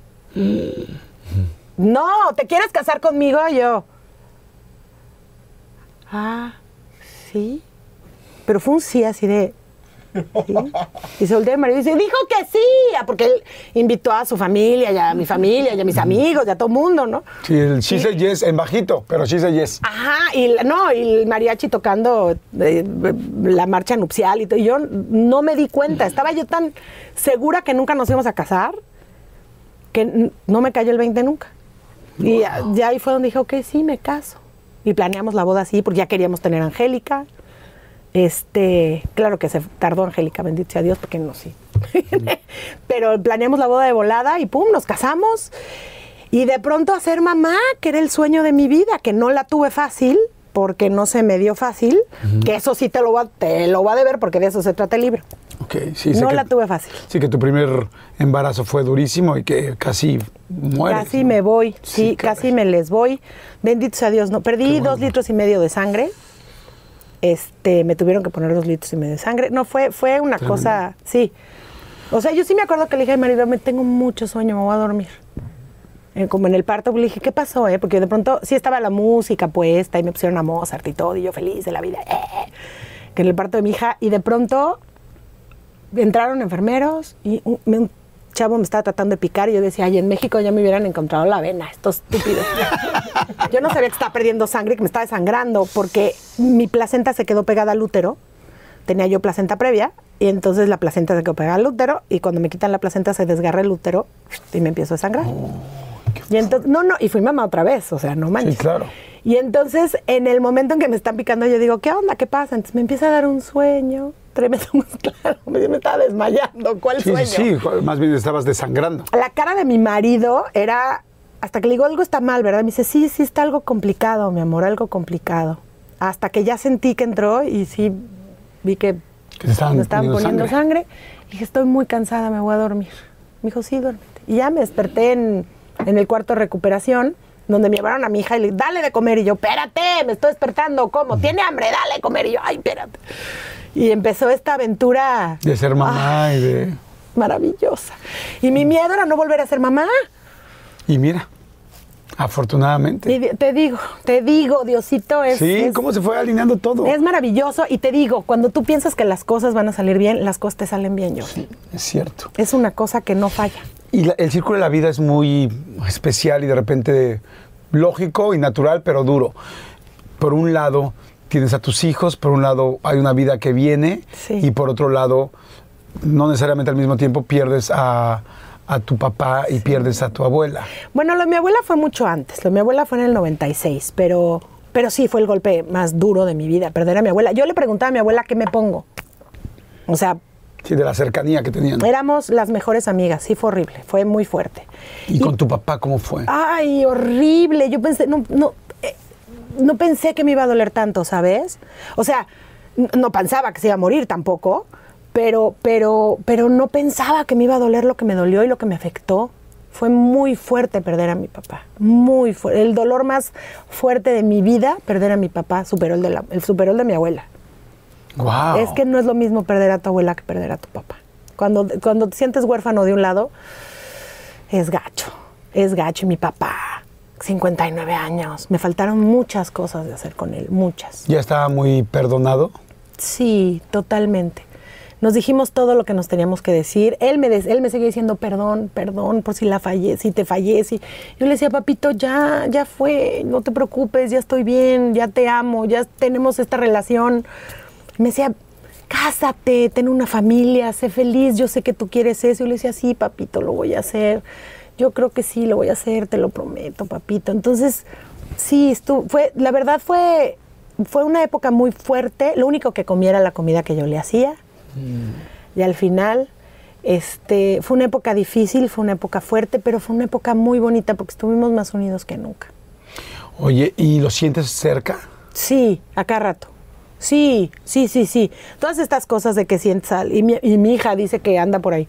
No, ¿te quieres casar conmigo? Y yo, sí. Pero fue un sí así de... ¿sí? Y se voltea el marido y dice, dijo que sí, porque él invitó a su familia, y a mi familia, y a mis amigos, y a todo el mundo, ¿no? Sí, el she said yes en bajito, pero she said yes. Ajá, y el mariachi tocando la marcha nupcial y todo. Y yo no me di cuenta, estaba yo tan segura que nunca nos íbamos a casar, que no me cayó el 20 nunca. Y ya ahí fue donde dije, ok, sí, me caso. Y planeamos la boda así, porque ya queríamos tener a Angélica. Claro que se tardó Angélica, bendito sea Dios, porque no, sí. Pero planeamos la boda de volada y pum, nos casamos. Y de pronto a ser mamá, que era el sueño de mi vida, que no la tuve fácil, porque no se me dio fácil, que eso sí te lo va a deber porque de eso se trata el libro. Okay, sí, sé No que, la tuve fácil. Sí, que tu primer embarazo fue durísimo y que casi mueres. Casi ¿no? me voy, Sí, casi me les voy. Bendito sea Dios, no. Perdí 2,5 litros de sangre. Me tuvieron que poner 2,5 litros de sangre. No, fue una Tremendo. cosa, sí. O sea, yo sí me acuerdo que le dije a mi marido, me tengo mucho sueño, me voy a dormir. Como en el parto, le dije, ¿qué pasó? Porque de pronto sí estaba la música puesta y me pusieron a Mozart y todo, y yo feliz de la vida. Que en el parto de mi hija, y de pronto entraron enfermeros y un chavo me estaba tratando de picar y yo decía, ay, en México ya me hubieran encontrado la vena, estos estúpidos. Yo no sabía que estaba perdiendo sangre, que me estaba desangrando, porque mi placenta se quedó pegada al útero. Tenía yo placenta previa, y entonces la placenta se quedó pegada al útero, y cuando me quitan la placenta se desgarra el útero y me empiezo a sangrar. Y entonces, y fui mamá otra vez, o sea, no manches. Sí, claro. Y entonces, en el momento en que me están picando, yo digo, ¿qué onda? ¿Qué pasa? Entonces me empieza a dar un sueño tremendo, claro, me estaba desmayando. ¿Cuál sueño? Sí, más bien estabas desangrando. La cara de mi marido era, hasta que le digo, algo está mal, ¿verdad? Me dice, sí, está algo complicado, mi amor, algo complicado. Hasta que ya sentí que entró y sí vi que te estaban me estaban poniendo sangre. Y dije, estoy muy cansada, me voy a dormir. Me dijo, sí, duérmete. Y ya me desperté en el cuarto de recuperación, donde me llevaron a mi hija y le dije, dale de comer. Y yo, espérate, me estoy despertando, ¿cómo? ¿Tiene hambre? Dale de comer. Y yo, ay, espérate. Y empezó esta aventura. De ser mamá y de... Maravillosa. Y mi miedo era no volver a ser mamá. Y mira, afortunadamente. Y te digo, Diosito es... Sí, cómo se fue alineando todo. Es maravilloso. Y te digo, cuando tú piensas que las cosas van a salir bien, las cosas te salen bien, yo. Sí, es cierto. Es una cosa que no falla. Y el círculo de la vida es muy especial y de repente lógico y natural, pero duro. Por un lado tienes a tus hijos, por un lado hay una vida que viene, sí. Y por otro lado, no necesariamente al mismo tiempo pierdes a tu papá y pierdes a tu abuela. Bueno, lo de mi abuela fue mucho antes. Lo de mi abuela fue en el 96, pero sí fue el golpe más duro de mi vida, perder a mi abuela. Yo le preguntaba a mi abuela qué me pongo. O sea... Sí, de la cercanía que tenían. Éramos las mejores amigas, sí, fue horrible, fue muy fuerte. ¿Y con tu papá cómo fue? Ay, horrible. Yo pensé, no pensé que me iba a doler tanto, ¿sabes? O sea, no pensaba que se iba a morir tampoco, pero no pensaba que me iba a doler lo que me dolió y lo que me afectó. Fue muy fuerte perder a mi papá, muy fuerte. El dolor más fuerte de mi vida, perder a mi papá, superó el de mi abuela. Wow. Es que no es lo mismo perder a tu abuela que perder a tu papá. Cuando te sientes huérfano de un lado, es gacho. Y mi papá, 59 años, me faltaron muchas cosas de hacer con él, muchas. ¿Ya estaba muy perdonado? Sí, totalmente. Nos dijimos todo lo que nos teníamos que decir. Él me seguía diciendo perdón por si te fallé. Yo le decía, papito, ya fue, no te preocupes, ya estoy bien, ya te amo, ya tenemos esta relación. Me decía, cásate, ten una familia, sé feliz, yo sé que tú quieres eso. Yo le decía, sí, papito, lo voy a hacer. Yo creo que sí, lo voy a hacer, te lo prometo, papito. Entonces, sí, la verdad fue una época muy fuerte. Lo único que comía era la comida que yo le hacía. Y al final, fue una época difícil, fue una época fuerte, pero fue una época muy bonita porque estuvimos más unidos que nunca. Oye, ¿y lo sientes cerca? Sí, a cada rato. Sí. Todas estas cosas de que sientes y mi hija dice que anda por ahí.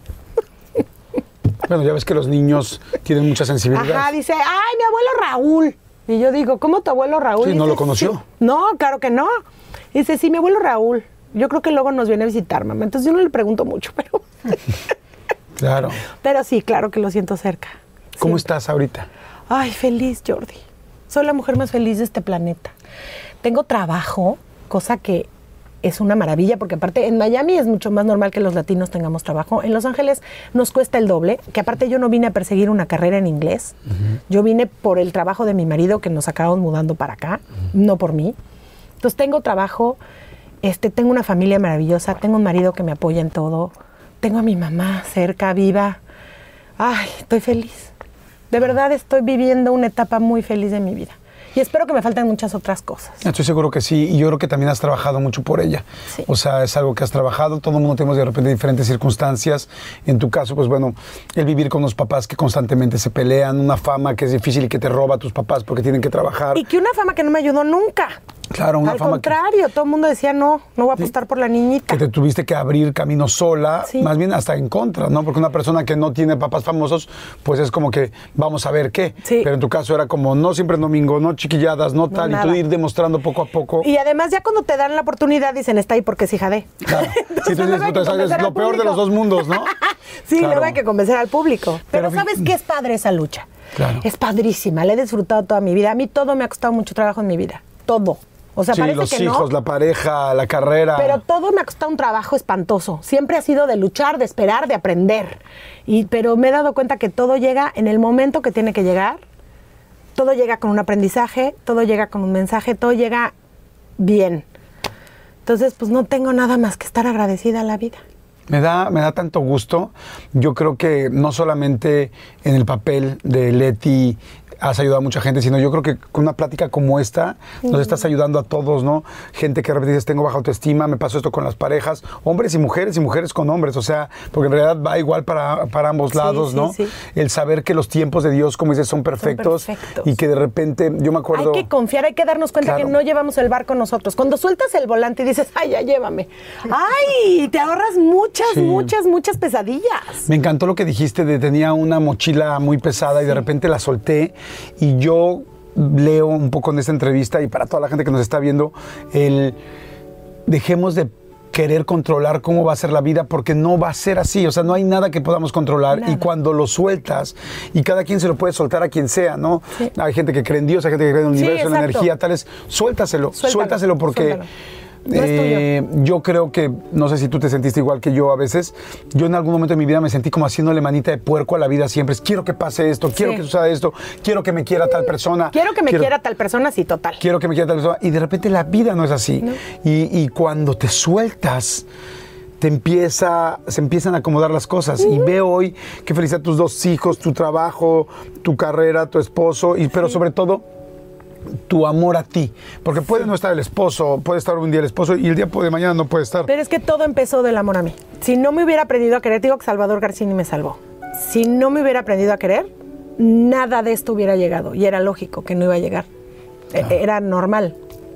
Bueno, ya ves que los niños tienen mucha sensibilidad. Ajá, dice, ay, mi abuelo Raúl. Y yo digo, ¿cómo tu abuelo Raúl? Sí, Dice, ¿no lo conoció? Sí. No, claro que no. Dice, sí, mi abuelo Raúl. Yo creo que luego nos viene a visitar, mamá. Entonces yo no le pregunto mucho, pero... Claro. Pero sí, claro que lo siento cerca. ¿Cómo Siempre. estás ahorita? Ay, feliz, Jordi. Soy la mujer más feliz de este planeta. Tengo trabajo, cosa que es una maravilla, porque aparte en Miami es mucho más normal que los latinos tengamos trabajo. En Los Ángeles nos cuesta el doble, que aparte yo no vine a perseguir una carrera en inglés. Yo vine por el trabajo de mi marido, que nos acabamos mudando para acá, no por mí. Entonces tengo trabajo, tengo una familia maravillosa, tengo un marido que me apoya en todo, tengo a mi mamá cerca, viva. Ay, estoy feliz. De verdad estoy viviendo una etapa muy feliz de mi vida. Y espero que me falten muchas otras cosas. Estoy seguro que sí, y yo creo que también has trabajado mucho por ella. Sí. O sea, es algo que has trabajado, todo el mundo tenemos de repente diferentes circunstancias. En tu caso, pues bueno, el vivir con los papás que constantemente se pelean, una fama que es difícil y que te roba a tus papás porque tienen que trabajar. Y que una fama que no me ayudó nunca. Claro, una Al fama contrario, todo el mundo decía, no voy a apostar por la niñita. que te tuviste que abrir camino sola, Sí. más bien hasta en contra, ¿no? Porque una persona que no tiene papás famosos, pues es como que vamos a ver qué. Sí. Pero en tu caso era como no siempre en domingo, no chiquilladas, no tal, y tú nada. ir demostrando poco a poco. Y además ya cuando te dan la oportunidad dicen, está ahí porque es hija de. Claro. Sí, tú luego dices, hay que tú sabes, convencer lo al peor de público. los dos mundos, ¿no? Sí, Claro. luego hay que convencer al público. Pero Pero ¿sabes qué es padre esa lucha? Claro. Es padrísima, la he disfrutado toda mi vida. A mí todo me ha costado mucho trabajo en mi vida. Todo. O sea, Sí, parece los que hijos, no. la pareja, la carrera. Pero todo me ha costado un trabajo espantoso. Siempre ha sido de luchar, de esperar, de aprender. Pero me he dado cuenta que todo llega en el momento que tiene que llegar. Todo llega con un aprendizaje, todo llega con un mensaje, todo llega bien. Entonces, pues no tengo nada más que estar agradecida a la vida. Me da tanto gusto. Yo creo que no solamente en el papel de Leti has ayudado a mucha gente, sino yo creo que con una plática como esta nos estás ayudando a todos, ¿no? Gente que de repente dices, tengo baja autoestima, me pasó esto con las parejas, hombres y mujeres con hombres, o sea, porque en realidad va igual para ambos Sí, lados, sí, ¿no? sí. El saber que los tiempos de Dios, como dices, son perfectos, y que de repente, yo me acuerdo... Hay que confiar, hay que darnos cuenta Claro. que no llevamos el barco nosotros. Cuando sueltas el volante y dices, ay, ya llévame. Ay, te ahorras Sí. muchas pesadillas. Me encantó lo que dijiste de tenía una mochila muy pesada y de repente la solté, y yo leo un poco en esta entrevista y para toda la gente que nos está viendo, dejemos de querer controlar cómo va a ser la vida, porque no va a ser así, o sea, no hay nada que podamos controlar. Nada. Y cuando lo sueltas, y cada quien se lo puede soltar a quien sea, ¿no? Sí. Hay gente que cree en Dios, hay gente que cree en el Sí, universo, en la exacto. energía, tales, suéltaselo porque... Suéltalo. No es tuyo. Yo creo que, no sé si tú te sentiste igual que yo a veces, yo en algún momento de mi vida me sentí como haciéndole manita de puerco a la vida siempre. Quiero que pase esto, quiero Sí. que suceda esto, quiero que me quiera tal persona. Quiero que me quiera tal persona, sí, total. Quiero que me quiera tal persona. Y de repente la vida no es así. No. Y cuando te sueltas, se empiezan a acomodar las cosas. Y veo hoy que felicidad a tus dos hijos, tu trabajo, tu carrera, tu esposo, pero sobre todo tu amor a ti, porque puede no estar el esposo, puede estar un día el esposo y el día de mañana no puede estar. Pero es que todo empezó del amor a mí. Si no me hubiera aprendido a querer, te digo que Salvador Garcini me salvó. Si no me hubiera aprendido a querer, nada de esto hubiera llegado. Y era lógico que no iba a llegar. Era normal.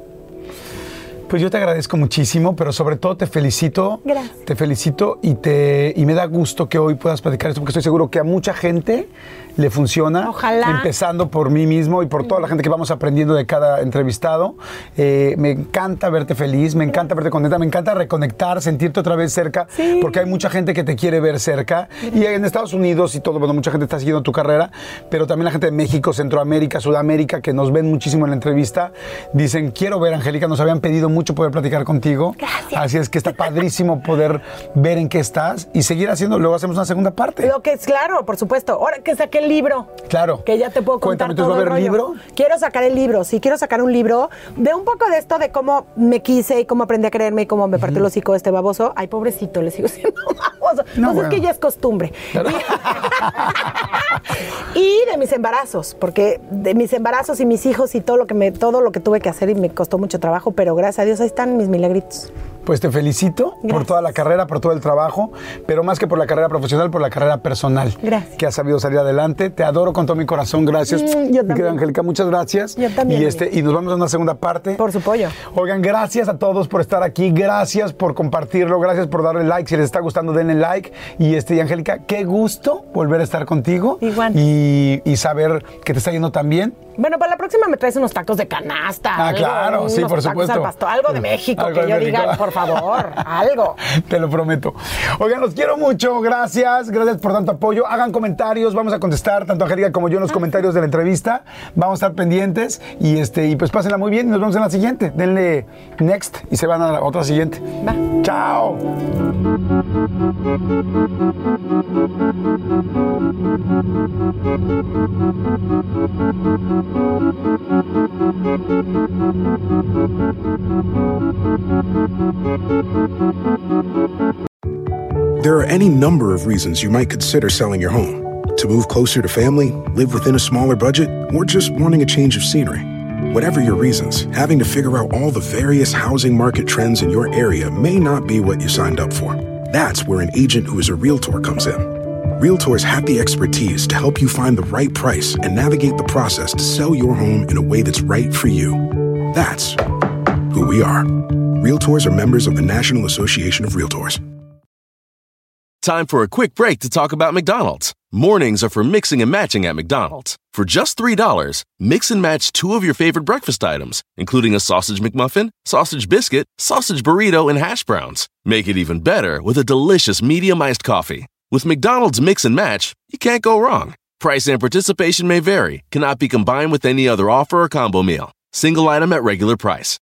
Pues yo te agradezco muchísimo, pero sobre todo te felicito. Gracias. Te felicito y me da gusto que hoy puedas platicar esto, porque estoy seguro que a mucha gente le funciona. Ojalá. Empezando por mí mismo y por toda la gente que vamos aprendiendo de cada entrevistado. Me encanta verte feliz, me encanta verte contenta, me encanta reconectar, sentirte otra vez cerca, Sí. porque hay mucha gente que te quiere ver cerca. Y en Estados Unidos y todo, bueno, mucha gente está siguiendo tu carrera, pero también la gente de México, Centroamérica, Sudamérica, que nos ven muchísimo en la entrevista, dicen, quiero ver, Angélica, nos habían pedido mucho poder platicar contigo. Gracias. Así es que está padrísimo poder ver en qué estás y seguir haciendo, luego hacemos una segunda parte. Lo que es claro, por supuesto. Ahora que saqué el libro. Claro. Que ya te puedo contar Cuéntame, todo ¿va a el haber rollo. libro? Quiero sacar el libro, sí, quiero sacar un libro de un poco de esto de cómo me quise y cómo aprendí a quererme y cómo me partió el hocico este baboso. Ay, pobrecito, le sigo siendo baboso. No, Pues bueno. es que ya es costumbre. Claro. Y de mis embarazos, porque de mis embarazos y mis hijos y todo lo que tuve que hacer y me costó mucho trabajo, pero gracias a Dios ahí están mis milagritos. Pues te felicito por Gracias. toda la carrera, por todo el trabajo, pero más que por la carrera profesional, por la carrera personal. Gracias. Que has sabido salir adelante. Te adoro con todo mi corazón. Gracias. Yo Mi querida también. Angélica, muchas gracias. Yo también, Y nos vamos a una segunda parte. Por su pollo. Oigan, gracias a todos por estar aquí, gracias por compartirlo, gracias por darle like. Si les está gustando, denle like. Y Angélica, qué gusto volver a estar contigo. Igual. Y saber que te está yendo tan bien. Bueno, para la próxima me traes unos tacos de canasta. Ah, algo, claro, sí, unos por tacos supuesto. al pastor, algo de México, Algo que de yo México. diga, por favor, algo. Te lo prometo. Oigan, los quiero mucho. Gracias por tanto apoyo. Hagan comentarios. Vamos a contestar, tanto Angélica como yo, en los comentarios de la entrevista. Vamos a estar pendientes. Y pues pásenla muy bien. Y nos vemos en la siguiente. Denle next y se van a la otra siguiente. Va. Chao. There are any number of reasons you might consider selling your home. To move closer to family, live within a smaller budget, or just wanting a change of scenery. Whatever your reasons, having to figure out all the various housing market trends in your area may not be what you signed up for. That's where an agent who is a realtor comes in. Realtors have the expertise to help you find the right price and navigate the process to sell your home in a way that's right for you. That's who we are. Realtors are members of the National Association of Realtors. Time for a quick break to talk about McDonald's. Mornings are for mixing and matching at McDonald's. For just $3, mix and match 2 of your favorite breakfast items, including a sausage McMuffin, sausage biscuit, sausage burrito, and hash browns. Make it even better with a delicious medium iced coffee. With McDonald's Mix and Match, you can't go wrong. Price and participation may vary, cannot be combined with any other offer or combo meal. Single item at regular price.